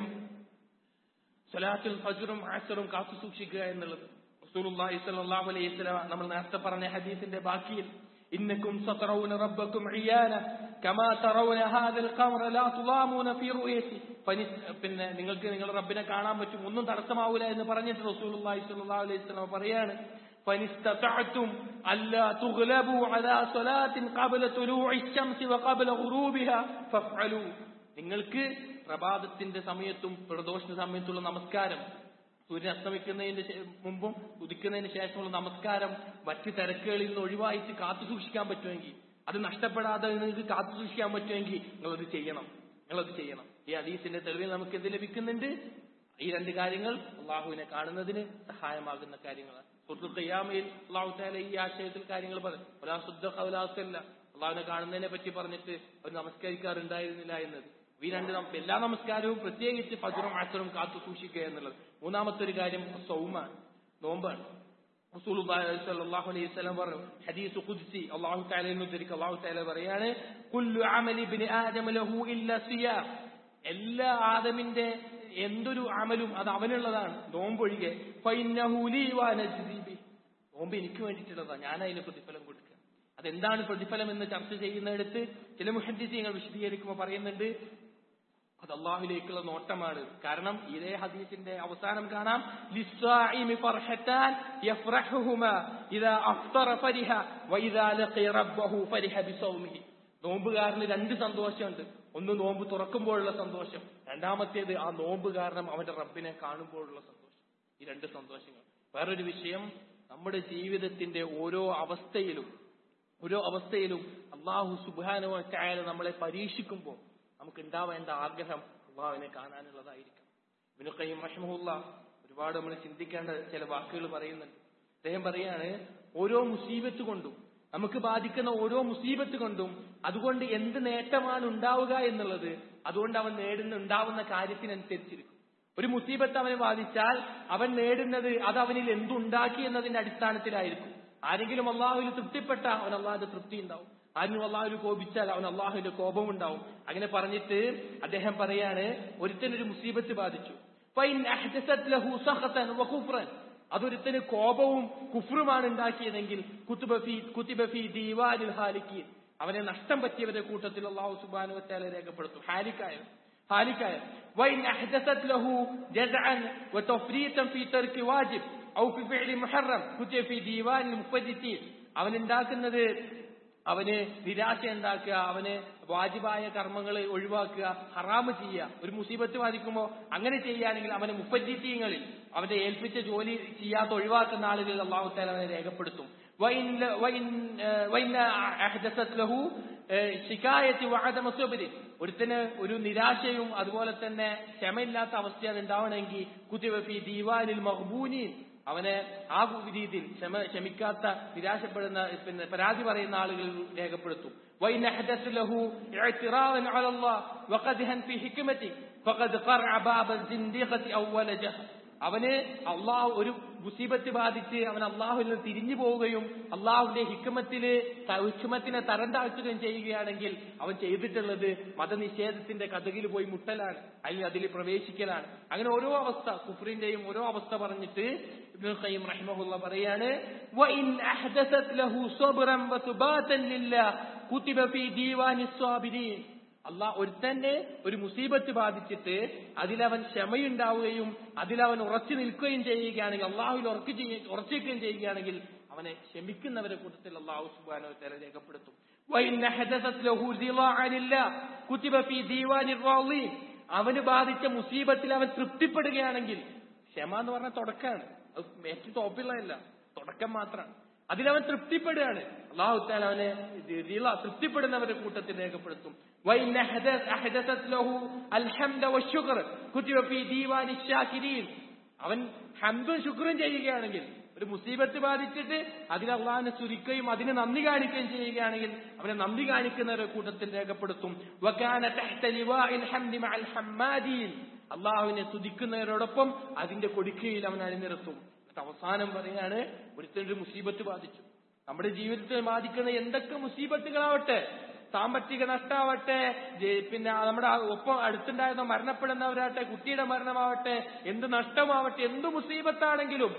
സ്വലാത്തുൽ ഫജ്റും അസ്റും കാത്തു സൂക്ഷിക്കുക എന്നുള്ളത്. റസൂലുള്ളാഹി സ്വല്ലല്ലാഹു അലൈഹി വസല്ലം നമ്മൾ നേരത്തെ പറഞ്ഞ ഹദീസിന്റെ ബാക്കിയിൽ ഇന്നകും സതറൗന റബ്ബക്കും ഇയാന കമാ തറൗന ഹാദൽ ഖമറ ലാ തുളാമൂന ഫീ റുയതി, പിന്നെ നിങ്ങൾക്ക് നിങ്ങളുടെ റബ്ബിനെ കാണാൻ പറ്റും, ഒന്നും തടസ്സമാവില്ല എന്ന് പറഞ്ഞിട്ട് റസൂലുള്ളാഹി സ്വല്ലല്ലാഹു അലൈഹി വസല്ലം പറയാണ് ഫനിസ്തതഅതും അല്ലാ തുഗ്ലബു അലാ സ്വലാത്തിൻ ഖബല തുലൂഇ ശംസി വഖബല ഗുറൂബിഹാ ഫഫഅലു, നിങ്ങൾക്ക് പ്രഭാതത്തിന്റെ സമയത്തും പ്രദോഷ സമയത്തുള്ള നമസ്കാരം, സൂര്യൻ അസ്തമിക്കുന്നതിന് മുമ്പും ഉദിക്കുന്നതിന് ശേഷമുള്ള നമസ്കാരം മറ്റ് തിരക്കുകളിൽ നിന്ന് ഒഴിവായിട്ട് കാത്തു സൂക്ഷിക്കാൻ പറ്റുമെങ്കിൽ, അത് നഷ്ടപ്പെടാതെ നിങ്ങൾക്ക് കാത്തു സൂക്ഷിക്കാൻ പറ്റുമെങ്കിൽ നിങ്ങളത് ചെയ്യണം, നിങ്ങളത് ചെയ്യണം. ഈ ഹദീസിന്റെ തെളിവിൽ നമുക്ക് എന്ത് ലഭിക്കുന്നുണ്ട്? ഈ രണ്ട് കാര്യങ്ങൾ അള്ളാഹുവിനെ കാണുന്നതിന് സഹായമാകുന്ന കാര്യങ്ങളാണ്. സൂറത്തുൽ ഖിയാമയിൽ അള്ളാഹു തആല ഈ ആശയത്തിൽ കാര്യങ്ങൾ പറഞ്ഞു. വലാ സുദ്ദഖ വലാ സല്ല, അള്ളാഹുവിനെ കാണുന്നതിനെ പറ്റി പറഞ്ഞിട്ട് അവർ നമസ്കരിക്കാറുണ്ടായിരുന്നില്ല എന്നത്. ഈ രണ്ട് എല്ലാ നമസ്കാരവും പ്രത്യേകിച്ച് ഫജ്റും അസ്റും കാത്തു സൂക്ഷിക്കുക എന്നുള്ളത്. മൂന്നാമത്തെ ഒരു കാര്യം സൗമാണ്, നോമ്പാണ്. റസൂലുള്ളാഹി സ്വല്ലല്ലാഹു അലൈഹി വസല്ലം പറഞ്ഞു, ഹദീസ് ഖുദ്സി അല്ലാഹു തആല ഉദ്ധരിക്കുക. അല്ലാഹു തആല പറയാണ്, കുല്ലു അമലി ഇബ്നി ആദം ലഹു ഇല്ലാ സിയാം, എല്ലാ ആദമിന്റെ എന്തൊരു അമലും അത് അവനുള്ളതാണ്, നോമ്പൊഴികെ. ഫഇന്നഹു ലീ വനജ്സി ബി, നോമ്പ് എനിക്ക് വേണ്ടിയിട്ടുള്ളതാണ്, ഞാൻ അതിന് പ്രതിഫലം കൊടുക്കുക. അതെന്താണ് പ്രതിഫലം എന്ന് ചർച്ച ചെയ്യുന്നിടത്ത് ചില മുഹദ്ദിസീങ്ങൾ വിശദീകരിക്കുമ്പോൾ പറയുന്നുണ്ട്, അത് അള്ളാഹുവിലേക്കുള്ള നോട്ടമാണ്. കാരണം ഇതേ ഹദീസിന്റെ അവസാനം കാണാം, ലിസ്സാഇമി ഫർഹതാൻ യഫ്റഹുഹുമാ ഇദാ അഫ്തറ ഫരിഹ വഇദാ ലഖിയ റബ്ബഹു ഫരിഹ ബിസൗമിഹി. നോമ്പുകാരന് രണ്ട് സന്തോഷമുണ്ട്. ഒന്ന് നോമ്പ് തുറക്കുമ്പോഴുള്ള സന്തോഷം, രണ്ടാമത്തേത് ആ നോമ്പ് കാരണം അവന്റെ റബ്ബിനെ കാണുമ്പോഴുള്ള സന്തോഷം. ഈ രണ്ട് സന്തോഷങ്ങൾ. വേറൊരു വിഷയം, നമ്മുടെ ജീവിതത്തിന്റെ ഓരോ അവസ്ഥയിലും ഓരോ അവസ്ഥയിലും അല്ലാഹു സുബ്ഹാനഹു വ തആല നമ്മളെ പരീക്ഷിക്കുമ്പോൾ നമുക്ക് ഉണ്ടാവേണ്ട ആഗ്രഹം അല്ലാഹുവിനെ കാണാനുള്ളതായിരിക്കും. ഇബ്നു ഖയ്യിം റഹിമഹുല്ലാഹ് ഒരുപാട് നമ്മൾ ചിന്തിക്കേണ്ട ചില വാക്കുകൾ പറയുന്നുണ്ട്. അദ്ദേഹം പറയാണ്, ഓരോ മുസീബത്ത് കൊണ്ടും നമുക്ക് ബാധിക്കുന്ന ഓരോ മുസീബത്ത് കൊണ്ടും അതുകൊണ്ട് എന്ത് നേട്ടമാണ് ഉണ്ടാവുക എന്നുള്ളത് അതുകൊണ്ട് അവൻ നേടുന്ന ഉണ്ടാവുന്ന കാര്യത്തിനനുസരിച്ചിരിക്കും. ഒരു മുസീബത്ത് അവനെ ബാധിച്ചാൽ അവൻ നേടുന്നത് അത് അവനിൽ എന്തുണ്ടാക്കി എന്നതിന്റെ അടിസ്ഥാനത്തിലായിരിക്കും. ആരെങ്കിലും അള്ളാഹുവിൽ തൃപ്തിപ്പെട്ട അവൻ അള്ളാഹുവിന്റെ തൃപ്തി ഉണ്ടാവും, ആരെങ്കിലും അള്ളാഹുവിൽ കോപിച്ചാൽ അവൻ അള്ളാഹുവിന്റെ കോപം ഉണ്ടാവും. അങ്ങനെ പറഞ്ഞിട്ട് അദ്ദേഹം പറയാണ്, ഒരുത്തനൊരു മുസീബത്ത് ബാധിച്ചു, അതൊരുത്തന് കോപവും കുഫ്റുമാണ് ഉണ്ടാക്കിയതെങ്കിൽ അവനെ നഷ്ടം പറ്റിയവരുടെ കൂട്ടത്തിൽ അല്ലാഹു സുബ്ഹാനഹു വ തആല രേഖപ്പെടുത്തും. ഹാലിക്കായ ഹാലിക്കായ അവനുണ്ടാക്കുന്നത് അവന് നിരാശ ഉണ്ടാക്കുക, അവന് വാജിബായ കർമ്മങ്ങൾ ഒഴിവാക്കുക, ഹറാമ് ചെയ്യുക. ഒരു മുസീബത്ത് ബാധിക്കുമ്പോൾ അങ്ങനെ ചെയ്യുകയാണെങ്കിൽ അവന് മുഫദ്ദിത്തീങ്ങളിൽ അവന്റെ ഏൽപ്പിച്ച ജോലി ചെയ്യാത്ത ഒഴിവാക്കുന്ന ആളുകൾ അല്ലാഹു തആല അവനെ രേഖപ്പെടുത്തും. ഒരുത്തന് ഒരു നിരാശയും അതുപോലെ തന്നെ ക്ഷമയില്ലാത്ത അവസ്ഥയാണ് ഉണ്ടാവണമെങ്കിൽ കുതിബ ഫീ ദീവാനിൽ മഗ്ബൂനീൻ, അവനെ ആ രീതിയിൽ ക്ഷമ ക്ഷമിക്കാത്ത നിരാശപ്പെടുന്ന പിന്നെ പരാതി പറയുന്ന ആളുകൾ രേഖപ്പെടുത്തും. അവന് അള്ളാഹു ഒരു മുസീബത്ത് ബാധിച്ച് അവൻ അള്ളാഹുവിൽ നിന്ന് തിരിഞ്ഞു പോവുകയും അള്ളാഹുവിന്റെ ഹിക്മത്തില് ഹിക്മത്തിനെ തരം താഴ്ത്തുകയും ചെയ്യുകയാണെങ്കിൽ അവൻ ചെയ്തിട്ടുള്ളത് മതനിഷേധത്തിന്റെ കഥകിൽ പോയി മുട്ടലാണ്, അല്ലെങ്കിൽ അതിൽ പ്രവേശിക്കലാണ്. അങ്ങനെ ഓരോ അവസ്ഥ, കുഫ്രിന്റെയും ഓരോ അവസ്ഥ പറഞ്ഞിട്ട് ഇബ്നുൽ ഖയ്യിം റഹിമഹുല്ലാഹ് പറയാണ്, വഇൻ അഹ്ദസത് ലഹു സബ്റൻ വസുബാതൻ ലില്ലാഹ് കുതിബ ഫീ ദീവാനിസ് സാബിരീൻ. അള്ളാഹ് ഒരുത്തന്നെ ഒരു മുസീബത്ത് ബാധിച്ചിട്ട് അതിലവൻ ക്ഷമയുണ്ടാവുകയും അതിലവൻ ഉറച്ചു നിൽക്കുകയും ചെയ്യുകയാണെങ്കിൽ, അള്ളാഹുവിൽ ഉറച്ചു ഉറച്ചിരിക്കുകയും ചെയ്യുകയാണെങ്കിൽ അവനെ ക്ഷമിക്കുന്നവരെ കൂട്ടത്തിൽ അള്ളാഹു സുബ്ഹാനഹു വ തആല രേഖപ്പെടുത്തും. അവന് ബാധിച്ച മുസീബത്തിൽ അവൻ തൃപ്തിപ്പെടുകയാണെങ്കിൽ, ക്ഷമ എന്ന് പറഞ്ഞ തുടക്കമാണ്, അത് ഏറ്റവും ടോപ്പിലുള്ളതല്ല, തുടക്കം മാത്രമാണ്. അതിലവൻ തൃപ്തിപ്പെടുകയാണ്, അല്ലാഹു തആല അവനെ തൃപ്തിപ്പെടുന്നവരുടെ കൂട്ടത്തിൽ രേഖപ്പെടുത്തും. അവൻ ഹംദും ശുക്റും ചെയ്യുകയാണെങ്കിൽ, ഒരു മുസീബത്ത് ബാധിച്ചിട്ട് അതിൽ അള്ളാഹിനെ സ്തുതിക്കുകയും അതിന് നന്ദി കാണിക്കുകയും ചെയ്യുകയാണെങ്കിൽ അവനെ നന്ദി കാണിക്കുന്നവരുടെ കൂട്ടത്തിൽ രേഖപ്പെടുത്തും. അള്ളാഹുവിനെ സ്തുതിക്കുന്നവരോടൊപ്പം അതിന്റെ കൊടുക്കയിൽ അവൻ അണിനിരത്തും. അവസാനം പറയാണ്, ഒരുത്തനൊരു മുസീബത്ത് ബാധിച്ചു. നമ്മുടെ ജീവിതത്തിൽ ബാധിക്കുന്ന എന്തൊക്കെ മുസീബത്തുകളാവട്ടെ, സാമ്പത്തിക നഷ്ടമാവട്ടെ, പിന്നെ നമ്മുടെ ഒപ്പം അടുത്തുണ്ടായിരുന്ന മരണപ്പെടുന്നവരാവട്ടെ, കുട്ടിയുടെ മരണമാവട്ടെ, എന്ത് നഷ്ടമാവട്ടെ, എന്ത് മുസീബത്താണെങ്കിലും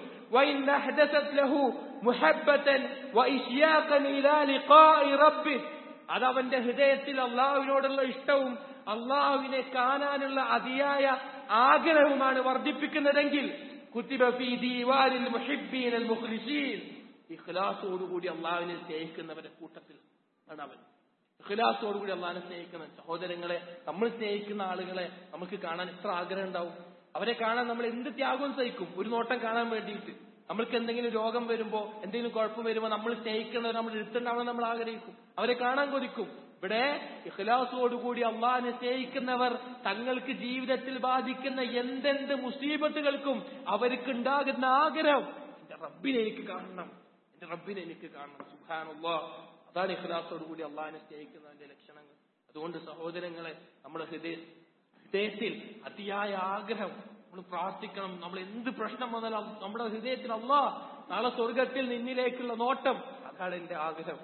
അതവന്റെ ഹൃദയത്തിൽ അള്ളാഹുവിനോടുള്ള ഇഷ്ടവും അള്ളാഹുവിനെ കാണാനുള്ള അതിയായ ആഗ്രഹവുമാണ് വർദ്ധിപ്പിക്കുന്നതെങ്കിൽ കുതിബ ഫീ ദീവാനിൽ മുഹിബ്ബീൻ അൽ മുഖ്ലിസീൻ, ഇഖ്ലാസോടുകൂടി അള്ളാഹുവിനെ സ്നേഹിക്കുന്നവരുടെ കൂട്ടത്തിൽ ആണ് അവൻ. ഇഖ്ലാസോടുകൂടി അള്ളാഹിനെ സ്നേഹിക്കുന്ന സഹോദരങ്ങളെ, നമ്മൾ സ്നേഹിക്കുന്ന ആളുകളെ നമുക്ക് കാണാൻ എത്ര ആഗ്രഹം ഉണ്ടാവും. അവരെ കാണാൻ നമ്മൾ എന്ത് ത്യാഗവും സഹിക്കും, ഒരു നോട്ടം കാണാൻ വേണ്ടിയിട്ട്. നമ്മൾക്ക് എന്തെങ്കിലും രോഗം വരുമ്പോ, എന്തെങ്കിലും കുഴപ്പം വരുമ്പോ നമ്മൾ സ്നേഹിക്കുന്നവർ നമ്മൾ എടുത്തുണ്ടാവണം നമ്മൾ ആഗ്രഹിക്കും, അവരെ കാണാൻ കൊതിക്കും. ഇവിടെ ഇഖ്ലാസോടുകൂടി അള്ളാഹിനെ സ്നേഹിക്കുന്നവർ തങ്ങൾക്ക് ജീവിതത്തിൽ ബാധിക്കുന്ന എന്തെന്ത് മുസീബത്തുകൾക്കും അവർക്കുണ്ടാകുന്ന ആഗ്രഹം, എന്റെ റബ്ബിനെ എനിക്ക് കാണണം, എന്റെ റബ്ബിനെ എനിക്ക് കാണണം. സുബ്ഹാനല്ലാഹ്, അതാണ് ഇഖ്ലാസോടുകൂടി അള്ളാഹിനെ സ്നേഹിക്കുന്നതിന്റെ ലക്ഷണങ്ങൾ. അതുകൊണ്ട് സഹോദരങ്ങളെ, നമ്മുടെ ഹൃദയ ഹൃദയത്തിൽ അതിയായ ആഗ്രഹം, നമ്മൾ പ്രാർത്ഥിക്കണം. നമ്മൾ എന്ത് പ്രശ്നം വന്നാലും നമ്മുടെ ഹൃദയത്തിൽ അല്ലാഹ് നാളെ സ്വർഗത്തിൽ നിന്നിലേക്കുള്ള നോട്ടം, അതാണ് എന്റെ ആഗ്രഹം.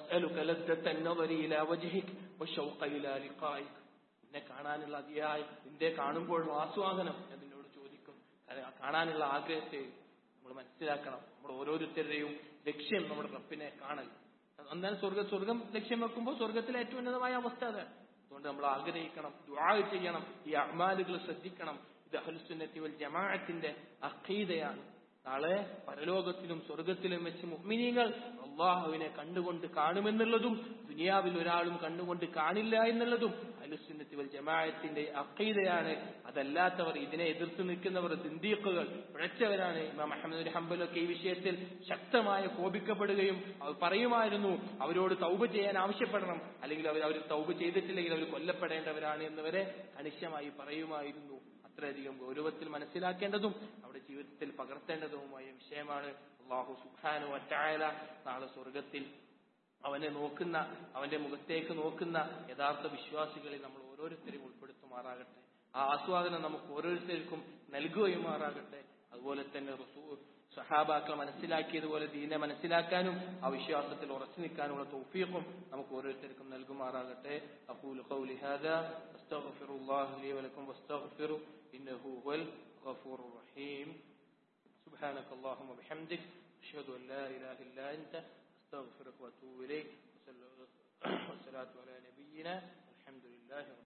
എന്നെ കാണാനുള്ള അതിയായ, നിന്റെ കാണുമ്പോഴുള്ള ആസ്വാദനം ഞാൻ നിന്നോട് ചോദിക്കും. കാണാനുള്ള ആഗ്രഹത്തെ നമ്മൾ മനസ്സിലാക്കണം. നമ്മുടെ ഓരോരുത്തരുടെയും ലക്ഷ്യം നമ്മുടെ റബ്ബിനെ കാണൽ. എന്നാൽ സ്വർഗ സ്വർഗം ലക്ഷ്യം വെക്കുമ്പോൾ സ്വർഗത്തിലെ ഏറ്റവും ഉന്നതമായ അവസ്ഥ അതാണ്. അതുകൊണ്ട് നമ്മൾ ആഗ്രഹിക്കണം, ദുആ ചെയ്യണം, ഈ അഅ്മാലുകൾ ശ്രദ്ധിക്കണം. ഇത് അഹ്ലുസുന്നത്തി വൽ ജമാഅത്തിന്റെ അഖീദയാണ്. നാളെ പരലോകത്തിലും സ്വർഗത്തിലും വെച്ച് മുഅ്മിനീങ്ങൾ അല്ലാഹുവിനെ കണ്ടുകൊണ്ട് കാണുമെന്നുള്ളതും ദുനിയാവിൽ ഒരാളും കണ്ടുകൊണ്ട് കാണില്ല എന്നുള്ളതും അഹ്ലുസുന്നത്തി വൽ ജമാഅത്തിന്റെ അഖീദയാണ്. അതല്ലാത്തവർ, ഇതിനെ എതിർത്ത് നിൽക്കുന്നവർ സിന്ദീഖുകൾ, പിഴച്ചവരാണ്. ഇമാം അഹ്മദ് ബിൻ ഹംബലൊക്കെ ഈ വിഷയത്തിൽ ശക്തമായി കോപിക്കപ്പെടുകയും അവർ പറയുമായിരുന്നു, അവരോട് തൗബ ചെയ്യാൻ ആവശ്യപ്പെടണം, അല്ലെങ്കിൽ അവർ അവർ തൗബ ചെയ്തിട്ടില്ലെങ്കിൽ അവർ കൊല്ലപ്പെടേണ്ടവരാണ് എന്നിവരെ കണിശമായി പറയുമായിരുന്നു. അത്രയധികം ഗൗരവത്തിൽ മനസ്സിലാക്കേണ്ടതും അവിടെ ജീവിതത്തിൽ പകർത്തേണ്ടതുമായ വിഷയമാണ്. അല്ലാഹു സുബ്ഹാനഹു വ തആല നാളെ സ്വർഗത്തിൽ അവനെ നോക്കുന്ന, അവന്റെ മുഖത്തേക്ക് നോക്കുന്ന യഥാർത്ഥ വിശ്വാസികളിൽ നമ്മൾ ഓരോരുത്തരെയും ഉൾപ്പെടുത്തുമാറാകട്ടെ. ആ ആസ്വാദനം നമുക്ക് ഓരോരുത്തർക്കും നൽകുകയുമാറാകട്ടെ. അതുപോലെ തന്നെ റസൂൽ സഹാബാക്കൾ മനസ്സിലാക്കിയതുപോലെ ദീനെ മനസ്സിലാക്കാനും ആ വിശ്വാസത്തിൽ ഉറച്ചു നിൽക്കാനുള്ള തൗഫീഖും നമുക്ക് ഓരോരുത്തർക്കും നൽകുമാറാകട്ടെ. അഖൂലു ഖൗലി ഹാദാ അസ്തഗ്ഫിറുല്ലാഹ ലി വലക്കും വസ്തഗ്ഫിറു ഇന്നഹു ഹുവൽ ഗഫൂറുർ റഹീം. സുബ്ഹാനകല്ലാഹുമ്മ വബിഹംദിക അഷ്ഹദു അൻ ലാ ഇലാഹ ഇല്ലാ അൻത അസ്തഗ്ഫിറുക വഅതൂബു ഇലൈക്. വസ്സലാത്തു അലാ നബിയ്യിനാ അൽഹംദുലില്ലാഹി.